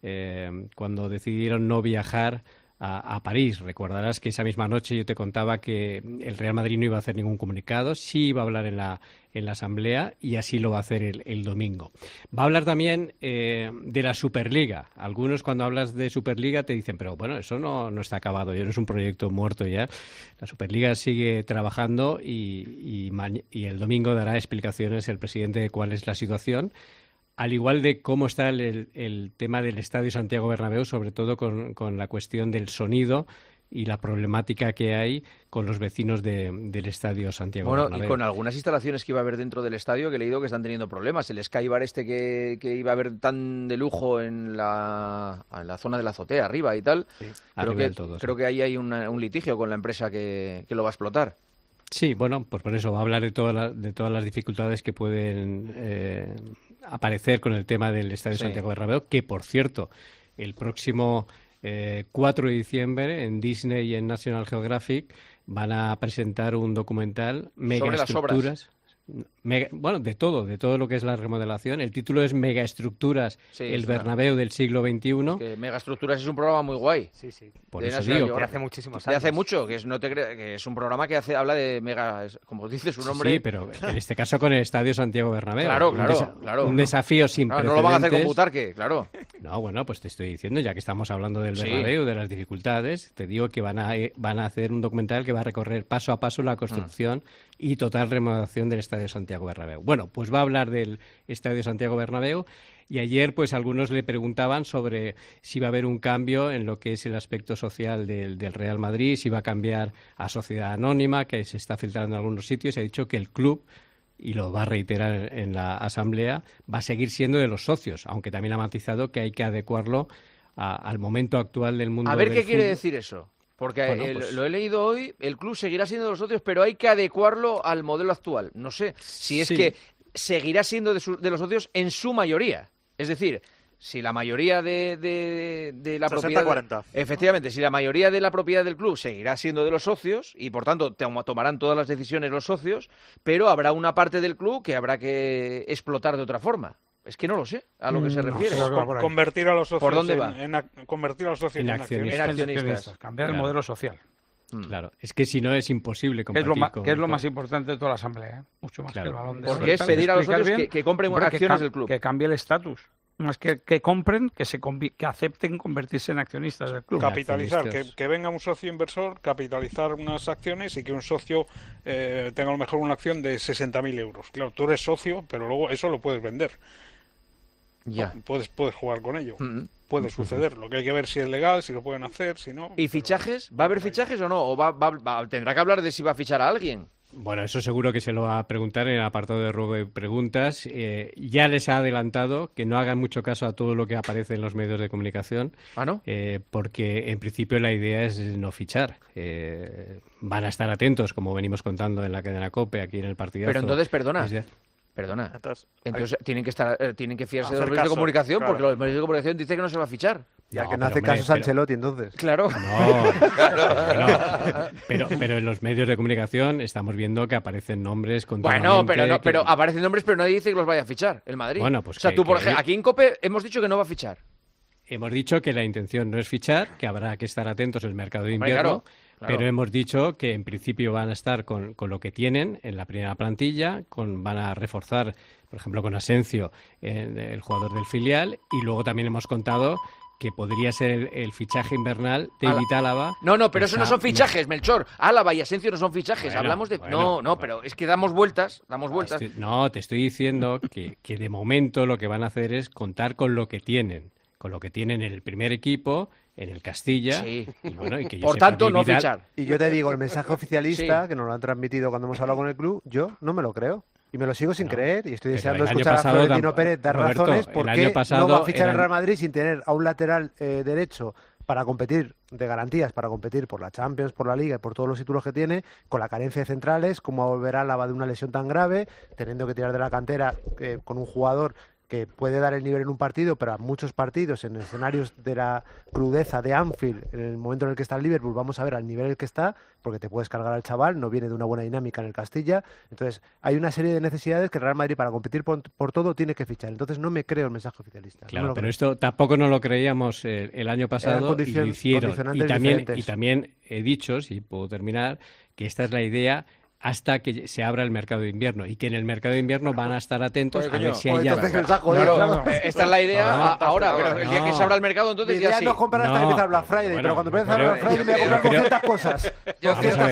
cuando decidieron no viajar a París. Recordarás que esa misma noche yo te contaba que el Real Madrid no iba a hacer ningún comunicado, sí iba a hablar en la asamblea y así lo va a hacer el domingo. Va a hablar también de la Superliga. Algunos cuando hablas de Superliga te dicen, pero bueno, eso no está acabado, ya no es un proyecto muerto ya. La Superliga sigue trabajando y el domingo dará explicaciones el presidente de cuál es la situación, al igual de cómo está el tema del Estadio Santiago Bernabéu, sobre todo con la cuestión del sonido y la problemática que hay con los vecinos del Estadio Santiago Bernabéu. Y con algunas instalaciones que iba a haber dentro del estadio que he leído que están teniendo problemas. El Sky Bar que iba a haber tan de lujo en la zona de la azotea, arriba y tal. Sí, creo que ahí hay un litigio con la empresa que lo va a explotar. Sí, bueno, pues por eso va a hablar de todas las dificultades que pueden aparecer con el tema del Estadio Santiago Bernabéu, que por cierto, el próximo 4 de diciembre en Disney y en National Geographic van a presentar un documental Megaestructuras. Bueno, de todo lo que es la remodelación. El título es Megaestructuras, el Bernabéu del siglo XXI. Que Megaestructuras es un programa muy guay. Sí. Por eso digo, que hace muchísimos De años. hace mucho, que es un programa que habla de mega, como dice su nombre. Sí, pero en este caso con el Estadio Santiago Bernabéu. Claro. Un desafío sin precedentes. No lo van a hacer con Butarque, claro. No, bueno, pues te estoy diciendo, ya que estamos hablando del Bernabéu, de las dificultades, te digo que van a hacer un documental que va a recorrer paso a paso la construcción y total remodelación del Estadio Santiago Bernabéu. Bueno, pues va a hablar del Estadio Santiago Bernabéu y ayer pues algunos le preguntaban sobre si va a haber un cambio en lo que es el aspecto social del Real Madrid, si va a cambiar a sociedad anónima, que se está filtrando en algunos sitios. Ha dicho que el club y lo va a reiterar en la Asamblea, va a seguir siendo de los socios, aunque también ha matizado que hay que adecuarlo al momento actual del mundo. A ver del qué quiere fútbol. decir eso. Porque Bueno, pues lo he leído hoy, el club seguirá siendo de los socios, pero hay que adecuarlo al modelo actual. No sé si es Sí. que seguirá siendo de los socios en su mayoría. Es decir, si la mayoría de la 60-40. propiedad... Efectivamente, si la mayoría de la propiedad del club seguirá siendo de los socios y, por tanto, tomarán todas las decisiones los socios, pero habrá una parte del club que habrá que explotar de otra forma. Es que no lo sé a lo que se refiere. Convertir a los socios ¿Por dónde va? convertir a los socios en accionistas. Cambiar el modelo social. Claro, es que si no es imposible Que es compartir lo más importante de toda la Asamblea, mucho más Claro. que el balón de Porque es pedir a los socios que compren acciones del club. Que cambie el estatus. Más que compren, que acepten convertirse en accionistas del club. Capitalizar, que venga un socio inversor, capitalizar unas acciones y que un socio tenga a lo mejor una acción de 60.000 euros. Claro, tú eres socio, pero luego eso lo puedes vender. Ya. Puedes jugar con ello. Puede suceder. Lo que hay que ver si es legal, si lo pueden hacer, si no. ¿Y fichajes? ¿Va a haber fichajes o no? ¿O tendrá que hablar de si va a fichar a alguien? Bueno, eso seguro que se lo va a preguntar en el apartado de ruego y preguntas. Ya les ha adelantado que no hagan mucho caso a todo lo que aparece en los medios de comunicación. ¿Ah, no? Porque en principio la idea es no fichar. Van a estar atentos, como venimos contando en la cadena COPE, aquí en el partidazo. Pero entonces, perdona. Entonces tienen que fiarse de los medios de comunicación, porque los medios de comunicación dicen que no se va a fichar. Ya que no hace caso Ancelotti, entonces. Claro. Pero en los medios de comunicación estamos viendo que aparecen nombres continuamente. Bueno, pero aparecen nombres, pero nadie dice que los vaya a fichar el Madrid. Bueno, pues o sea, tú, por ejemplo, aquí en COPE hemos dicho que no va a fichar. Hemos dicho que la intención no es fichar, que habrá que estar atentos al mercado de invierno. Claro. Pero hemos dicho que en principio van a estar con lo que tienen en la primera plantilla, van a reforzar, por ejemplo, con Asensio, el jugador del filial, y luego también hemos contado que podría ser el fichaje invernal de David Álava. No, pero eso no son fichajes, Melchor. Álava y Asensio no son fichajes. Hablamos de... pero es que damos vueltas. Te estoy diciendo que de momento lo que van a hacer es contar con lo que tienen en el primer equipo, en el Castilla. Sí. Y que por tanto, no fichar. Y yo te digo, el mensaje oficialista, que nos lo han transmitido cuando hemos hablado con el club, yo no me lo creo. Y me lo sigo sin creer. Y estoy deseando escuchar a Florentino Pérez dar razones por qué no va a fichar el Real Madrid sin tener a un lateral derecho para competir de garantías, para competir por la Champions, por la Liga y por todos los títulos que tiene, con la carencia de centrales, cómo volverá Álava de una lesión tan grave, teniendo que tirar de la cantera con un jugador que puede dar el nivel en un partido, pero a muchos partidos, en escenarios de la crudeza de Anfield, en el momento en el que está el Liverpool, vamos a ver al nivel en el que está, porque te puedes cargar al chaval, no viene de una buena dinámica en el Castilla. Entonces, hay una serie de necesidades que el Real Madrid, para competir por todo, tiene que fichar. Entonces, no me creo el mensaje oficialista. Claro, pero esto tampoco no lo creíamos el año pasado y lo hicieron. Y también he dicho, si puedo terminar, que esta es la idea hasta que se abra el mercado de invierno y que en el mercado de invierno van a estar atentos a ver si hay algo. Esta es la idea ahora, pero el día que se abra el mercado, entonces ya sí. No comprar hasta que empieza el Black Friday, pero cuando empieza el Black Friday me voy a comprar ciertas cosas. Yo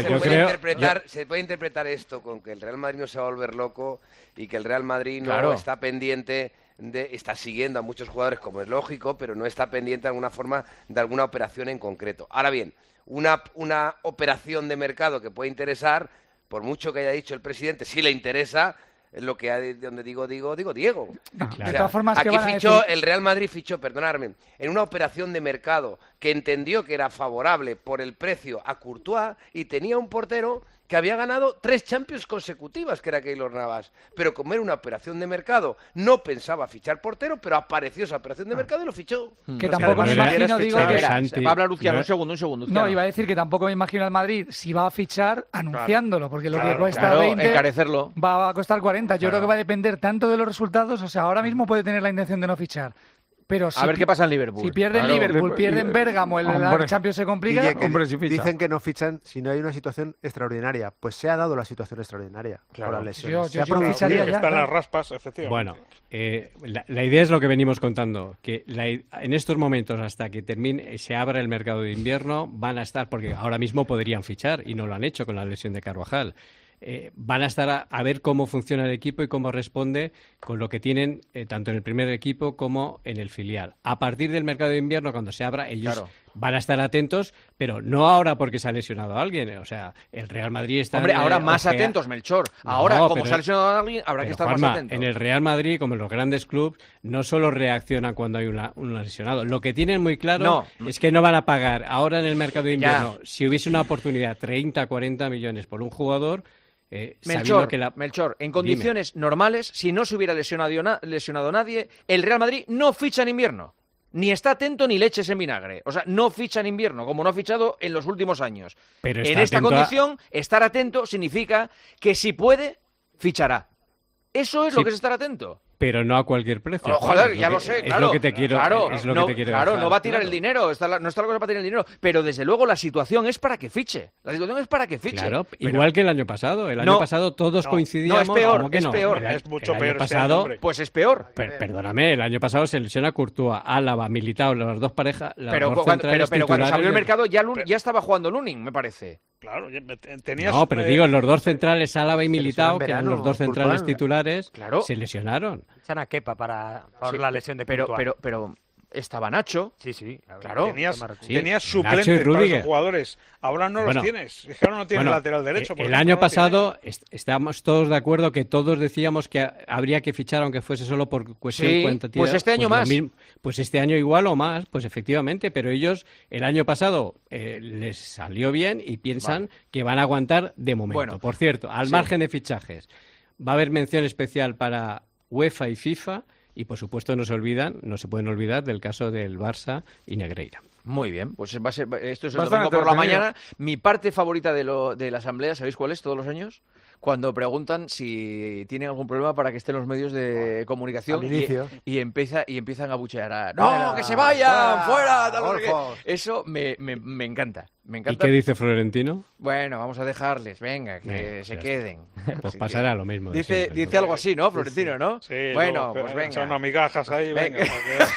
creo se puede interpretar esto con que el Real Madrid no se va a volver loco y que el Real Madrid no está pendiente está siguiendo a muchos jugadores, como es lógico, pero no está pendiente de alguna forma de alguna operación en concreto. Ahora bien, una operación de mercado que puede interesar, por mucho que haya dicho el presidente, si le interesa, es lo que hay, donde digo Diego. Claro. O sea, de todas formas, aquí el Real Madrid fichó, perdonadme, en una operación de mercado que entendió que era favorable por el precio a Courtois y tenía un portero que había ganado 3 Champions consecutivas, que era Keylor Navas. Pero como era una operación de mercado, no pensaba fichar portero, pero apareció esa operación de mercado y lo fichó. Que tampoco me imagino, digo, que... Va a hablar Luciano, un segundo. No, iba a decir que tampoco me imagino al Madrid si va a fichar anunciándolo, porque lo que cuesta 20 encarecerlo va a costar 40. Yo creo que va a depender tanto de los resultados, o sea, ahora mismo puede tener la intención de no fichar. Pero a ver qué pasa en Liverpool. Si pierde el Liverpool, pierde en Bérgamo, el Champions se complica. Dicen que no fichan si no hay una situación extraordinaria. Pues se ha dado la situación extraordinaria con las lesiones. Yo ficharía ya. Están las raspas, efectivamente. Bueno, la idea es lo que venimos contando, que en estos momentos, hasta que termine, se abra el mercado de invierno, van a estar, porque ahora mismo podrían fichar y no lo han hecho con la lesión de Carvajal. Van a estar a ver cómo funciona el equipo y cómo responde con lo que tienen tanto en el primer equipo como en el filial. A partir del mercado de invierno, cuando se abra, ellos van a estar atentos, pero no ahora porque se ha lesionado a alguien. O sea, el Real Madrid está... Hombre, ahora más atentos, Melchor. Ahora, como se ha lesionado a alguien, habrá que estar Juanma, más atentos. En el Real Madrid, como en los grandes clubes, no solo reaccionan cuando hay un lesionado. Lo que tienen muy claro es que no van a pagar ahora en el mercado de invierno. Si hubiese una oportunidad, 30, 40 millones por un jugador... Melchor, en condiciones normales, si no se hubiera lesionado nadie, el Real Madrid no ficha en invierno. Ni está atento ni leches en vinagre. O sea, no ficha en invierno, como no ha fichado en los últimos años. Pero en esta condición, estar atento significa que si puede, fichará. Eso es lo que es estar atento. Pero no a cualquier precio. Joder, ya lo sé, claro. Es lo que te quiero Claro, no va a tirar el dinero, no está la cosa para tirar el dinero. Pero desde luego la situación es para que fiche. La situación es para que fiche. Claro, igual que el año pasado. El año pasado todos coincidíamos. No, es peor, es peor. Es mucho peor. Pasado, pues es peor. Perdóname, el año pasado se lesiona Courtois, Álava, Militao, las dos parejas. Pero cuando se abrió el mercado ya estaba jugando Lunin, me parece. Claro, tenías... No, pero digo, los dos centrales, Álava y Militao, que eran los dos centrales titulares, se lesionaron. Echan a Kepa por la lesión de Courtois. Pero estaba Nacho. Sí. Claro. Tenías suplentes para esos jugadores. Ahora no los tienes. Es que ahora no tienes lateral derecho. El año pasado estábamos todos de acuerdo que todos decíamos que habría que fichar aunque fuese solo por cuestión cuantitativa. Pues este año más. Pues este año igual o más, pues efectivamente. Pero ellos el año pasado les salió bien y piensan que van a aguantar de momento. Bueno, por cierto, al margen de fichajes, va a haber mención especial para UEFA y FIFA. Y, por supuesto, no se pueden olvidar del caso del Barça y Negreira. Muy bien, pues esto es el domingo por la mañana. Mi parte favorita de la asamblea, ¿sabéis cuál es todos los años? Cuando preguntan si tienen algún problema para que estén los medios de comunicación y empiezan a buchear. ¡No, que se vayan! ¡Fuera! Eso me encanta. ¿Y qué dice Florentino? Bueno, vamos a dejarles, venga, que se queden. Pues pasará lo mismo. Dice algo así, ¿no, Florentino, no? Sí, bueno, pues venga. Son migajas ahí, venga.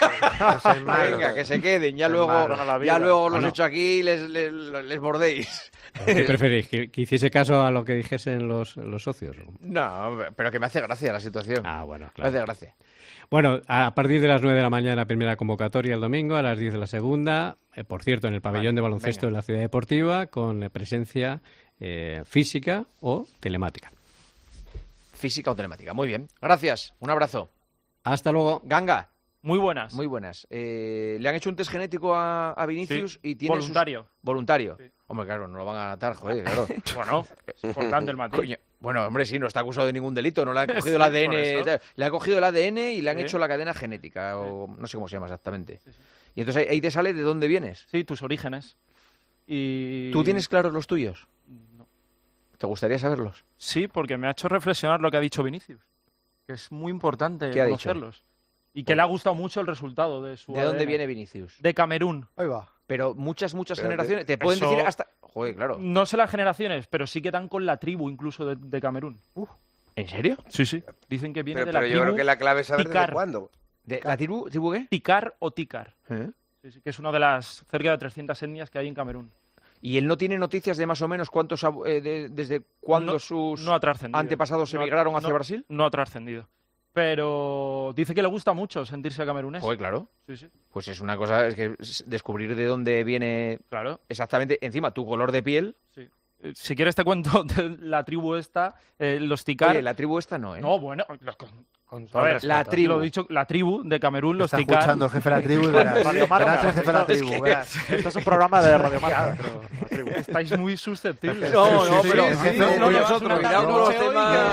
Venga, que se queden. Ya luego los echo aquí y les bordéis. ¿Qué preferís? ¿Que hiciese caso a lo que dijesen los socios? No, pero que me hace gracia la situación. Bueno, claro. Me hace gracia. Bueno, a partir de las 9 de la mañana, primera convocatoria el domingo, a las 10 de la segunda. Por cierto, en el pabellón de baloncesto de la Ciudad Deportiva, con presencia física o telemática. Física o telemática, muy bien. Gracias, un abrazo. Hasta luego. Ganga. Muy buenas. Muy buenas. Le han hecho un test genético a Vinicius y tiene voluntario. Sí. Hombre, claro, no lo van a atar, joder, claro. Bueno, es importante el matiz. Bueno, hombre, sí, no está acusado de ningún delito, no le han cogido el ADN, le han cogido el ADN y le han hecho la cadena genética, o no sé cómo se llama exactamente. Y entonces ahí te sale de dónde vienes. Sí, tus orígenes. Y... ¿Tú tienes claros los tuyos? No. ¿Te gustaría saberlos? Sí, porque me ha hecho reflexionar lo que ha dicho Vinicius, que es muy importante conocerlos. Y que le ha gustado mucho el resultado de su ¿De dónde viene Vinicius? De Camerún. Ahí va. Pero muchas generaciones. Te pueden decir hasta... Joder, claro. No sé las generaciones, pero sí que dan con la tribu incluso de Camerún. ¿En serio? Sí. Dicen que viene de la tribu. Pero yo creo que la clave es saber Tikar. desde cuándo. ¿De la tribu qué? Tikar o Tikar. Sí, que es una de las cerca de 300 etnias que hay en Camerún. ¿Y él no tiene noticias de más o menos cuántos desde cuándo sus antepasados emigraron hacia Brasil? No ha trascendido. Pero dice que le gusta mucho sentirse camerunés. Joder, claro. Sí. Pues es una cosa, es que descubrir de dónde viene exactamente, encima, tu color de piel. Sí. Si quieres te cuento de la tribu esta, los Tikar. Oye, la tribu esta no, ¿eh? No, bueno, a ver, la tribu. Lo he dicho, la tribu de Camerún, los Tikar. Está escuchando el jefe de la tribu y verás. Radio Marca. El jefe de la tribu, Esto es un programa de Radio Marca. Estáis muy susceptibles. No, pero no nosotros. Cuidado con los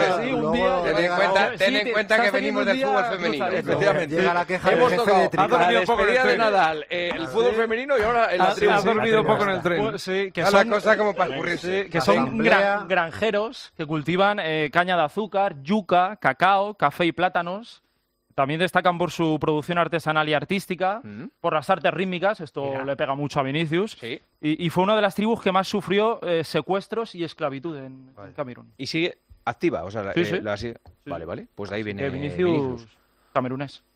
temas. Ten en cuenta que venimos del fútbol femenino. Efectivamente. Llega la queja del jefe de tribu. Ha dormido un poco en el tren. Nadal, el fútbol femenino y ahora la tribu. Ha dormido un poco en el tren. Sí, que son cosas como para escurrirse. Que son granjeros que cultivan caña de azúcar, yuca, cacao, café y plátanos. También destacan por su producción artesanal y artística, por las artes rítmicas, esto le pega mucho a Vinicius, y fue una de las tribus que más sufrió secuestros y esclavitud en Camerún. Y sigue activa, o sea, sí. Vale, pues de ahí viene Vinicius camerunés.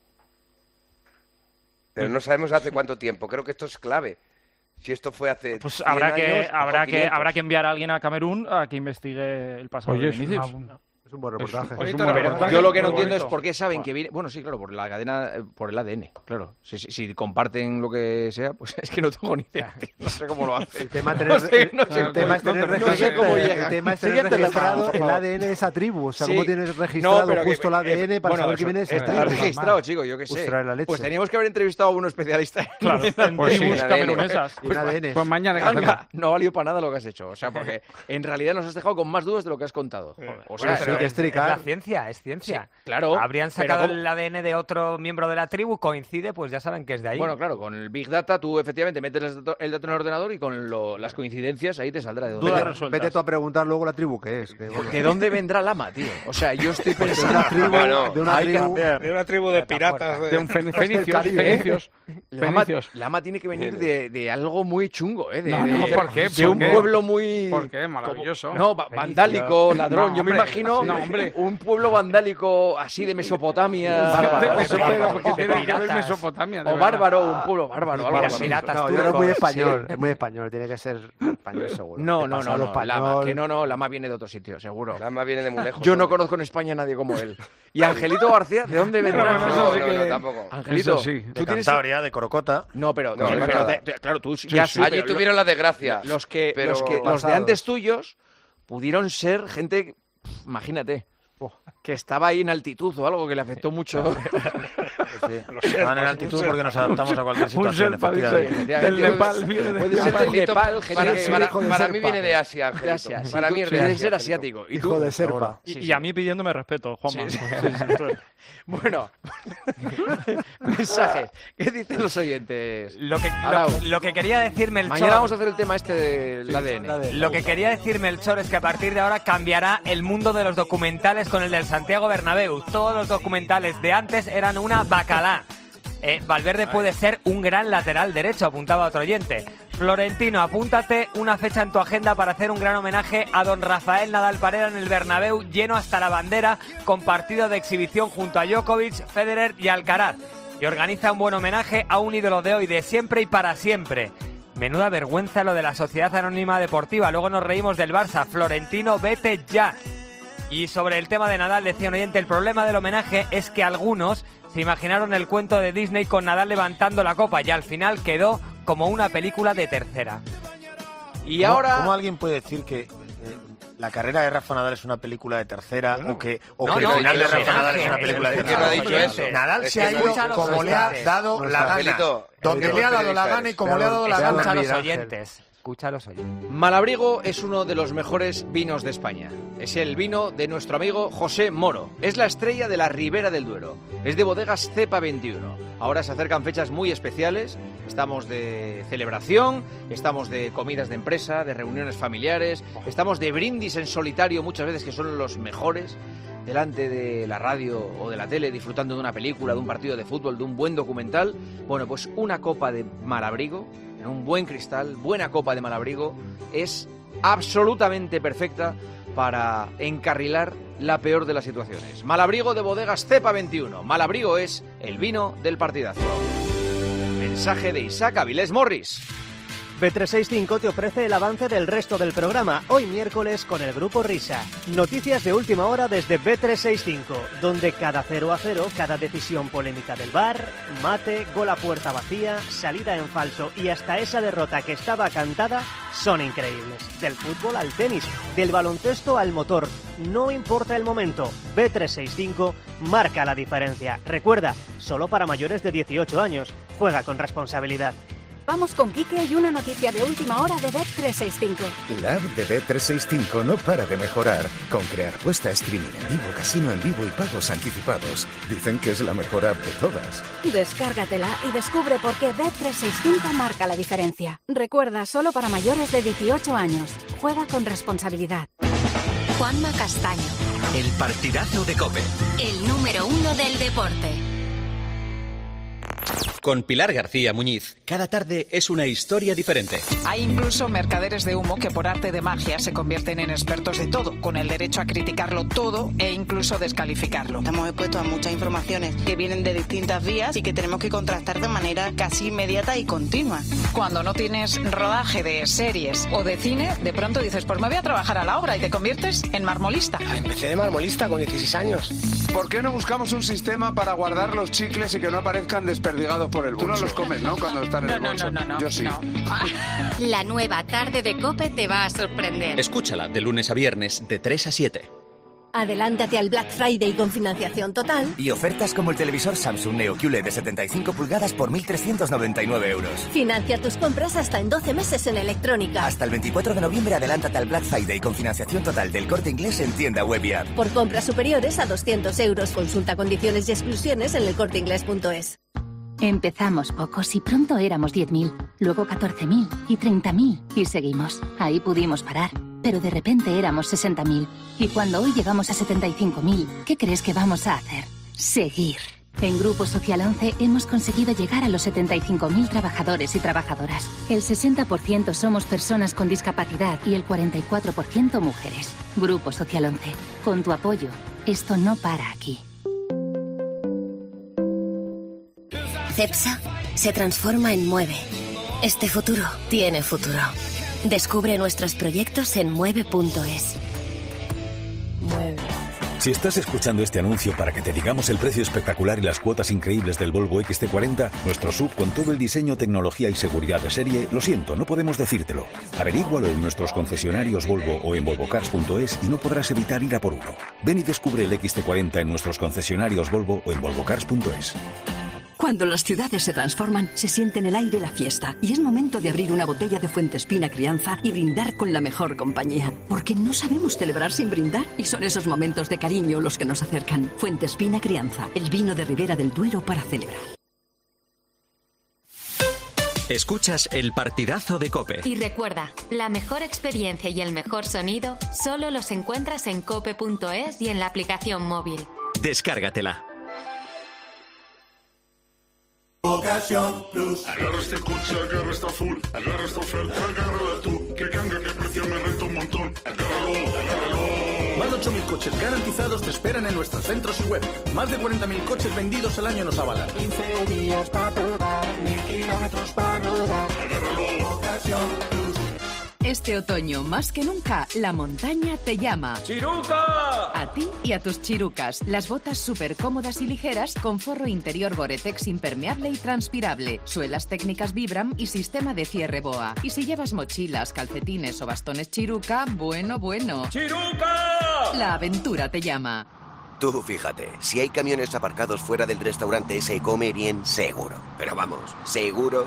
Pero no sabemos hace cuánto tiempo, creo que esto es clave. Si esto fue hace pues habrá que enviar a alguien a Camerún a que investigue el pasado de Vinicius. Es un buen reportaje. Yo lo que no entiendo es por qué saben que viene... Bueno, sí, claro, por la cadena, por el ADN, claro. Si comparten lo que sea, pues es que no tengo ni idea. No sé cómo lo hacen. El tema es tener registrado el ADN de esa tribu. O sea, ¿cómo tienes registrado justo el ADN para saber que viene de esa tribu? Está registrado, chico, yo qué sé. Pues teníamos que haber entrevistado a un especialista. Claro, pues sí, camerunesas. Pues mañana no ha valido para nada lo que has hecho. O sea, porque en realidad nos has dejado con más dudas de lo que has contado. O sea, es la ciencia, es ciencia. Sí, claro. Habrían sacado el ADN de otro miembro de la tribu, coincide, pues ya saben que es de ahí. Bueno, claro, con el Big Data tú efectivamente metes el dato en el ordenador y con las coincidencias ahí te saldrá de dónde. Vete tú a preguntar luego la tribu qué es. ¿De dónde vendrá Lama, tío? O sea, yo estoy pensando de una tribu de piratas. De un fenicios. Lama tiene que venir de algo muy chungo, ¿eh? ¿Por qué? De un pueblo muy... ¿Por qué? Maravilloso. No, vandálico, ladrón. Yo me imagino un pueblo vandálico así de Mesopotamia. Mesopotamia. O bárbaro, un pueblo bárbaro. No, yo era muy español. Es muy español, tiene que ser español seguro. No. Lama viene de otro sitio, seguro. Lama viene de muy lejos. Yo no conozco en España a nadie como él. ¿Y Angelito García? ¿De dónde vendrá? No, tampoco. Angelito, de Cantabria, de Corocota. No, pero claro, tú ya sí. Allí tuvieron la desgracia. Los de antes tuyos pudieron ser gente, imagínate, que estaba ahí en altitud o algo que le afectó mucho. Estaban en altitud porque nos adaptamos a cualquier situación. Del Nepal. Para mí viene de Asia. Para mí debe ser asiático. Hijo de serpa. Y a mí pidiéndome respeto, Juanma. Bueno, mensajes. ¿Qué dicen los oyentes? Lo que quería decir Melchor... Mañana vamos a hacer el tema este del ADN. Lo que quería decir Melchor es que a partir de ahora cambiará el mundo de los documentales con el del Santiago Bernabéu. Todos los documentales de antes eran una bacalá. Valverde puede ser un gran lateral derecho, apuntaba otro oyente. Florentino, apúntate una fecha en tu agenda para hacer un gran homenaje a don Rafael Nadal Parera en el Bernabéu, lleno hasta la bandera, con partido de exhibición junto a Djokovic, Federer y Alcaraz. Y organiza un buen homenaje a un ídolo de hoy, de siempre y para siempre. Menuda vergüenza lo de la Sociedad Anónima Deportiva. Luego nos reímos del Barça. Florentino, vete ya. Y sobre el tema de Nadal, decía un oyente, el problema del homenaje es que algunos se imaginaron el cuento de Disney con Nadal levantando la copa y al final quedó como una película de tercera. Y ahora... ¿Cómo alguien puede decir que la carrera de Rafa Nadal es una película de tercera o que el final de Rafa Nadal es una película de tercera? ¿Quién no ha dicho eso? Nadal se ha ido como le ha dado la gana. Donde le ha dado la gana y como le ha dado la gana. Escucha a los oyentes. Malabrigo es uno de los mejores vinos de España. Es el vino de nuestro amigo José Moro. Es la estrella de la Ribera del Duero. Es de bodegas Cepa 21. Ahora se acercan fechas muy especiales. Estamos de celebración, estamos de comidas de empresa, de reuniones familiares, estamos de brindis en solitario muchas veces que son los mejores, delante de la radio o de la tele, disfrutando de una película, de un partido de fútbol, de un buen documental. Bueno, pues una copa de Malabrigo, en un buen cristal, buena copa de Malabrigo, es absolutamente perfecta para encarrilar la peor de las situaciones. Malabrigo de bodegas Cepa 21. Malabrigo es el vino del partidazo. Mensaje de Isaac Avilés Morris. Bet365 te ofrece el avance del resto del programa, hoy miércoles con el Grupo Risa. Noticias de última hora desde Bet365, donde cada 0-0, cada decisión polémica del VAR, mate, gol a puerta vacía, salida en falso y hasta esa derrota que estaba cantada, son increíbles. Del fútbol al tenis, del baloncesto al motor, no importa el momento, Bet365 marca la diferencia. Recuerda, solo para mayores de 18 años, juega con responsabilidad. Vamos con Quique y una noticia de última hora de Bet365. La app de Bet365 no para de mejorar, con crear puesta, streaming en vivo, casino en vivo y pagos anticipados. Dicen que es la mejor app de todas. Descárgatela y descubre por qué Bet365 marca la diferencia. Recuerda, solo para mayores de 18 años. Juega con responsabilidad. Juanma Castaño. El partidazo de COPE. El número 1 del deporte. Con Pilar García Muñiz, cada tarde es una historia diferente. Hay incluso mercaderes de humo que por arte de magia se convierten en expertos de todo, con el derecho a criticarlo todo e incluso descalificarlo. Estamos expuestos a muchas informaciones que vienen de distintas vías y que tenemos que contrastar de manera casi inmediata y continua. Cuando no tienes rodaje de series o de cine, de pronto dices, pues me voy a trabajar a la obra y te conviertes en marmolista. Empecé de marmolista con 16 años. ¿Por qué no buscamos un sistema para guardar los chicles y que no aparezcan desperdigados por el bolso? Tú no los comes, ¿no? Cuando están en el bolso. No. Yo sí. La nueva tarde de COPE te va a sorprender. Escúchala de lunes a viernes de 3 a 7. Adelántate al Black Friday con financiación total. Y ofertas como el televisor Samsung Neo QLED de 75 pulgadas por 1.399 euros. Financia tus compras hasta en 12 meses en electrónica. Hasta el 24 de noviembre adelántate al Black Friday con financiación total del Corte Inglés en tienda web y app. Por compras superiores a 200 euros. Consulta condiciones y exclusiones en elcorteingles.es. Empezamos pocos y pronto éramos 10.000, luego 14.000 y 30.000 y seguimos. Ahí pudimos parar, pero de repente éramos 60.000 y cuando hoy llegamos a 75.000, ¿qué crees que vamos a hacer? Seguir. En Grupo Social 11 hemos conseguido llegar a los 75.000 trabajadores y trabajadoras. El 60% somos personas con discapacidad y el 44% mujeres. Grupo Social 11. Con tu apoyo, esto no para aquí. CEPSA se transforma en Mueve. Este futuro tiene futuro. Descubre nuestros proyectos en mueve.es. Mueve. Si estás escuchando este anuncio para que te digamos el precio espectacular y las cuotas increíbles del Volvo XC40, nuestro SUV con todo el diseño, tecnología y seguridad de serie, lo siento, no podemos decírtelo. Averígualo en nuestros concesionarios Volvo o en volvocars.es y no podrás evitar ir a por uno. Ven y descubre el XC40 en nuestros concesionarios Volvo o en volvocars.es. Cuando las ciudades se transforman, se siente en el aire la fiesta. Y es momento de abrir una botella de Fuentespina Crianza y brindar con la mejor compañía. Porque no sabemos celebrar sin brindar. Y son esos momentos de cariño los que nos acercan. Fuentespina Crianza, el vino de Ribera del Duero para celebrar. Escuchas el partidazo de COPE. Y recuerda, la mejor experiencia y el mejor sonido solo los encuentras en cope.es y en la aplicación móvil. Descárgatela. Ocasión Plus. Agarra este coche, agarra esta full, agarra esta oferta, agárrala tú. Que cambia, que precio me renta un montón. Agárralo. Más de 8.000 coches garantizados te esperan en nuestros centros y web. Más de 40.000 coches vendidos al año nos avalan. 15 días para probar, 1.000 kilómetros para rodar. Agárralo. Ocasión Plus. Este otoño, más que nunca, la montaña te llama. ¡Chiruca! A ti y a tus chirucas. Las botas súper cómodas y ligeras con forro interior Gore-Tex impermeable y transpirable, suelas técnicas Vibram y sistema de cierre BOA. Y si llevas mochilas, calcetines o bastones Chiruca, bueno. ¡Chiruca! La aventura te llama. Tú fíjate, si hay camiones aparcados fuera del restaurante se come bien seguro. Pero vamos, seguro.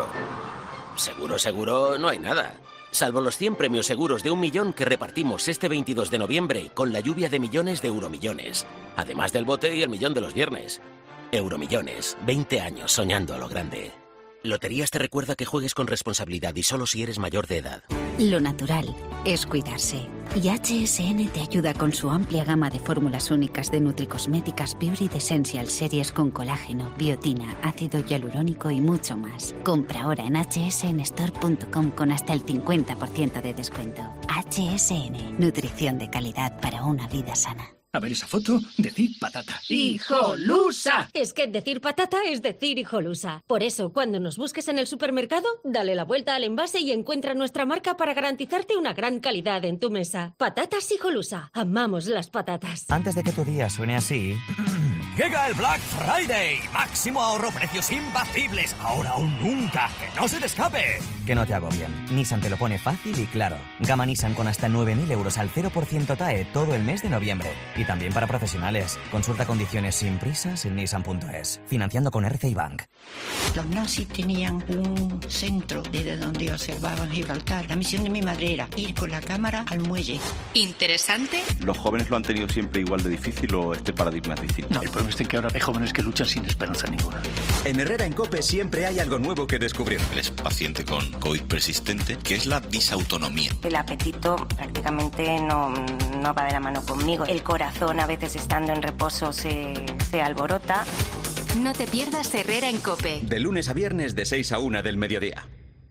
Seguro, no hay nada. Salvo los 100 premios seguros de 1 millón que repartimos este 22 de noviembre con la lluvia de millones de Euromillones. Además del bote y el millón de los viernes. Euromillones, 20 años soñando a lo grande. Loterías te recuerda que juegues con responsabilidad y solo si eres mayor de edad. Lo natural es cuidarse. Y HSN te ayuda con su amplia gama de fórmulas únicas de nutricosméticas Purity Essential series con colágeno, biotina, ácido hialurónico y mucho más. Compra ahora en hsnstore.com con hasta el 50% de descuento. HSN, nutrición de calidad para una vida sana. A ver esa foto, decir patata. ¡Hijolusa! Es que decir patata es decir hijolusa. Por eso, cuando nos busques en el supermercado, dale la vuelta al envase y encuentra nuestra marca para garantizarte una gran calidad en tu mesa. Patatas Hijolusa. Amamos las patatas. Antes de que tu día suene así... Llega el Black Friday. Máximo ahorro, precios imbatibles. Ahora o nunca. ¡Que no se te escape! Que no te agobien. Nissan te lo pone fácil y claro. Gama Nissan con hasta 9.000 euros al 0% TAE todo el mes de noviembre. Y también para profesionales. Consulta condiciones sin prisas en nissan.es. Financiando con RCI Bank. Los nazis tenían un centro desde donde observaban Gibraltar. La misión de mi madre era ir con la cámara al muelle. ¿Interesante? ¿Los jóvenes lo han tenido siempre igual de difícil o este paradigma es distinto? No, el problema es que ahora hay jóvenes que luchan sin esperanza ninguna. En Herrera en COPE siempre hay algo nuevo que descubrir. Él es paciente con COVID persistente, que es la disautonomía. El apetito prácticamente no va de la mano conmigo. El corazón a veces estando en reposo se alborota. No te pierdas Herrera en COPE. De lunes a viernes de 6 a 1 del mediodía.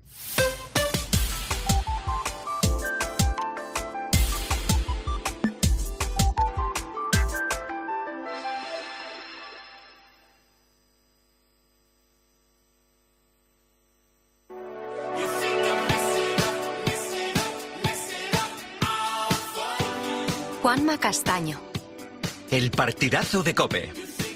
Juanma Castaño. El partidazo de COPE.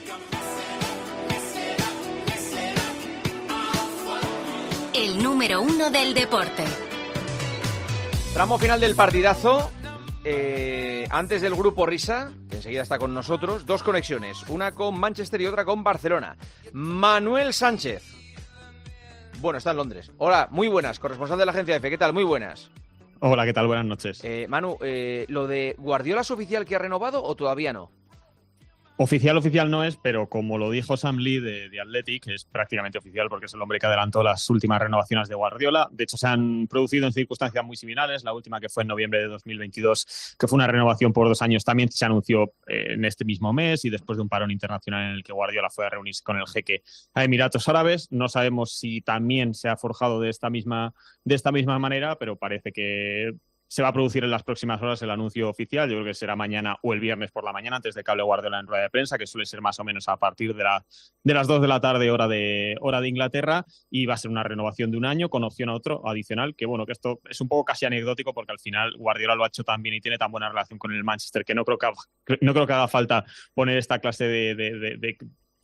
El número 1 del deporte. Tramo final del partidazo. Antes del grupo Risa, que enseguida está con nosotros, 2 conexiones. Una con Manchester y otra con Barcelona. Manuel Sánchez. Bueno, está en Londres. Hola, muy buenas. Corresponsal de la agencia EFE. ¿Qué tal? Muy buenas. Hola, ¿qué tal? Buenas noches. Manu, ¿lo de Guardiola es oficial que ha renovado o todavía no? Oficial no es, pero como lo dijo Sam Lee de Athletic, es prácticamente oficial porque es el hombre que adelantó las últimas renovaciones de Guardiola. De hecho, se han producido en circunstancias muy similares. La última, que fue en noviembre de 2022, que fue una renovación por 2 años, también se anunció en este mismo mes y después de un parón internacional en el que Guardiola fue a reunirse con el jeque a Emiratos Árabes. No sabemos si también se ha forjado de esta misma manera, pero parece que se va a producir en las próximas horas el anuncio oficial. Yo creo que será mañana o el viernes por la mañana, antes de que hable Guardiola en rueda de prensa, que suele ser más o menos a partir de las 2 de la tarde, hora de Inglaterra, y va a ser una renovación de 1 año con opción a otro adicional, que bueno, que esto es un poco casi anecdótico porque al final Guardiola lo ha hecho tan bien y tiene tan buena relación con el Manchester que no creo que haga falta poner esta clase de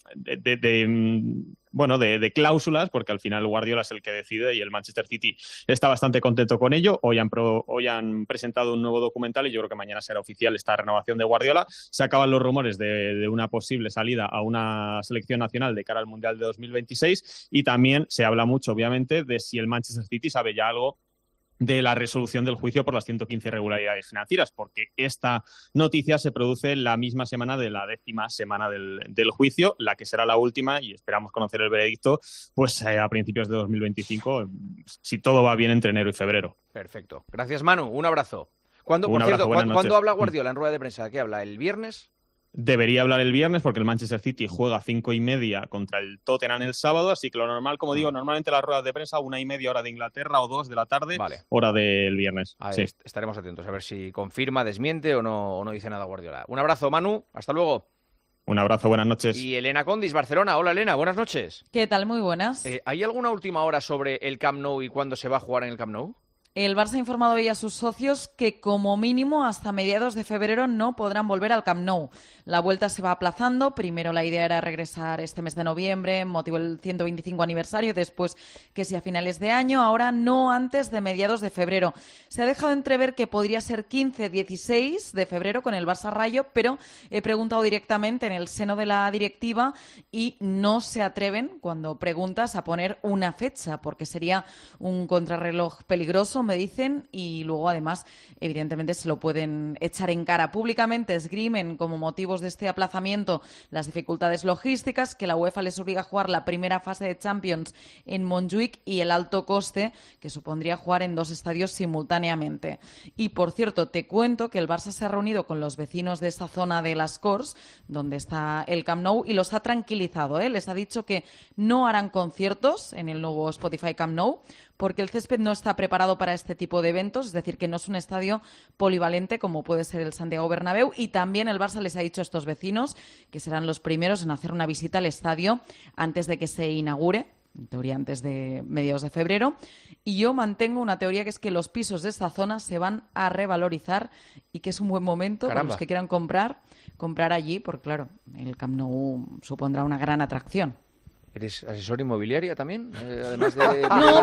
cláusulas, porque al final Guardiola es el que decide y el Manchester City está bastante contento con ello. Hoy han presentado un nuevo documental y yo creo que mañana será oficial esta renovación de Guardiola. Se acaban los rumores de una posible salida a una selección nacional de cara al Mundial de 2026 y también se habla mucho, obviamente, de si el Manchester City sabe ya algo de la resolución del juicio por las 115 irregularidades financieras, porque esta noticia se produce la misma semana de la 10ª semana del juicio, la que será la última, y esperamos conocer el veredicto pues a principios de 2025, si todo va bien, entre enero y febrero. Perfecto. Gracias, Manu. Un abrazo. ¿Cuándo habla Guardiola en rueda de prensa? ¿Qué habla? ¿El viernes? Debería hablar el viernes porque el Manchester City juega a 5:30 contra el Tottenham el sábado, así que lo normal, como digo, normalmente las ruedas de prensa 1:30 hora de Inglaterra o 2 de la tarde, vale, hora del viernes. Sí. Estaremos atentos a ver si confirma, desmiente o no dice nada Guardiola. Un abrazo, Manu, hasta luego. Un abrazo, buenas noches. Y Elena Condis, Barcelona. Hola, Elena, buenas noches. ¿Qué tal? Muy buenas. ¿Hay alguna última hora sobre el Camp Nou y cuándo se va a jugar en el Camp Nou? El Barça ha informado hoy a sus socios que como mínimo hasta mediados de febrero no podrán volver al Camp Nou. La vuelta se va aplazando. Primero la idea era regresar este mes de noviembre, motivo del 125 aniversario, después que sea a finales de año, ahora no antes de mediados de febrero. Se ha dejado entrever que podría ser 15-16 de febrero con el Barça Rayo, pero he preguntado directamente en el seno de la directiva y no se atreven, cuando preguntas, a poner una fecha, porque sería un contrarreloj peligroso, me dicen, y luego además evidentemente se lo pueden echar en cara. Públicamente esgrimen como motivos de este aplazamiento las dificultades logísticas, que la UEFA les obliga a jugar la primera fase de Champions en Montjuic y el alto coste que supondría jugar en 2 estadios simultáneamente. Y por cierto, te cuento que el Barça se ha reunido con los vecinos de esta zona de las Corts, donde está el Camp Nou, y los ha tranquilizado, ¿eh? Les ha dicho que no harán conciertos en el nuevo Spotify Camp Nou, porque el césped no está preparado para este tipo de eventos, es decir, que no es un estadio polivalente como puede ser el Santiago Bernabéu, y también el Barça les ha dicho a estos vecinos que serán los primeros en hacer una visita al estadio antes de que se inaugure, en teoría antes de mediados de febrero, y yo mantengo una teoría, que es que los pisos de esta zona se van a revalorizar y que es un buen momento para los que quieran comprar allí, porque claro, el Camp Nou supondrá una gran atracción. ¿Eres asesor inmobiliaria también? Además de... No,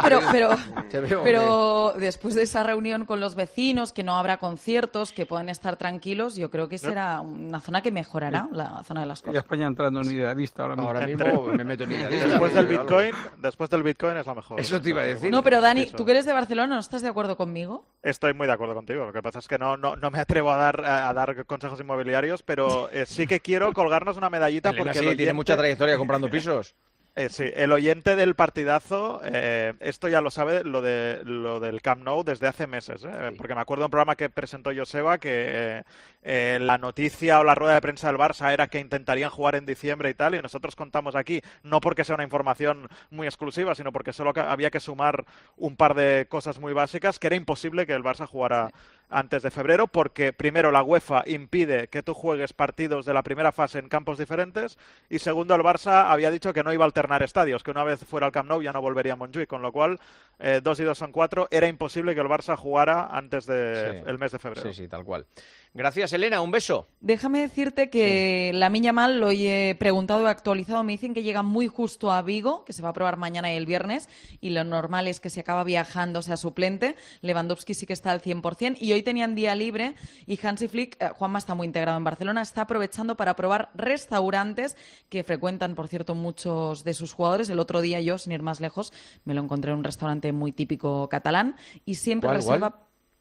pero después de esa reunión con los vecinos, que no habrá conciertos, que pueden estar tranquilos, yo creo que será una zona que mejorará, la zona de las cosas. Y España entrando en idealista ahora mismo me meto en idealista. Después del Bitcoin es la mejor. Eso te iba a decir. No, pero Dani, tú que eres de Barcelona, ¿no estás de acuerdo conmigo? Estoy muy de acuerdo contigo. Lo que pasa es que no me atrevo a dar consejos inmobiliarios, pero sí que quiero colgarnos una medallita. Elena, porque sí, tiene mucha trayectoria comprando pisos. Sí, el oyente del partidazo, esto ya lo sabe, lo del Camp Nou desde hace meses, porque me acuerdo de un programa que presentó Joseba que la noticia o la rueda de prensa del Barça era que intentarían jugar en diciembre y tal, y nosotros contamos aquí, no porque sea una información muy exclusiva, sino porque solo había que sumar un par de cosas muy básicas, que era imposible que el Barça jugara antes de febrero, porque primero la UEFA impide que tú juegues partidos de la primera fase en campos diferentes, y segundo el Barça había dicho que no iba a alternar estadios, que una vez fuera al Camp Nou ya no volvería a Montjuïc, con lo cual 2 y 2 son 4, era imposible que el Barça jugara antes del mes de febrero. Sí, tal cual. Gracias, Elena, un beso. Déjame decirte que Lamine Yamal, lo he preguntado y actualizado, me dicen que llega muy justo a Vigo, que se va a probar mañana y el viernes, y lo normal es que si acaba viajando sea suplente. Lewandowski sí que está al 100%, y hoy tenían día libre, y Hansi Flick, Juanma está muy integrado en Barcelona, está aprovechando para probar restaurantes que frecuentan, por cierto, muchos de sus jugadores. El otro día yo, sin ir más lejos, me lo encontré en un restaurante muy típico catalán, y siempre reserva...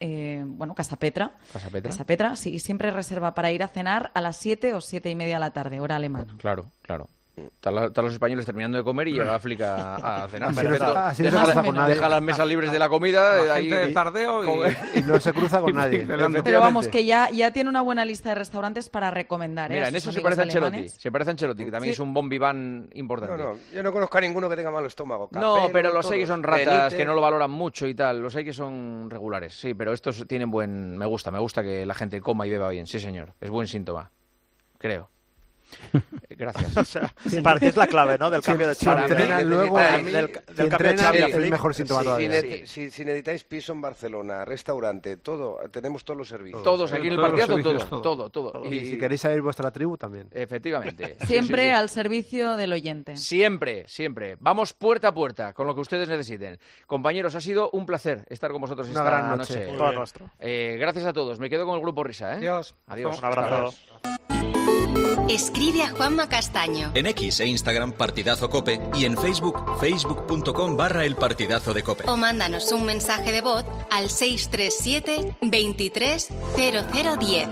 Casa Petra. Casa Petra, sí, y siempre reserva para ir a cenar a las 7 o 7 y media de la tarde, hora alemana. Claro. Están los españoles terminando de comer y llega Flick a cenar. Así deja las mesas libres de la comida, ahí de tardeo y no se cruza con nadie. Pero vamos, que ya tiene una buena lista de restaurantes para recomendar. Mira, en eso se parece a Ancelotti. Se parece a Ancelotti, que también es un bon vivant importante. No, yo no conozco a ninguno que tenga mal estómago. No, pero los hay que son ratas, que no lo valoran mucho y tal. Los hay que son regulares. Sí, pero estos tienen buen... Me gusta que la gente coma y beba bien. Sí, señor. Es buen síntoma. Creo. Gracias. O sea, para ti es la clave, ¿no? Del cambio de Xavi. Luego del cambio de Xavi a Flick. Es mejor síntoma todavía. Si necesitáis piso en Barcelona, restaurante, todo, tenemos todos los servicios. Todos aquí en el partidazo, todo. Y si queréis saber vuestra tribu también. Efectivamente. Siempre al servicio del oyente. Siempre. Vamos puerta a puerta con lo que ustedes necesiten. Compañeros, ha sido un placer estar con vosotros esta gran noche. Todo nuestro. Gracias a todos. Me quedo con el Grupo Risa. Adiós. Un abrazo. Escribe a Juanma Castaño. En X e Instagram Partidazo Cope y en Facebook, facebook.com/El Partidazo de Cope. O mándanos un mensaje de voz al 637 23 0010.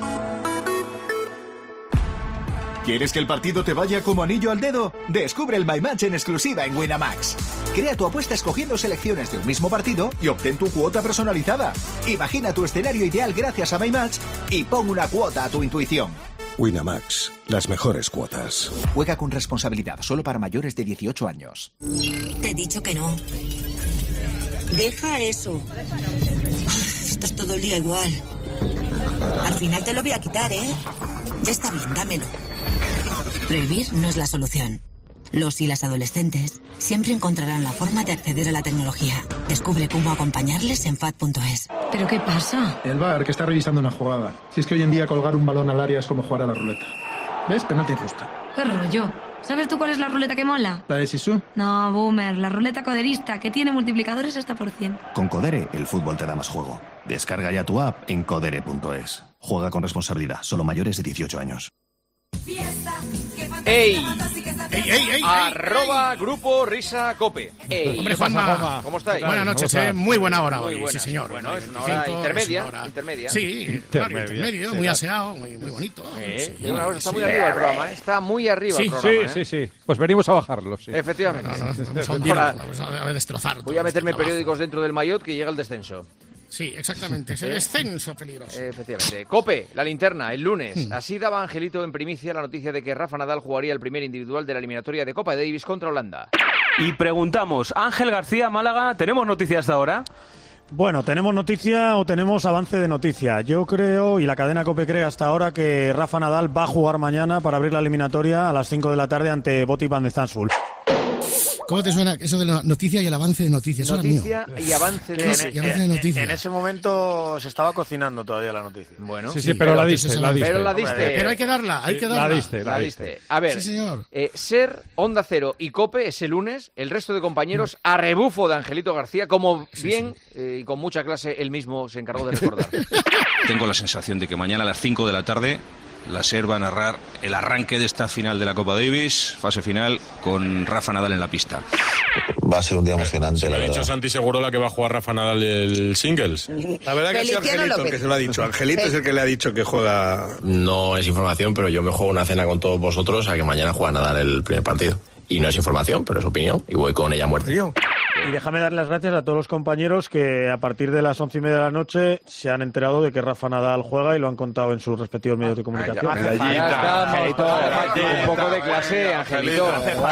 ¿Quieres que el partido te vaya como anillo al dedo? Descubre el My Match en exclusiva en Winamax. Crea tu apuesta escogiendo selecciones de un mismo partido y obtén tu cuota personalizada. Imagina tu escenario ideal gracias a My Match y pon una cuota a tu intuición. Winamax, las mejores cuotas. Juega con responsabilidad, solo para mayores de 18 años. Te he dicho que no. Deja eso. Estás todo el día igual. Al final te lo voy a quitar, ¿eh? Ya está bien, dámelo. Prohibir no es la solución. Los y las adolescentes siempre encontrarán la forma de acceder a la tecnología. Descubre cómo acompañarles en FAD.es. ¿Pero qué pasa? El VAR, que está revisando una jugada. Si es que hoy en día colgar un balón al área es como jugar a la ruleta. ¿Ves? Penalti injusto. ¿Qué rollo? ¿Sabes tú cuál es la ruleta que mola? ¿La de Sisu? No, Boomer, la ruleta coderista, que tiene multiplicadores hasta por 100. Con Codere, el fútbol te da más juego. Descarga ya tu app en codere.es. Juega con responsabilidad, solo mayores de 18 años. ¡Ey! @ Grupo Risa Cope. Hombre, Juanma, ¿cómo estáis? Buenas noches, muy buena hora hoy, sí señor. Bueno, es una hora intermedia. Sí, claro, intermedio, muy aseado, muy bonito. Está muy arriba el programa, está muy arriba el programa. Sí. Pues venimos a bajarlo, sí. Efectivamente. A destrozar. Voy a meterme periódicos dentro del maillot que llega el descenso. Sí, exactamente, es el descenso peligroso. Efectivamente. Cope, la linterna, el lunes. Así daba Angelito en primicia la noticia de que Rafa Nadal jugaría el primer individual de la eliminatoria de Copa Davis contra Holanda. Y preguntamos, Ángel García, Málaga, ¿tenemos noticias hasta ahora? Bueno, ¿tenemos noticia o tenemos avance de noticia? Yo creo, y la cadena COPE cree hasta ahora, que Rafa Nadal va a jugar mañana para abrir la eliminatoria a las 5 de la tarde ante Botic van de Zandvoort. ¿Cómo te suena eso de la noticia y el avance de noticias? Noticia y avance de noticias. En ese momento se estaba cocinando todavía la noticia. Bueno, sí, pero la diste. Pero hay que darla, La diste. A ver, sí, señor. Ser, Onda Cero y Cope ese lunes, el resto de compañeros a rebufo de Angelito García, como bien y con mucha clase él mismo se encargó de recordar. Tengo la sensación de que mañana a las 5 de la tarde la SER va a narrar el arranque de esta final de la Copa Davis, fase final, con Rafa Nadal en la pista. Va a ser un día emocionante, la verdad. Ha dicho Santi Segurola que va a jugar Rafa Nadal el singles. La verdad que ha sido Angelito el que se lo ha dicho. Angelito es el que le ha dicho que juega. No es información, pero yo me juego una cena con todos vosotros a que mañana juega Nadal el primer partido. Y no es información, pero es opinión. Y voy con ella a muerte. Y déjame dar las gracias a todos los compañeros que a partir de las 11:30 de la noche se han enterado de que Rafa Nadal juega y lo han contado en sus respectivos medios de comunicación. Angelito, un poco de clase, Angelito.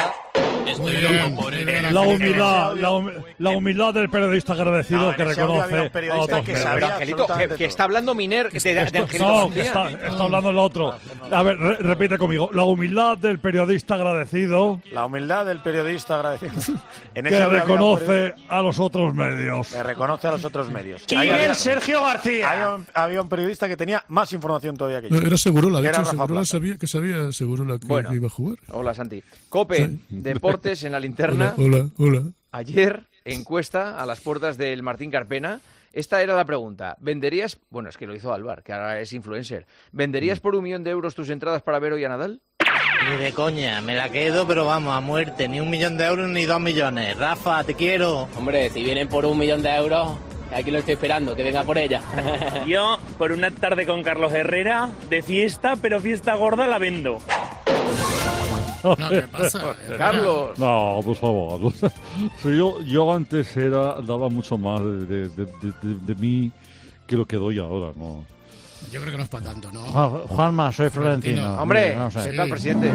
La humildad del periodista agradecido que reconoce a otros. Pero Angelito, que está hablando Miner de Angelito. No, que está hablando el otro. A ver, repite conmigo. La humildad del periodista agradecido. La humildad del periodista agradecido. Que reconoce a los otros medios. Que reconoce a los otros medios. ¿Quién es Sergio García? Había un periodista que tenía más información todavía que yo. Era Segurola, de Era hecho, Rafa Segurola Plaza. sabía Segurola que iba a jugar. Hola, Santi. COPE, Deportes en la linterna. Hola. Ayer, encuesta a las puertas del Martín Carpena. Esta era la pregunta. ¿Venderías, bueno, es que lo hizo Álvar, que ahora es influencer, ¿venderías por 1 millón de euros tus entradas para ver hoy a Nadal? Ni de coña, me la quedo, pero vamos, a muerte. Ni 1 millón de euros ni 2 millones. Rafa, te quiero. Hombre, si vienen por 1 millón de euros, aquí lo estoy esperando, que venga por ella. Yo, por una tarde con Carlos Herrera, de fiesta, pero fiesta gorda la vendo. No, ¿qué pasa? Carlos. No, por favor. Yo antes daba mucho más de mí que lo que doy ahora, ¿no? Yo creo que no es para tanto, ¿no? Juanma, soy Florentino. Hombre, no sé. ¿qué tal, presidente?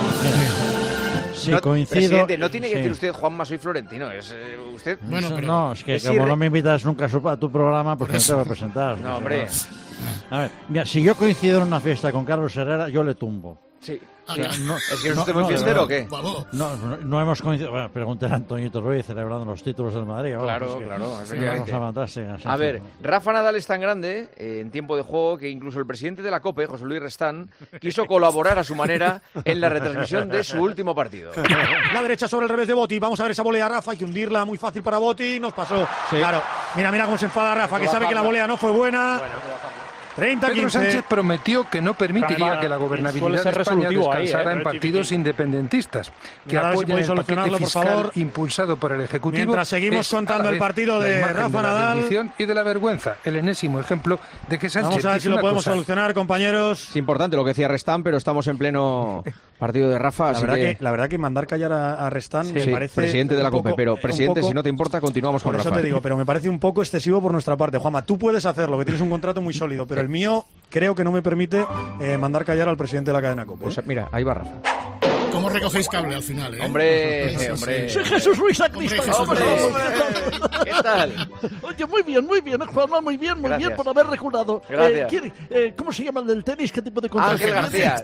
Sí, no, coincido. Presidente, no tiene que decir usted Juanma, soy Florentino. Es usted. Bueno, pero no, es que como no me invitas nunca a tu programa, pues no te voy a presentar. No, hombre. A ver, mira, si yo coincido en una fiesta con Carlos Herrera, yo le tumbo. Sí. ¿Es que no usted muy fiestero o qué? No hemos coincidido. Bueno, pregúntale a Antoñito Ruiz celebrando los títulos del Madrid. Claro, efectivamente. A ver, ¿no? Rafa Nadal es tan grande en tiempo de juego que incluso el presidente de la COPE, José Luis Restán, quiso colaborar a su manera en la retransmisión de su último partido. La derecha sobre el revés de Botti. Vamos a ver esa volea, Rafa. Hay que hundirla, muy fácil para Botti. Nos pasó. Sí. Claro. Mira cómo se enfada Rafa, que sabe que la volea no fue buena. 30-15. Pedro Sánchez prometió que no permitiría que la gobernabilidad de España descansara en partidos independentistas, que apoyan el paquete fiscal impulsado por el Ejecutivo. Mientras seguimos contando el partido de Rafa Nadal. Y de la vergüenza, el enésimo ejemplo de que Sánchez. Vamos a ver si lo podemos solucionar, compañeros. Es importante lo que decía Restán, pero estamos en pleno partido de Rafa. La verdad que mandar callar a Restán me parece. Presidente de la COPE, pero presidente, si no te importa, continuamos con Rafa. Por eso te digo, pero me parece un poco excesivo por nuestra parte. Juanma, tú puedes hacerlo, que tienes un contrato muy sólido, pero el mío creo que no me permite mandar callar al presidente de la cadena COPE. Pues mira, ahí va Rafa. ¿Cómo recogéis cable al final, eh? Hombre. Soy Jesús Ruiz Sacristán. Hombre. ¿Qué tal? Oye, muy bien, Juanma, muy bien por haber recordado. Gracias. ¿Cómo se llama el del tenis? ¿Qué tipo de contrato? Ángel García.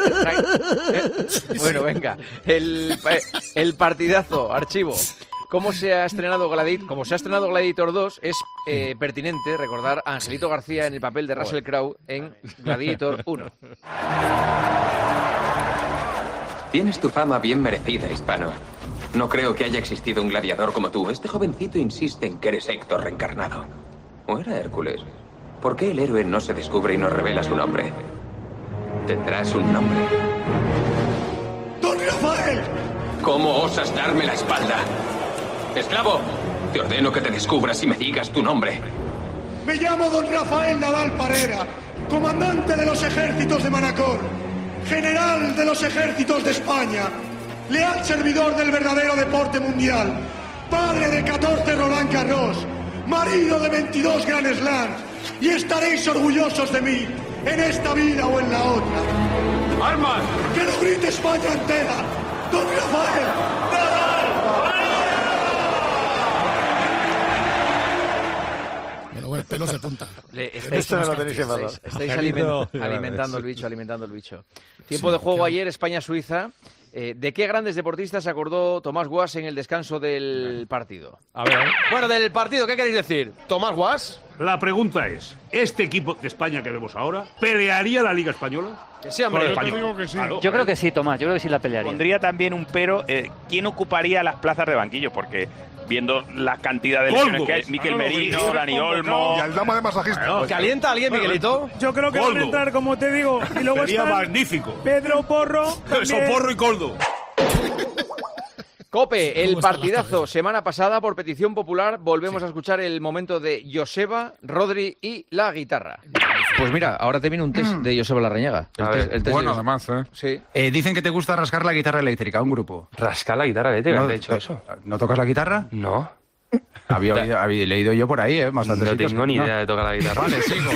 Bueno, venga. El partidazo, archivo. Como se ha estrenado Gladiator 2, es pertinente recordar a Angelito García en el papel de Russell Crowe en Gladiator 1. Tienes tu fama bien merecida, hispano. No creo que haya existido un gladiador como tú. Este jovencito insiste en que eres Héctor reencarnado. ¿O era Hércules? ¿Por qué el héroe no se descubre y nos revela su nombre? Tendrás un nombre. ¡Don Rafael! ¿Cómo osas darme la espalda? ¡Esclavo! Te ordeno que te descubras y me digas tu nombre. Me llamo Don Rafael Nadal Parera, comandante de los ejércitos de Manacor, general de los ejércitos de España, leal servidor del verdadero deporte mundial, padre de 14 Roland Garros, marido de 22 Grand Slams, y estaréis orgullosos de mí, en esta vida o en la otra. ¡Armas! ¡Que lo grite España entera! ¡Don Rafael Nadal! Bueno, pelos de punta. Estáis alimentando el bicho. Tiempo de juego ayer, España-Suiza. ¿De qué grandes deportistas se acordó Tomás Guas en el descanso del partido? A ver. Bueno, del partido, ¿qué queréis decir? ¿Tomás Guas? La pregunta es, ¿este equipo de España que vemos ahora pelearía la Liga Española? Que sí, hombre. Yo digo que sí. Claro. Yo creo que sí, Tomás, yo creo que sí la pelearía. Pondría también un pero, ¿quién ocuparía las plazas de banquillo? Porque viendo la cantidad de lesiones que hay, Miquel Merino, Dani Olmo... Y al dama de masajista. ¿Calienta alguien, Miguelito? Yo creo que van a entrar, como te digo, y luego sería magnífico. Pedro Porro. Eso, Porro y Coldo. COPE, el partidazo semana pasada por petición popular. Volvemos a escuchar el momento de Joseba, Rodri y la guitarra. Pues mira, ahora te viene un test de Joseba Larrañaga. El test bueno, además, ¿eh? Sí. Dicen que te gusta rascar la guitarra eléctrica, un grupo. ¿Rascar la guitarra eléctrica? No, ¿Te he dicho eso? ¿No tocas la guitarra? No. Había leído yo por ahí, bastante. No tengo ni idea de tocar la guitarra. Vale, sigo.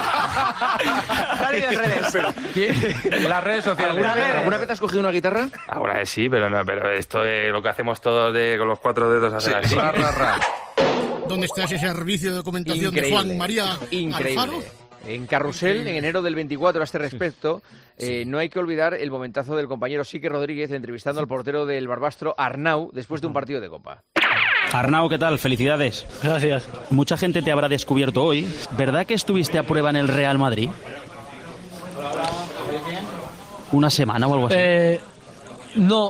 Las redes sociales. ¿Alguna vez has cogido una guitarra? Ahora sí, pero esto es lo que hacemos todos con los 4 dedos hacer así. ¿Dónde está ese servicio de documentación de Juan María Alfaro? En Carrusel, en enero del 24, a este respecto, no hay que olvidar el momentazo del compañero Sique Rodríguez entrevistando al portero del Barbastro, Arnau, después de un partido de Copa. Arnau, ¿qué tal? Felicidades. Gracias. Mucha gente te habrá descubierto hoy. ¿Verdad que estuviste a prueba en el Real Madrid? ¿Una semana o algo así? No.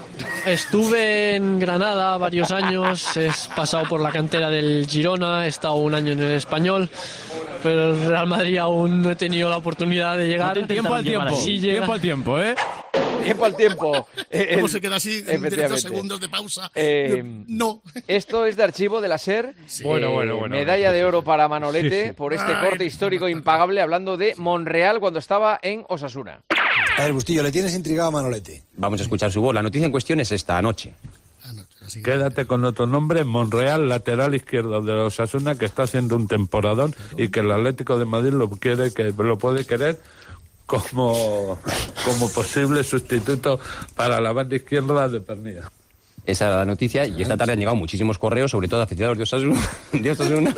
Estuve en Granada varios años, he pasado por la cantera del Girona, he estado un año en el Español, pero el Real Madrid aún no he tenido la oportunidad de llegar. Tiempo al tiempo, tiempo al tiempo, ¿eh? Tiempo al tiempo. ¿Cómo se queda así? 2 segundos de pausa. No. Esto es de archivo de la SER. Sí. Bueno. Medalla de oro para Manolete por este corte histórico impagable, hablando de Monreal cuando estaba en Osasuna. A ver, Bustillo, le tienes intrigado a Manolete. Vamos a escuchar su voz. La noticia en cuestión es esta anoche. Quédate con otro nombre, Monreal, lateral izquierdo de Osasuna, que está haciendo un temporadón y que el Atlético de Madrid lo puede querer como posible sustituto para la banda izquierda de Pernilla. Esa era la noticia y esta tarde han llegado muchísimos correos, sobre todo aficionados de Osasuna,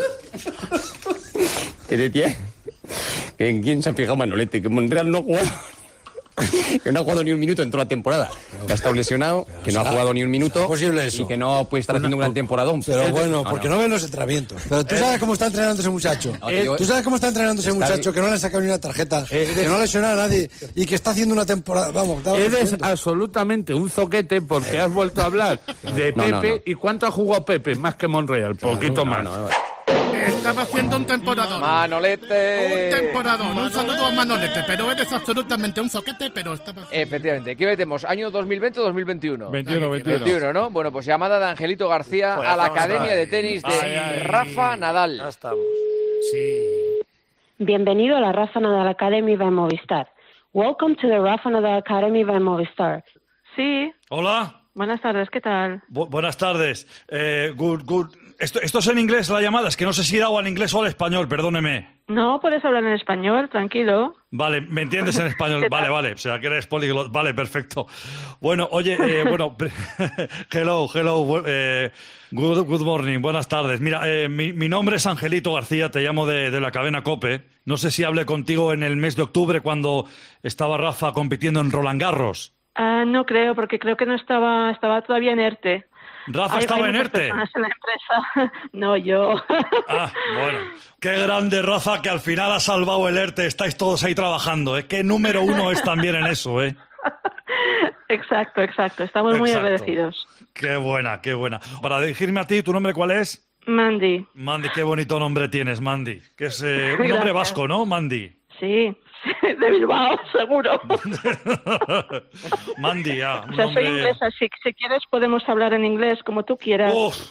que decía que en quién se ha fijado Manolete, que Monreal no juega. Que no ha jugado ni un minuto en toda la temporada, que ha estado lesionado, que no ha jugado ni un minuto. ¿Es posible eso? Y que no puede estar haciendo un gran temporadón. Pero bueno, porque no ven los entrenamientos. Pero tú sabes cómo está entrenando ese muchacho. Tú sabes cómo está entrenando ese muchacho, que no le ha sacado ni una tarjeta, que no ha lesionado a nadie y que está haciendo una temporada. Vamos, eres absolutamente un zoquete porque has vuelto a hablar de Pepe. No. ¿Y cuánto ha jugado Pepe? Más que Monreal, poquito más. Estaba haciendo un temporadón. Manolete. Un temporadón. Un saludo a Manolete, pero eres absolutamente un zoquete, pero estaba... Efectivamente. ¿Qué metemos? ¿Año 2020 o 2021? 21. ¿No? Bueno, pues llamada de Angelito García a la Academia de Tenis de Rafa Nadal. Ya estamos. Sí. Bienvenido a la Rafa Nadal Academy by Movistar. Welcome to the Rafa Nadal Academy by Movistar. Sí. Hola. Buenas tardes, ¿qué tal? Buenas tardes. Good. Esto es en inglés la llamada, es que no sé si era o al inglés o al español, perdóneme. No, puedes hablar en español, tranquilo. Vale, ¿me entiendes en español? Vale, o sea, que eres poliglot. Vale, perfecto. Bueno, oye, hello, good morning, buenas tardes. Mira, mi nombre es Angelito García, te llamo de la cadena COPE. No sé si hablé contigo en el mes de octubre cuando estaba Rafa compitiendo en Roland Garros. No creo, porque creo que no estaba todavía en ERTE. ¿Rafa estaba en ERTE? En la empresa. No, yo. Bueno. Qué grande, Rafa, que al final ha salvado el ERTE. Estáis todos ahí trabajando, ¿eh? Qué número 1 es también en eso, ¿eh? Exacto. Estamos muy agradecidos. Qué buena. Para dirigirme a ti, ¿tu nombre cuál es? Mandy. Mandy, qué bonito nombre tienes, Mandy. Que es un nombre vasco, ¿no, Mandy? Sí. De Bilbao, seguro. Mandy, o sea, soy inglesa. Si quieres podemos hablar en inglés, como tú quieras.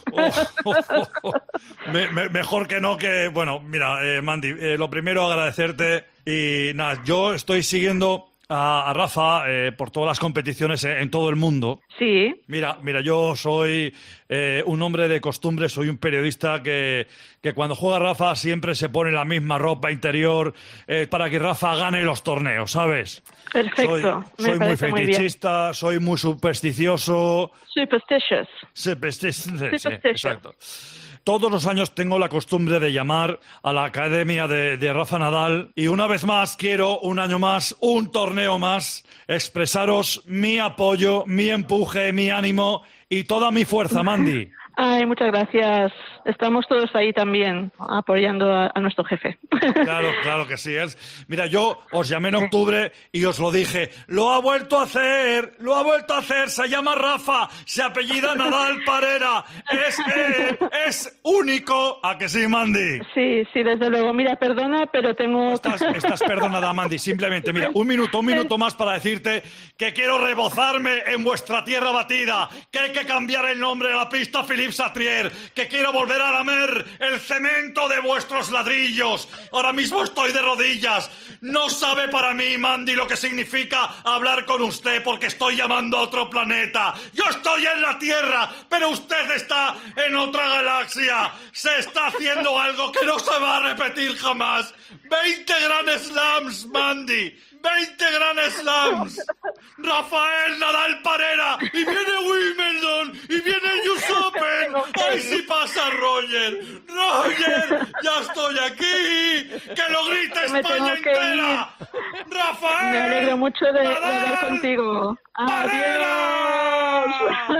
Mejor que no, que... Bueno, mira, Mandy, lo primero agradecerte. Y nada, yo estoy siguiendo a Rafa por todas las competiciones en todo el mundo. Sí. Mira, yo soy un hombre de costumbre, soy un periodista que cuando juega Rafa siempre se pone la misma ropa interior para que Rafa gane los torneos, ¿sabes? Perfecto. Soy muy fetichista, soy muy supersticioso. Superstitious. Sí, exacto. Todos los años tengo la costumbre de llamar a la Academia de Rafa Nadal y una vez más quiero, un año más, un torneo más, expresaros mi apoyo, mi empuje, mi ánimo y toda mi fuerza, Mandy. Ay, muchas gracias. Estamos todos ahí también apoyando a nuestro jefe. Claro que sí. Mira, yo os llamé en octubre y os lo dije. Lo ha vuelto a hacer. Se llama Rafa, se apellida Nadal Parera. Es único. ¿A que sí, Mandy? Sí, desde luego. Mira, perdona, pero tengo... Estás perdonada, Mandy. Simplemente, mira, un minuto más para decirte que quiero rebozarme en vuestra tierra batida, que hay que cambiar el nombre de la pista Philippe Satrier, que quiero volver volver a lamer el cemento de vuestros ladrillos. Ahora mismo estoy de rodillas. No sabe para mí, Mandy, lo que significa hablar con usted porque estoy llamando a otro planeta. Yo estoy en la Tierra, pero usted está en otra galaxia. Se está haciendo algo que no se va a repetir jamás. 20 Grand Slams, Mandy. 20 Grand Slams. Rafael Nadal Parera. Y viene Wimbledon. Y viene el US Open. ¡Ay, si pasa Roger! ¡Roger! ¡Ya estoy aquí! ¡Que lo grite España entera! ¡Rafael! Me alegro mucho de hablar contigo. ¡Adiós!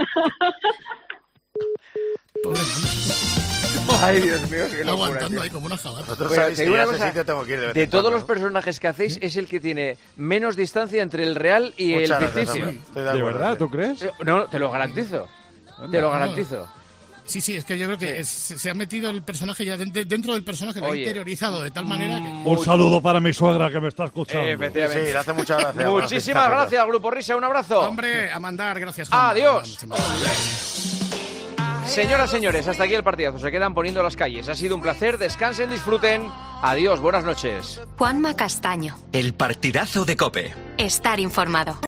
Ay, Dios mío, qué locura. Aguantando ahí como una jabata. De todos los personajes que hacéis, es el que tiene menos distancia entre el real y el ficticio. ¿De verdad, tú crees? No, te lo garantizo. Te lo garantizo. Sí, es que yo creo que se ha metido el personaje ya dentro del personaje, lo ha interiorizado de tal manera que... Un saludo para mi suegra que me está escuchando. Efectivamente. Sí, le hace muchas gracias. Muchísimas gracias, Grupo Risa. Un abrazo. Hombre, a mandar, gracias. Juan. Adiós. Señoras, señores, hasta aquí el partidazo. Se quedan poniendo las calles. Ha sido un placer. Descansen, disfruten. Adiós, buenas noches. Juanma Castaño. El partidazo de COPE. Estar informado.